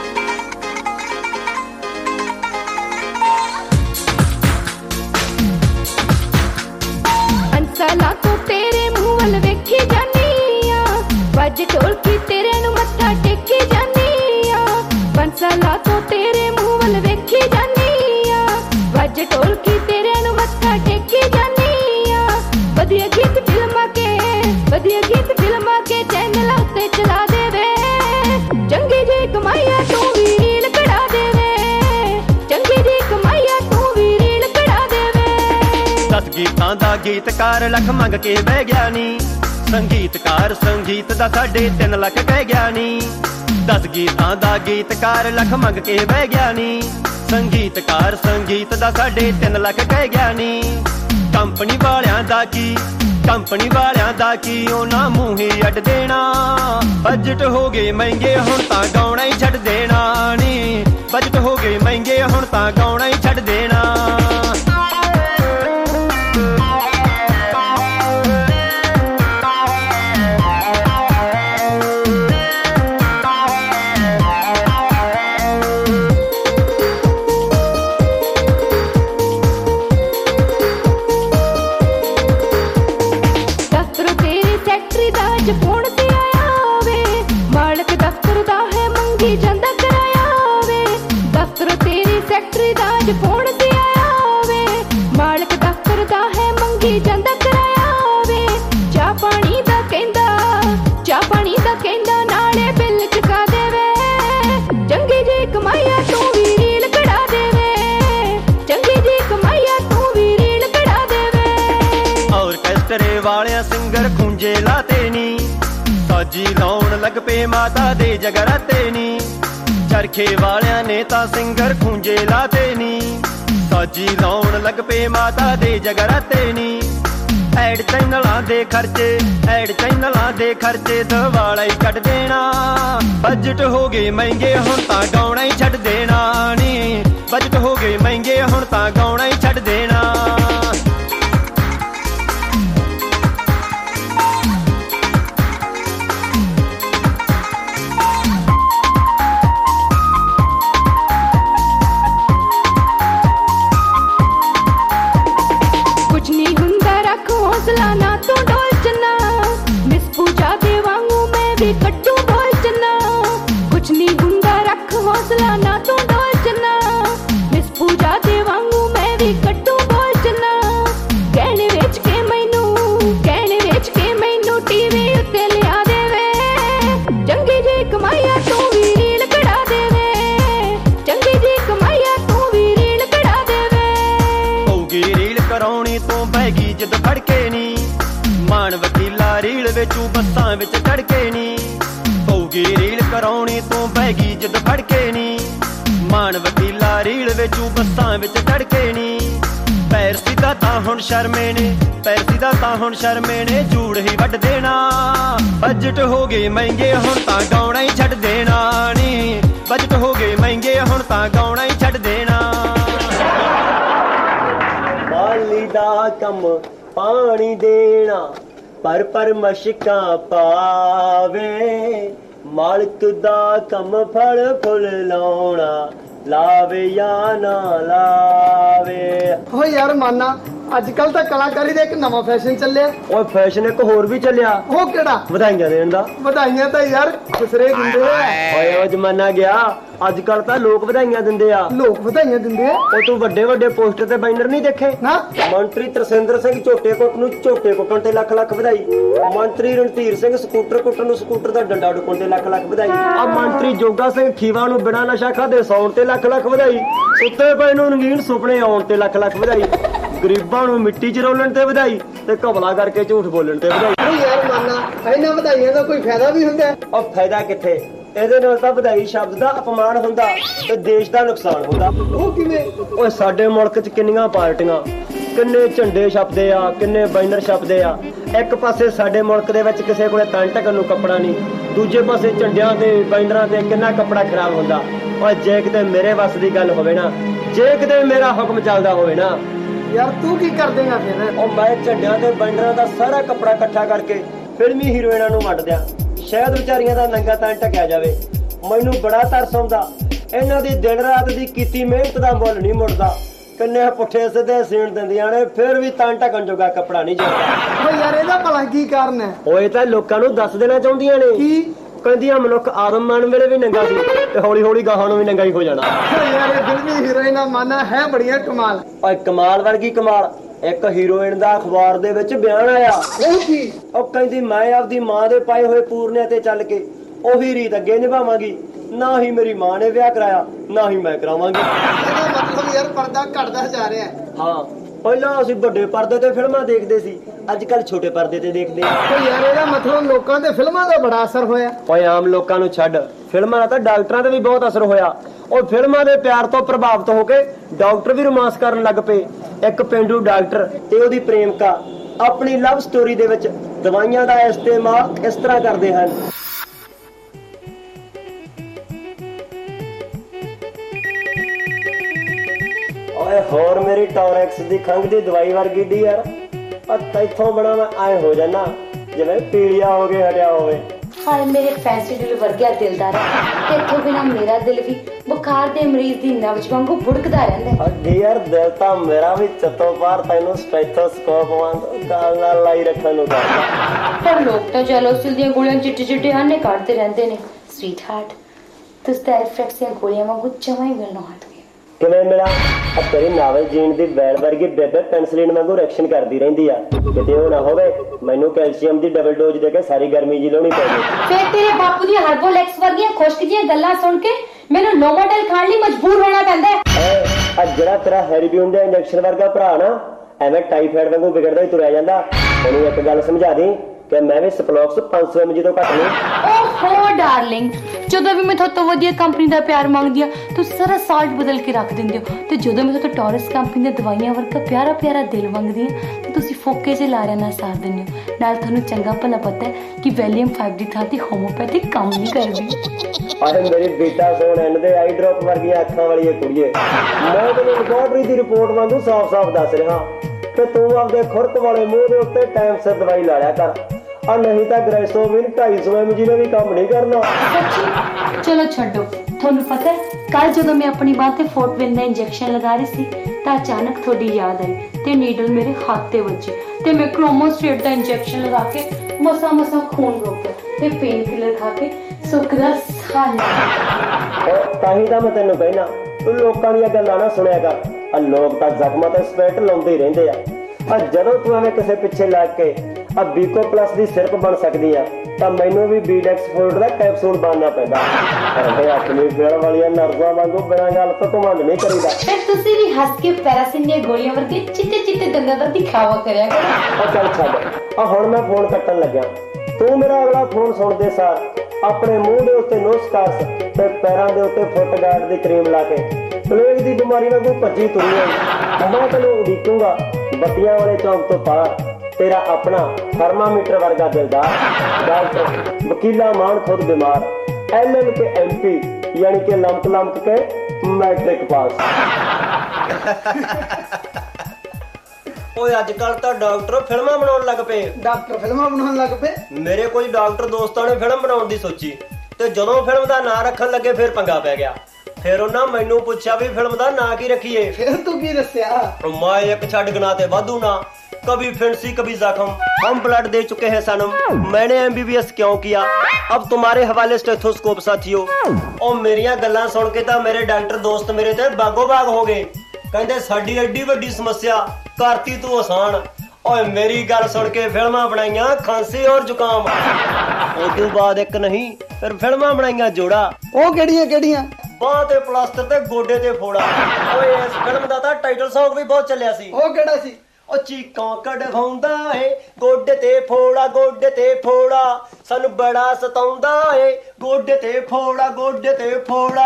ਅੰਸਲਾ ਤੋਂ ਤੇਰੇ ਮੂੰਹ ਵੱਲ ਵੇਖੀ ਜਾਨੀ ਆ, ਵੱਜ ਢੋਲਕੀ ਤੇਰੇ ਨੂੰ ਮੱਥਾ ਟੇਕੀ ਜਾਨੀ ਆ, ਬੰਸਲਾ ਤੋਂ ਤੇਰੇ ਮੂੰਹ ਵੱਲ ਵੇਖੀ ਜਾਨੀ ਆ, ਵੱਜ ਢੋਲਕੀ ਤੇਰੇ ਨੂੰ ਮੱਥਾ ਟੇਕੀ ਜਾਨੀ ਆ। ਵਧੀਆ ਗੀਤ ਫਿਲਮਾਂ ਕੇ, ਵਧੀਆ ਗੀਤ ਫਿਲਮਾਂ ਕੇ ਚੈਨਲ ਉੱਤੇ ਚਲਾ ਦੇਵੇ, ਚੰਗੀ ਜੀ ਕਮਾਈਆ ਤੂੰ ਵੀ ਰੀਲ ਕਢਾ ਦੇਵੇ, ਚੰਗੀ ਜੀ ਕਮਾਈਆ ਤੂੰ ਵੀ ਰੀਲ ਕਢਾ ਦੇਵੇ। ਦਸ ਗੀਤਾਂ ਦਾ ਗੀਤਕਾਰ ਲੱਖ ਮੰਗ ਕੇ ਬਹਿ ਗਿਆ ਨੀ, ਸੰਗੀਤਕਾਰ ਸੰਗੀਤ ਦਾ ਸਾਢੇ ਤਿੰਨ ਲੱਖ ਕਹਿ ਗਿਆ ਨੀ। ਦਸ ਗੀਤਾਂ ਦਾ ਗੀਤਕਾਰ ਲੱਖ ਮੰਗ ਕੇ ਬਹਿ ਗਿਆ ਨੀ, ਸੰਗੀਤਕਾਰ ਸੰਗੀਤ ਦਾ ਸਾਢੇ ਤਿੰਨ ਲੱਖ ਕਹਿ ਗਿਆ ਨੀ। ਕੰਪਨੀ ਵਾਲਿਆਂ ਦਾ ਕੀ ਕੰਪਨੀ ਵਾਲਿਆਂ ਦਾ ਕੀ ਉਹਨਾਂ ਮੂੰਹ ਹੀ ਅੱਡ ਦੇਣਾ। ਬਜਟ ਹੋ ਗਏ ਮਹਿੰਗੇ ਹੁਣ ਤਾਂ ਗਾਉਣਾ ਹੀ ਛੱਡ ਦੇਣਾ ਨੀ। ਬਜਟ ਹੋ ਗਏ ਮਹਿੰਗੇ ਹੁਣ ਤਾਂ ਗਾਉਣਾ ਹੀ ਛੱਡ ਦੇਣਾ। ਫੋਨ ਤੇ ਆਇਆ ਵੇ ਮਾਲਕ ਦਫ਼ਤਰ ਦਾ ਹੈ ਮੰਗੀ ਜਾਂਦਾ ਕਰਾਇਆ ਵੇ। ਦਫ਼ਤਰ ਤੇਰੀ ਸੈਕਟਰੀ ਦਾ ਅੱਜ ਫੋਨ ਤੇ ਆਇਆ ਵੇ ਮਾਲਕ ਦਫ਼ਤਰ ਦਾ ਹੈ ਮੰਗੀ ਜਾਂਦਾ ਕਰਾਇਆ ਵੇ। ਚਾਹ ਪਾਣੀ ਦਾ ਕਹਿੰਦਾ ਚਾਹ ਪਾਣੀ ਦਾ ਕਹਿੰਦਾ ਨਾਲੇ ਬਿੱਲ ਚੁਕਾ ਦੇਵੇ। ਚੰਗੀ ਜੀ ਕਮਾਈਆ ਤੂੰ ਵੀ ਰੀਲ ਕਢਾ ਦੇਵੇ। ਚੰਗੀ ਜੀ ਕਮਾਈਆ ਤੂੰ ਵੀ ਰੀਲ ਕਢਾ ਦੇਵੇ। ਔਰਕੈਸਟਰੇ ਵਾਲਿਆਂ ਸਿੰਗਰ ਖੂੰਜੇ ਲਾਤੇ ਨੀ। ਸਾਜੀ ਲਾਉਣ ਲੱਗ ਪਏ ਮਾਤਾ ਦੇ ਜਗਰਾਤੇ ਨੀ। ਚਰਖੇ ਵਾਲਿਆਂ ਨੇ ਤਾਂ ਸਿੰਗਰ ਖੂੰਜੇ ਲਾਤੇ ਨੀ। ਸਾਜੀ ਲਾਉਣ ਲੱਗ ਪਏ ਮਾਤਾ ਦੇ ਜਗਰਾਤੇ ਨੀ। ਐਡ ਚੈਨਲਾਂ ਦੇ ਖਰਚੇ ਐਡ ਚੈਨਲਾਂ ਦੇ ਖਰਚੇ ਦਵਾਲਾ ਹੀ ਕੱਢ ਦੇਣਾ। ਬਜਟ ਹੋ ਗਏ ਮਹਿੰਗੇ ਹੁਣ ਤਾਂ ਗਾਉਣਾ ਹੀ ਛੱਡ ਦੇਣਾ ਨੀ। ਬਜਟ ਹੋ ਗਏ ਮਹਿੰਗੇ ਹੁਣ ਤਾਂ ਗਾਉਣਾ ਹੀ ਛੱਡ ਦੇਣਾ। ਹੌਸਲਾ ਨਾ ਤੂੰ ਡੋਲ ਚੰਨਾ ਮਿਸ ਪੂਜਾ ਦੇ ਵਾਂਗੂ ਮੈਂ ਵੀ ਕੱਟੂ ਬੋਲ ਚੰਨਾ। ਕੁਛ ਨਹੀਂ ਹੁੰਦਾ ਰੱਖ ਹੌਸਲਾ ਨਾ ਤੂੰ ਡੋਲ ਚੰਨਾ ਮਿਸ ਪੂਜਾ ਦੇ ਵਾਂਗੂ ਮੈਂ ਵੀ ਕੱਟੂ ਬੋਲ ਚੰਨਾ। ਗਹਿਣੇ ਵੇਚ ਕੇ ਮੈਨੂੰ ਗਹਿਣੇ ਵੇਚ ਕੇ ਮੈਨੂੰ ਟੀਵੀ ਉੱਤੇ ਲਿਆ ਦੇਵੇ। ਚੰਗੀ ਜੀ ਕਮਾਈਆ ਤੂੰ ਵੀ ਰੀਲ ਕਢਾ ਦੇਵੇ। ਚੰਗੀ ਜੀ ਕਮਾਈਆ ਤੂੰ ਵੀ ਰੀਲ ਕਢਾ ਦੇਵੇ। ਹੋਊਗੀ ਰੀਲ ਕਰਾਉਣੀ ਤੂੰ ਬੈਗੀ ਜਦ ਫੜ ਕੇ ਨੀ। ਮਾਨ ਵਕੀਲਾ ਰੀਲ ਵੇਚੂ ਬੱਸਾਂ ਵਿੱਚ ਚੜ ਕੇ ਨੀ। ਹੋਊਗੀ ਰੀਲ ਕਰਾਉਣੀ ਤੂੰ ਬੈਗੀ ਜਦ ਫੜ ਕੇ ਨੀ। ਮਾਨ ਵਕੀਲਾ ਰੀਲ ਵੇਚੂ ਬੱਸਾਂ ਵਿੱਚ ਚੜ ਕੇ ਨੀ। ਪੈਰ ਸਿੱਧਾ ਤਾਂ ਹੁਣ ਸ਼ਰਮੇ ਨੇ ਪੈਰ ਸਿੱਧਾ ਤਾਂ ਹੁਣ ਸ਼ਰਮੇ ਨੇ ਜੂੜ ਹੀ ਵੱਢ ਦੇਣਾ। ਬਜਟ ਹੋ ਗਏ ਮਹਿੰਗੇ ਹੁਣ ਤਾਂ ਗਾਉਣਾ ਹੀ ਛੱਡ ਦੇਣਾ ਨੀ। ਬਜਟ ਹੋ ਗਏ ਮਹਿੰਗੇ ਹੁਣ ਤਾਂ ਗਾਉਣਾ ਹੀ ਛੱਡ ਦੇਣਾ। ਮਾਲੀ ਦਾ ਕੰਮ ਪਾਣੀ ਦੇਣਾ ਪਰ ਪਰ ਮਸ਼ਕਾਂ ਪਾਵੇ। ਮਾਲਕ ਦਾ ਕੰਮ ਫਲ ਫੁੱਲ ਲਾਉਣਾ ਲਾਵੇ ਜਾਂ ਨਾ ਲਾਵੇ। ਓ ਯਾਰ ਮਾਨਾ ਅੱਜ ਕੱਲ ਤਾਂ ਕਲਾਕਾਰੀ ਦਾ ਇੱਕ ਨਵਾਂ ਫੈਸ਼ਨ ਚੱਲਿਆ। ਓਏ ਫੈਸ਼ਨ ਇੱਕ ਹੋਰ ਵੀ ਚੱਲਿਆ। ਉਹ ਕਿਹੜਾ? ਵਧਾਈਆਂ ਦੇਣ ਦਾ। ਵਧਾਈਆਂ ਤਾਂ ਯਾਰ ਖੁਸਰੇ ਦਿੰਦੇ ਆ। ਓਏ ਉਹ ਜ਼ਮਾਨਾ ਗਿਆ ਅੱਜ ਕੱਲ ਤਾਂ ਲੋਕ ਵਧਾਈਆਂ ਦਿੰਦੇ ਆ। ਲੋਕ ਵਧਾਈਆਂ ਦਿੰਦੇ ਆ? ਉਹ ਤੂੰ ਵੱਡੇ ਵੱਡੇ ਪੋਸਟਰ ਤੇ ਬੈਨਰ ਨਹੀਂ ਦੇਖੇ ਨਾ? ਮੰਤਰੀ ਤਰਸਿੰਦਰ ਸਿੰਘ ਝੋਟੇ ਕੁੱਟ ਨੂੰ ਝੋਟੇ ਕੁੱਟਣ ਤੇ ਲੱਖ ਲੱਖ ਵਧਾਈ। ਮੰਤਰੀ ਰਣਧੀਰ ਸਿੰਘ ਸਕੂਟਰ ਕੁੱਟਣ ਨੂੰ ਸਕੂਟਰ ਦਾ ਡੰਡਾ ਡੁੱਕਣ ਤੇ ਲੱਖ ਲੱਖ ਵਧਾਈ। ਆ ਮੰਤਰੀ ਜੋਗਾ ਸਿੰਘ ਖੀਵਾ ਨੂੰ ਬਿਨਾਂ ਨਸ਼ਾ ਖਾਦੇ ਸੌਣ ਤੇ ਲੱਖ ਲੱਖ ਵਧਾਈ। ਸੁੱਤੇ ਪਏ ਨੂੰ ਰੰਗੀਨ ਸੁਪਨੇ ਆਉਣ ਤੇ ਲੱਖ ਲੱਖ ਵਧਾਈ। ਗਰੀਬਾਂ ਨੂੰ ਮਿੱਟੀ 'ਚ ਰੋਲਣ ਤੇ ਵਧਾਈ ਤੇ ਘਪਲਾ ਕਰਕੇ ਝੂਠ ਬੋਲਣ ਤੇ ਵਧਾਈ। ਯਾਰ ਮਾਨਾ ਇਹਨਾਂ ਵਧਾਈਆਂ ਦਾ ਕੋਈ ਫਾਇਦਾ ਵੀ ਹੁੰਦਾ? ਉਹ ਫਾਇਦਾ ਕਿੱਥੇ? ਇਹਦੇ ਨਾਲ ਤਾਂ ਵਧਾਈ ਸ਼ਬਦ ਦਾ ਅਪਮਾਨ ਹੁੰਦਾ ਤੇ ਦੇਸ਼ ਦਾ ਨੁਕਸਾਨ ਹੁੰਦਾ। ਉਹ ਕਿਵੇਂ? ਓਏ ਸਾਡੇ ਮੁਲਕ 'ਚ ਕਿੰਨੀਆਂ ਪਾਰਟੀਆਂ ਕਿੰਨੇ ਝੰਡੇ ਛਪਦੇ ਆ ਕਿੰਨੇ ਬੈਨਰ ਛਪਦੇ ਆ। ਇੱਕ ਪਾਸੇ ਸਾਡੇ ਮੁਲਕ ਦੇ ਵਿੱਚ ਕਿਸੇ ਕੋਲੇ ਤਨ ਢਕਣ ਨੂੰ ਕੱਪੜਾ ਨਹੀਂ। ਦੂਜੇ ਪਾਸੇ ਝੰਡਿਆਂ ਤੇ ਬੈਨਰਾਂ ਤੇ ਕਿੰਨਾ ਕੱਪੜਾ ਖਰਾਬ ਹੁੰਦਾ। ਓਏ ਜੇ ਕਿਤੇ ਮੇਰੇ ਵੱਸ ਦੀ ਗੱਲ ਹੋਵੇ ਨਾ ਜੇ ਕਿਤੇ ਮੇਰਾ ਹੁਕਮ ਚੱਲਦਾ ਹੋਵੇ ਨਾ ਯਾਰ ਤੂੰ ਕੀ ਕਰ ਦੇਗਾ ਫਿਰ? ਉਹ ਮੈਂ ਝੰਡਿਆਂ ਤੇ ਬੈਨਰਾਂ ਦਾ ਸਾਰਾ ਕੱਪੜਾ ਇਕੱਠਾ ਕਰਕੇ ਫਿਲਮੀ ਹੀਰੋਇਨਾਂ ਨੂੰ ਵੰਡ ਦਿਆਂ। ਸ਼ਾਇਦ ਵਿਚਾਰੀਆਂ ਦਾ ਨੰਗਾ ਤਾਂ ਢਕਿਆ ਜਾਵੇ। ਮੈਨੂੰ ਬੜਾ ਤਰਸ ਆਉਂਦਾ। ਇਹਨਾਂ ਦੀ ਦਿਨ ਰਾਤ ਦੀ ਕੀਤੀ ਮਿਹਨਤ ਦਾ ਮੁੱਲ ਨਹੀਂ ਮੁੜਦਾ। ਕਿੰਨੇ ਪੁੱਠੇ ਸਿੱਧੇ ਸੀਣ ਦਿੰਦੀਆਂ ਨੇ ਫਿਰ ਵੀ ਤਾਂ ਢਕਣ ਜੋਗਾ ਕੱਪੜਾ ਨਹੀਂ ਜਾਂਦਾ। ਓ ਯਾਰ ਇਹਦਾ ਭਲਾ ਕੀ ਕਾਰਨ ਹੈ? ਓਏ ਤਾਂ ਲੋਕਾਂ ਨੂੰ ਦੱਸ ਦੇਣਾ ਚਾਹੁੰਦੀਆਂ ਨੇ। ਕੀ ਕਹਿੰਦੀਆਂ ਮਨੁੱਖ ਆਦਮ ਮਾਨ ਵੇਲੇ ਵੀ ਨੰਗਾ ਸੀ ਤੇ ਹੌਲੀ ਹੌਲੀ ਗਾਹਾਂ ਨੂੰ ਵੀ ਨੰਗਾ ਹੀ ਹੋ ਜਾਣਾ। ਯਾਰ ਇਹ ਫਿਲਮੀ ਹੀਰੋਇਨਾਂ ਮਾਨਾ ਹੈ ਬੜੀਆਂ ਕਮਾਲ। ਓਏ ਕਮਾਲ ਵਰਗੀ ਕਮਾਲ। ਇੱਕ ਹੀਰੋਇਨ ਦਾ ਅਖਬਾਰ ਦੇ ਵਿੱਚ ਬਿਆਨ ਆਇਆ। ਉਹ ਕੀ? ਉਹ ਕਹਿੰਦੀ ਮੈਂ ਆਪਦੀ ਮਾਂ ਦੇ ਪਾਏ ਹੋਏ ਪੂਰਨਿਆਂ ਤੇ ਚੱਲ ਕੇ ਉਹੀ ਰੀਤ ਅੱਗੇ ਨਿਭਾਵਾਂਗੀ। ਨਾ ਹੀ ਮੇਰੀ ਮਾਂ ਨੇ ਵਿਆਹ ਕਰਾਇਆ ਨਾ ਹੀ ਮੈਂ ਕਰਾਵਾਂਗੀ। ਇਹਦਾ ਮਤਲਬ ਯਾਰ ਪਰਦਾ ਘਟਦਾ ਜਾ ਰਿਹਾ। ਹਾਂ ਪਹਿਲਾਂ ਅਸੀਂ ਵੱਡੇ ਪਰਦੇ ਤੇ ਫਿਲਮਾਂ ਦੇਖਦੇ ਸੀ ਅੱਜ ਕੱਲ ਛੋਟੇ ਪਰਦੇ ਤੇ ਦੇਖਦੇ ਆ। ਓ ਯਾਰ ਇਹਦਾ ਮਤਲਬ ਲੋਕਾਂ ਤੇ ਫਿਲਮਾਂ ਦਾ ਬੜਾ ਅਸਰ ਹੋਇਆ। ਓਏ ਆਮ ਲੋਕਾਂ ਨੂੰ ਛੱਡ ਫਿਲਮਾਂ ਦਾ ਤਾਂ ਡਾਕਟਰਾਂ ਤੇ ਵੀ ਬਹੁਤ ਅਸਰ ਹੋਇਆ। ਉਹ ਫਿਲਮਾਂ ਦੇ ਪਿਆਰ ਤੋਂ ਪ੍ਰਭਾਵਿਤ ਹੋ ਕੇ ਡਾਕਟਰ ਵੀ ਰੋਮਾਂਸ ਕਰਨ ਲੱਗ ਪਏ। ਇੱਕ ਪਿੰਡੂ ਡਾਕਟਰ ਤੇ ਉਹਦੀ ਪ੍ਰੇਮਿਕਾ ਆਪਣੀ ਲਵ ਸਟੋਰੀ ਦੇ ਵਿੱਚ ਦਵਾਈਆਂ ਦਾ ਇਸਤੇਮਾਲ ਇਸ ਤਰ੍ਹਾਂ ਕਰਦੇ ਹਨ। ਓਏ ਹੋਰ ਮੇਰੀ ਟੌਰੈਕਸ ਦੀ ਖੰਘ ਦੀ ਦਵਾਈ ਵਰਗੀ ਡੀ ਯਾਰ, ਇੱਥੋਂ ਬਣਾ ਮੈਂ ਐ ਹੋ ਜਾਣਾ ਜਿਵੇਂ ਪੀਲੀਆ ਹੋ ਕੇ ਹਟਿਆ ਹੋਵੇ। ਹਾਏ ਮੇਰੇ ਫੈਂਸੀ ਦਿਲ ਵਰਗਿਆ ਦਿਲਦਾਰ ਤੇ ਇੱਥੋਂ ਬਿਨਾਂ ਮੇਰਾ ਦਿਲ ਵੀ ਬੁਖਾਰ ਦੇ ਮਰੀਜ਼ ਦੀ ਨਬਜ਼ ਵਾਂਗੂ ਭੁੜਕਦਾ ਰਹਿੰਦਾ। ਅੱਗੇ ਯਾਰ ਦਿਲ ਤਾਂ ਮੇਰਾ ਵੀ ਚੱਤੋਂ ਬਾਹਰ ਤੈਨੂੰ ਸਟੈਥੋਸਕੋਪ ਵਾਂਗ ਗਾਲ ਨਾਲ ਲਾਈ ਰੱਖਣ ਨੂੰ ਕਰਦਾ। ਪਰ ਲੋਕ ਤਾਂ ਜੈਲੋਸਿਲ ਦੀਆਂ ਗੋਲੀਆਂ ਚਿੱਟੇ ਚਿੱਟੇ ਆਨੇ ਕੱਢਦੇ ਰਹਿੰਦੇ ਨੇ। ਸਵੀਟ ਹਾਰਟ ਤੁਸੀਂ ਤਾਂ ਐਰਫੈਕਸ ਦੀਆਂ ਗੋਲੀਆਂ ਵਾਂਗੂ ਜਮਾਂ ਹੀ ਮਿਲਣੋਂ ਹਟ ਗਏ। ਕਿਵੇਂ ਮਿਲਾਂ? ਆ ਤੇਰੀ ਨਾਵਲ ਜੀਣ ਦੀ ਵੈਲ ਵਰਗੀ ਬੇਬੇ ਪੈਨਸਲੀਨ ਵਾਂਗੂ ਰਿਐਕਸ਼ਨ ਕਰਦੀ ਰਹਿੰਦੀ ਆ। ਕਿਤੇ ਉਹ ਨਾ ਹੋਵੇ ਮੈਨੂੰ ਕੈਲਸ਼ੀਅਮ ਦੀ ਡਬਲ ਡੋਜ਼ ਦੇ ਕੇ ਸਾਰੀ ਗਰਮੀ ਜੀ ਲਾਉਣੀ ਪੈ ਜਾਏ। ਫੇਰ ਤੇਰੇ ਬਾਪੂ ਦੀਆਂ ਹਰਬੋਲੈਕਸ ਵਰਗੀਆਂ ਖੁਸ਼ਕ ਜੀਆਂ ਗੱਲਾਂ ਸੁਣ ਕੇ ਮੈਨੂੰ ਨੋਵਾਡਲ ਖਾਣ ਲਈ ਮਜਬੂਰ ਹੋਣਾ ਪੈਂਦਾ ਹੈ। ਆ ਜਿਹੜਾ ਤੇਰਾ ਹੈਰੀਬਿਊਨ ਦਾ ਇੰਜੈਕਸ਼ਨ ਵਰਗਾ ਭਰਾ ਨਾ ਐਵੇਂ ਟਾਈਫਾਇਡ ਵਾਂਗੂ ਵਿਗੜਦਾ ਹੀ ਤੁਰਿਆ ਜਾਂਦਾ। ਉਹਨੂੰ ਇੱਕ ਗੱਲ ਸਮਝਾ ਦੀ ਕਿ ਮੈਂ ਵੀ ਸਪਲੋਕਸ ਪੰਜ ਸੌ ਐਮ ਜੀ ਤੋਂ ਘੱਟ ਨਹੀਂ। ਓਹੋ ਡਾਰਲਿੰਗ, ਜਦੋਂ ਵੀ ਮੈਂ ਤੁਹਾਤੋਂ ਵਧੀਆ ਕੰਪਨੀ ਦਾ ਪਿਆਰ ਮੰਗਦੀ ਆ ਤੁਸੀਂ ਸਾਰਾ ਸਾਲਟ ਬਦਲ ਕੇ ਰੱਖ ਦਿੰਦੇ ਹੋ, ਤੇ ਜਦੋਂ ਮੈਂ ਤੁਹਾਤੋਂ ਟੌਰਸ ਕੰਪਨੀ ਦੀਆਂ ਦਵਾਈਆਂ ਵਰਗਾ ਪਿਆਰਾ ਪਿਆਰਾ ਦਿਲ ਮੰਗਦੀ ਆ ਤੇ ਤੁਸੀਂ ਫੋਕੇ ਜਿਹੇ ਲਾਰਿਆਂ ਨਾਲ ਸਾਰ ਦਿੰਦੇ ਹੋ। ਨਾਲ ਤੁਹਾਨੂੰ ਚੰਗਾ ਭਲਾ ਪਤਾ ਹੈ ਕਿ ਵੈਲੀਅਮ ਫਾਈਵ ਦੀ ਥਾਂ ਤੇ ਹੋਮੋਪੈਥਿਕ ਕੰਮ ਨਹੀਂ ਕਰਦੀ। ਆਏ ਮੇਰੀ ਬੀਟਾ ਸੋਨ ਐਂਡ ਦੇ ਆਈ ਡ੍ਰੌਪ ਵਰਗੀਆਂ ਅੱਖਾਂ ਵਾਲੀ ਕੁੜੀਏ, ਮੈਂ ਤੈਨੂੰ ਲੈਬੋਰਟਰੀ ਦੀ ਰਿਪੋਰਟ ਵਾਂਗੂ ਸਾਫ਼-ਸਾਫ਼ ਦੱਸ ਰਿਹਾ ਕਿ ਤੂੰ ਆਪਦੇ ਖੁਰਕ ਵਾਲੇ ਮੂੰਹ ਦੇ ਉੱਤੇ ਟਾਈਮ ਸਿਰ ਦਵਾਈ ਲਾ ਲਿਆ ਕਰ, ਆ ਨਹੀਂ ਤਾਂ ਗ੍ਰੈਸੋਵਿਨ ਢਾਈ ਸੌ ਐਮ ਜੀ ਨੇ ਵੀ ਕੰਮ ਨਹੀਂ ਕਰਨਾ। ਚਲੋ ਛੱਡੋ, ਤੁਹਾਨੂੰ ਪਤਾ ਕੱਲ ਜਦੋਂ ਮੈਂ ਆਪਣੀ ਬਾਂਹ ਤੇ ਫੋਰਟਵਿਨ ਦਾ ਇੰਜੈਕਸ਼ਨ ਲਗਾ ਰਹੀ ਸੀ ਤਾਂ ਅਚਾਨਕ ਤੁਹਾਡੀ ਯਾਦ ਆਈ ਤੇ ਨੀਡਲ ਮੇਰੇ ਹੱਥ ਤੇ ਵੱਜੀ ਤੇ ਮੈਂ ਕ੍ਰੋਮੋਸਟੇਟ ਦਾ ਇੰਜੈਕਸ਼ਨ ਲਗਾ ਕੇ ਮਸਾ ਮਸਾ ਖੂਨ ਰੋਕਿਆ ਤੇ ਪੇਨ ਕਿਲਰ ਖਾ ਕੇ ਸੁੱਖ ਦਾ ਸਾਹ ਲਿਆ। ਤਾਂ ਹੀ ਤਾਂ ਮੈਂ ਤੈਨੂੰ ਕਹਿਣਾ ਤੂੰ ਲੋਕਾਂ ਦੀਆਂ ਗੱਲਾਂ ਨਾ ਸੁਣਿਆ ਕਰ। ਆ ਲੋਕ ਤਾਂ ਜ਼ਖਮਾਂ ਤੇ ਸਪੈਟ ਲਾਉਂਦੇ ਹੀ ਰਹਿੰਦੇ ਆ। ਆ ਜਦੋਂ ਤੂੰ ਐਵੇਂ ਕਿਸੇ ਪਿੱਛੇ ਲੱਗ ਕੇ ਆ ਬੀਕੋ ਪਲੱਸ ਦੀ ਸਿਰਪ ਬਣ ਸਕਦੀ ਆ ਤਾਂ ਮੈਨੂੰ ਵੀ ਬੀਡੈਕਸ ਫੋਲਡ ਦਾ ਕੈਪਸੂਲ ਬਣਨਾ ਪੈਂਦਾ। ਅਰੇ ਆਪਣੀ ਫੇਰ ਵਾਲੀਆਂ ਨਰਜ਼ਾਂ ਵਾਂਗੂ ਬਿਨਾਂ ਗੱਲ ਤੋਂ ਘਮੰਡ ਨਹੀਂ ਕਰੀਦਾ। ਫਿਰ ਤੁਸੀਂ ਵੀ ਹੱਸ ਕੇ ਪੈਰਾਸਿਨ ਦੀਆਂ ਗੋਲੀਆਂ ਵਰਗੇ ਚਿੱਟੇ ਚਿੱਟੇ ਦੰਦਾਂ ਦਾ ਦਿਖਾਵਾ ਕਰਿਆ ਕਰੋ। ਆ ਚੱਲ ਛੱਡ, ਆ ਹੁਣ ਮੈਂ ਫੋਨ ਕੱਟਣ ਲੱਗਿਆ। ਤੂੰ ਮੇਰਾ ਅਗਲਾ ਫੋਨ ਸੁਣਦੇ ਸਾਰ ਆਪਣੇ ਮੂੰਹ ਦੇ ਉੱਤੇ ਨੋਸਕਾਸ ਤੇ ਪੈਰਾਂ ਦੇ ਉੱਤੇ ਫੁੱਟ ਗਾਰਡ ਦੀ ਕਰੀਮ ਲਾ ਕੇ ਪਲੇਗ ਦੀ ਬਿਮਾਰੀ ਵਾਂਗੂ ਭੱਜੀ ਤੁਰੀ ਆਈ। ਮੈਂ ਤੈਨੂੰ ਉਡੀਕੂੰਗਾ ਬੱਤੀਆਂ ਵਾਲੇ ਚੌਂਕ ਤੋਂ ਪਾਰ। ਤੇਰਾ ਆਪਣਾ ਥਰਮਾਮੀਟਰ ਵਰਗਾ ਦਿਲਦਾਰ ਡਾਕਟਰ ਵਕੀਲਾ ਮਾਨ ਖੁਦ ਬਿਮਾਰ L L K M P ਯਾਨੀ ਕਿ ਲੰਕ ਲੰਕ ਕੇ ਮੈਟ੍ਰਿਕ ਪਾਸ। ਓਏ ਅੱਜ ਕੱਲ ਤਾਂ ਡਾਕਟਰ ਫਿਲਮਾਂ ਬਣਾਉਣ ਲੱਗ ਪਏ। ਡਾਕਟਰ ਫਿਲਮਾਂ ਬਣਾਉਣ ਲੱਗ ਪਏ? ਮੇਰੇ ਕੁਝ ਡਾਕਟਰ ਦੋਸਤਾਂ ਨੇ ਫਿਲਮ ਬਣਾਉਣ ਦੀ ਸੋਚੀ ਤੇ ਜਦੋਂ ਫਿਲਮ ਦਾ ਨਾਂ ਰੱਖਣ ਲੱਗੇ ਫਿਰ ਪੰਗਾ ਪੈ ਗਿਆ। ਫਿਰ ਉਹਨਾਂ ਮੈਨੂੰ ਪੁੱਛਿਆ ਵੀ ਫਿਲਮ ਦਾ ਨਾਂ ਕੀ ਰੱਖੀਏ। ਫਿਰ ਤੂੰ ਕੀ ਦੱਸਿਆ? ਮੈਂ ਇੱਕ ਛੱਡ ਗਨਾ ਤੇ ਵਾਧੂ ਨਾ, कभी फिंसी कभी जख्म, हम ब्लड दे चुके हैं सनम, मैंने एमबीबीएस क्यों किया, अब तुम्हारे हवाले स्टेथोस्कोप साथियों। और मेरिया गल्लां सुन के तां मेरे डॉक्टर दोस्त मेरे ते बागो बाग हो गए, कहंदे साडी एडी वड्डी समस्या करती तू आसान। और मेरी गल सुन के फिल्मां बनाईयां खांसी और जुकाम। उस बाद एक नहीं फिर फिल्मां बनाईयां जोड़ा। ओ केड़ियां केड़ियां? बांह ते प्लास्टर ते गोडे ते फोड़ा। ओए इस फिल्म दा तां टाइटल सॉन्ग भी बहुत चलिया सी। ओ केड़ा सी? ओ चीकां कढवाउंदा है गोडे ते फोड़ा गोडे ते फोड़ा, सानू बड़ा सताउंदा है गोडे ते फोड़ा गोडे ते फोड़ा।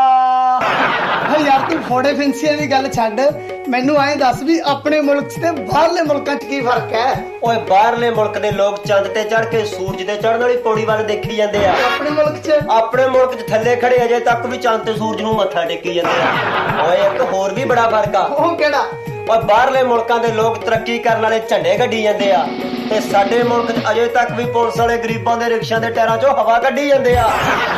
हाँ यार तू फोड़े फिंसियां दी गल छड्ड, मैनू ऐ दस भी अपने मुल्क च ते बाहरले मुल्कां च की फर्क है? ओए बाहरले मुल्क दे लोग चंद ते चढ़ के सूरज ते चढ़न वाली पौड़ी वाल देखी जांदे आ। अपने मुल्क च अपने मुल्क च थल्ले खड़े अजे तक भी चंद ते सूरज नू मत्था टेकी जांदे आ। ओए एक होर भी बड़ा फर्क आ। ओ केड़ा? और बाहरले मुल्कां दे लोग तरक्की करन वाले झंडे कड्डी जांदे आ ते साडे मुल्क च अजे तक भी पुलिस वाले गरीबां दे रिक्शा दे टायरां चों हवा कड्डी जांदे आ।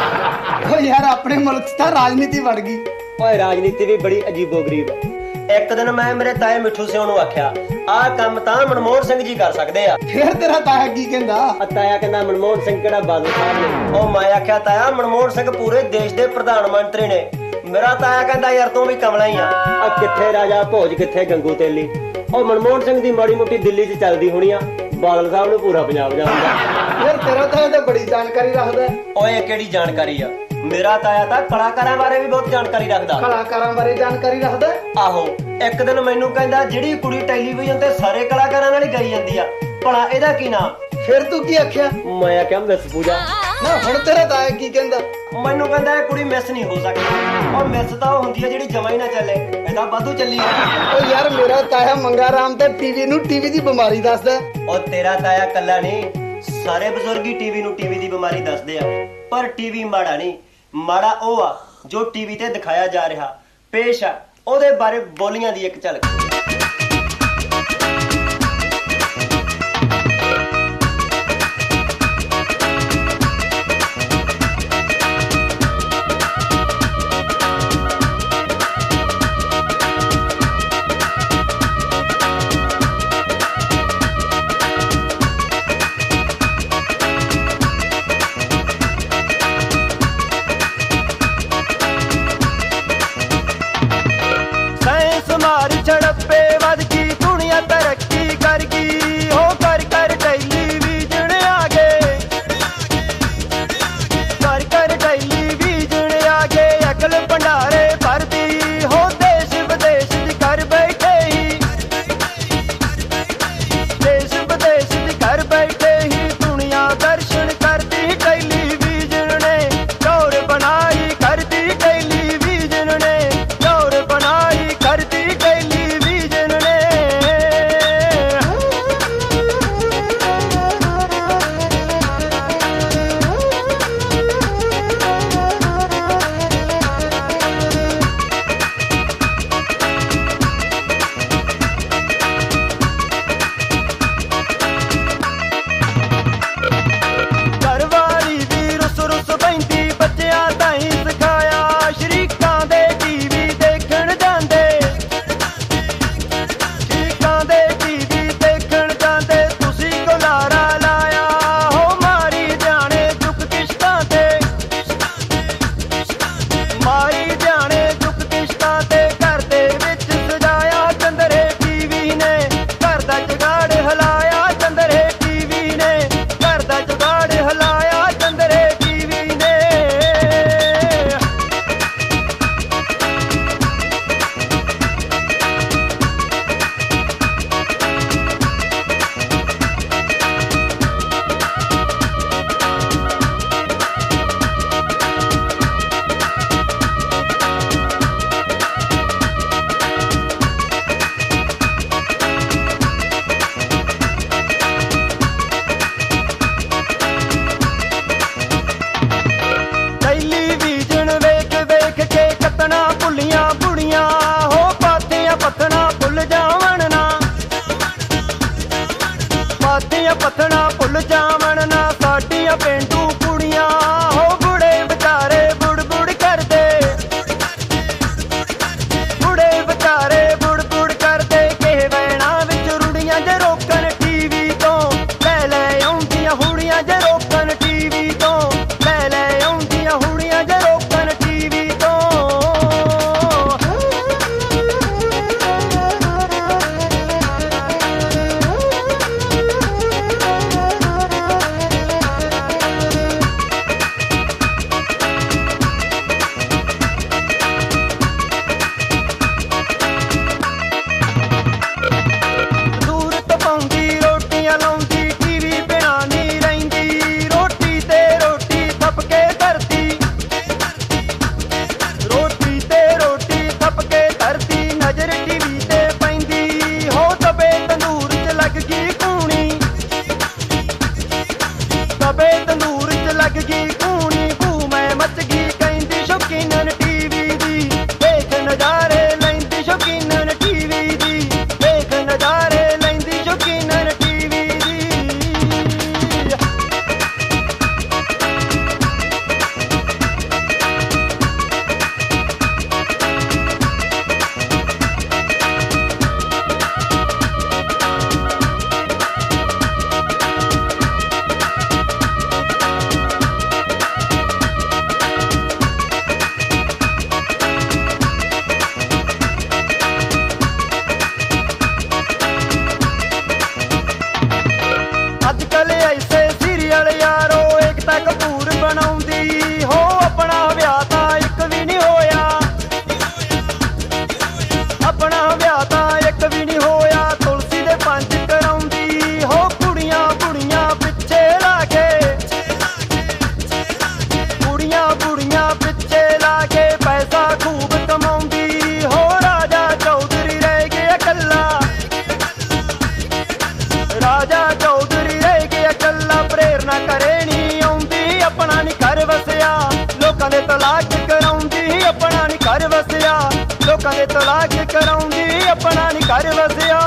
ओ यार अपने मुल्क च तां राजनीति बढ़ गई। ओए राजनीति भी बड़ी अजीबो गरीब है। एक दिन मैं मेरे ताए मिठू सिंह नूं आख्या आ काम तां मनमोहन सिंह जी कर सकदे आ। फिर तेरा ताया की कहंदा? ताया कहंदा मनमोहन सिंह किहड़ा बादल साहब ने। ओ मैं आख्या ताया मनमोहन सिंह पूरे देश दे प्रधान मंत्री ने। मेरा ताया कहंदा यार तू भी कमला ही आ, आ किथे राजा भोज किथे गंगू तेली। और मनमोहन सिंह दी माड़ी मोटी दिल्ली च चलदी होनी आ, बादल साहब ने पूरा पंजाब जाणदा। यार तेरा ताया तो बड़ी जानकारी रखदा है। ओए किहड़ी जानकारी आ? मेरा ताया तां कलाकारां बारे भी बहुत जानकारी रखदा। कलाकारां बारे जानकारी रखदा? आहो एक दिन मैनू कहंदा जिहड़ी कुड़ी टेलीविजन ते सारे कलाकारां नाल ही गाई जांदी आ भला एदा की नाम? फिर तू की आख्या? मैं आख्या मिस पूजा। ਨਾ ਹੁਣ ਤੇਰਾ ਤਾਇਆ ਕੀ ਕਹਿੰਦਾ? ਮੈਨੂੰ ਕਹਿੰਦਾ ਇਹ ਕੁੜੀ ਮਿਸ ਨਹੀਂ ਹੋ ਸਕਦੀ। ਉਹ ਮਿਸ ਤਾਂ ਉਹ ਹੁੰਦੀ ਹੈ ਜਿਹੜੀ ਜਮਾ ਹੀ ਨਾ ਚੱਲੇ, ਇਹਦਾ ਵਾਧੂ ਚੱਲੀ ਆ। ਓ ਯਾਰ ਮੇਰਾ ਤਾਇਆ ਮੰਗਾ ਰਾਮ ਤੇ ਟੀਵੀ ਨੂੰ ਟੀਵੀ ਦੀ ਬਿਮਾਰੀ ਦੱਸਦਾ। ਉਹ ਤੇਰਾ ਤਾਇਆ ਕੱਲਾ ਨਹੀਂ, ਸਾਰੇ ਬਜ਼ੁਰਗ ਹੀ ਟੀਵੀ ਨੂੰ ਟੀਵੀ ਦੀ ਬਿਮਾਰੀ ਦੱਸਦੇ ਆ। ਪਰ ਟੀਵੀ ਮਾੜਾ ਨਹੀਂ, ਮਾੜਾ ਉਹ ਆ ਜੋ ਟੀਵੀ ਤੇ ਦਿਖਾਇਆ ਜਾ ਰਿਹਾ। ਪੇਸ਼ ਆ ਉਹਦੇ ਬਾਰੇ ਬੋਲੀਆਂ ਦੀ ਇੱਕ ਝਲਕ। ਮਾਰੀ ਝੜਪੇ ਵੱਧ ਗਈ ਦੁਨੀਆ ਤਰੱਕੀ ਕਰ ਗਈ ਹੋ ਕਰ ਕਰ ਟੈਲੀਵਿਜ਼ਨ ਆ ਗਏ ਕਰ ਕਰ ਟੈਲੀਵਿਜ਼ਨ ਆ ਗਏ ਅਕਲ ਭੰਡਾਰੇ ਭਰਦੀ ਹੋ ਦੇਸ਼ ਵਿਦੇਸ਼ ਦੀ ਘਰ ਬੈਠੇ ਹੀ ਦੇਸ਼ ਵਿਦੇਸ਼ ਦੀ ਘਰ ਬੈਠੇ ਹੀ ਦੁਨੀਆ ਦਰਸ਼ਨ ਕਰਦੀ ਟੈਲੀਵਿਜ਼ਨ ਨੇ ਦੌਰ ਬਣਾਈ ਕਰਦੀ ਟੈਲੀਵਿਜ਼ਨ ਨੇ ਦੌਰ ਬਣਾਈ ਕਰਦੀ ਪੱਥਣਾ ਭੁੱਲ ਜਾਵਣ ਨਾ ਸਾਡੀਆਂ ਪੇਂਡੂ ਕੁੜੀਆਂ ਹੋ ਬੁੜੇ ਵਿਚਾਰੇ ਬੁੜ ਬੁੜ ਕਰਦੇ ਬੁੜੇ ਵਿਚਾਰੇ ਬੁੜ ਬੁੜ ਕਰਦੇ ਕਿਸੇ ਵੈਣਾ ਵਿੱਚ ਰੁੜੀਆਂ ਜੇ ਰੋਕਣ ਟੀਵੀ ਤੋਂ ਲੈ ਲੈ ਆਉਂਦੀਆਂ ਹੁੜੀਆਂ ਜੇ ਰੋਕਣ ਟੀਵੀ ਤੋਂ ਲੈ ਲੈ ਆਉਂਦੀਆਂ ਹੁੜੀਆਂ ਜੇ ਰੋਕਣ ਟੀਵੀ ਤੋਂ ਰਾਜਾ ਚੌਧਰੀ ਰਹਿ ਗਿਆ ਕੱਲਾ, ਪ੍ਰੇਰਨਾ ਕਰੇ ਨੀ ਆਉਂਦੀ ਆਪਣਾ ਨੀ ਘਰ ਵਸਿਆ, ਲੋਕਾਂ ਦੇ ਤਲਾਕ ਕਰਾਉਂਦੀ ਆਪਣਾ ਨੀ ਘਰ ਵਸਿਆ, ਲੋਕਾਂ ਦੇ ਤਲਾਕ ਕਰਾਉਂਦੀ ਆਪਣਾ ਨੀ ਘਰ ਵਸਿਆ।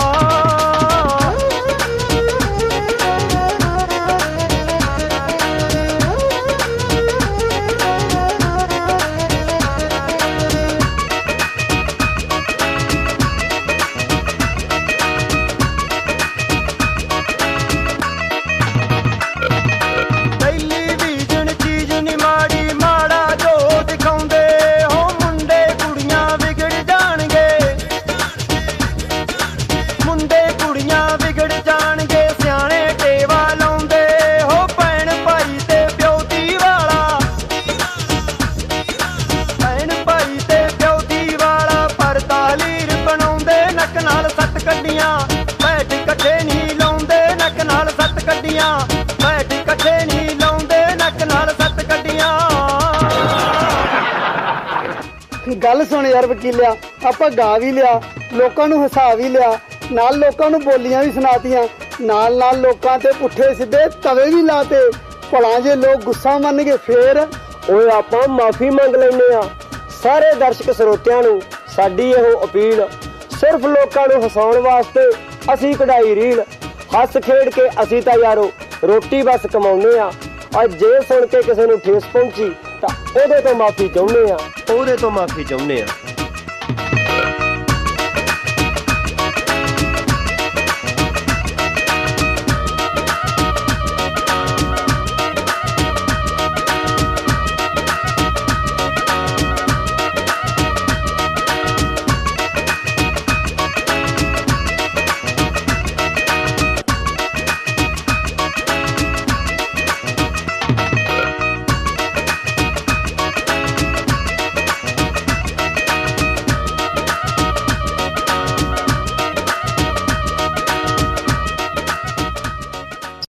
ਗੱਲ ਸੁਣ ਯਾਰ ਵਕੀਲਿਆ, ਆਪਾਂ ਗਾ ਵੀ ਲਿਆ, ਲੋਕਾਂ ਨੂੰ ਹਸਾ ਵੀ ਲਿਆ, ਨਾਲ ਲੋਕਾਂ ਨੂੰ ਬੋਲੀਆਂ ਵੀ ਸੁਣਾਤੀਆਂ, ਨਾਲ ਨਾਲ ਲੋਕਾਂ ਤੇ ਪੁੱਠੇ ਸਿੱਧੇ ਤਵੇ ਵੀ ਲਾਤੇ। ਭਲਾ ਜੇ ਲੋਕ ਗੁੱਸਾ ਮੰਨਗੇ ਫੇਰ? ਓਏ ਆਪਾਂ ਮਾਫੀ ਮੰਗ ਲੈਨੇ ਆ ਸਾਰੇ ਦਰਸ਼ਕ ਸਰੋਤਿਆਂ ਨੂੰ। ਸਾਡੀ ਇਹੋ ਅਪੀਲ, ਸਿਰਫ ਲੋਕਾਂ ਨੂੰ ਹਸਾਉਣ ਵਾਸਤੇ ਅਸੀਂ ਕਢਾਈ ਰੀਲ, ਹੱਸ ਖੇਡ ਕੇ ਅਸੀਂ ਤਾਂ ਯਾਰੋ ਰੋਟੀ ਬਸ ਕਮਾਉਨੇ ਆ। ਅੱਜ ਜੇ ਸੁਣ ਕੇ ਕਿਸੇ ਨੂੰ ਠੇਸ ਪਹੁੰਚੀ ਤਾਂ ਉਹਦੇ ਤੋਂ ਮਾਫੀ ਚਾਹੁੰਦੇ ਆ, ਉਹਦੇ ਤੋਂ ਮਾਫੀ ਚਾਹੁੰਦੇ ਆ।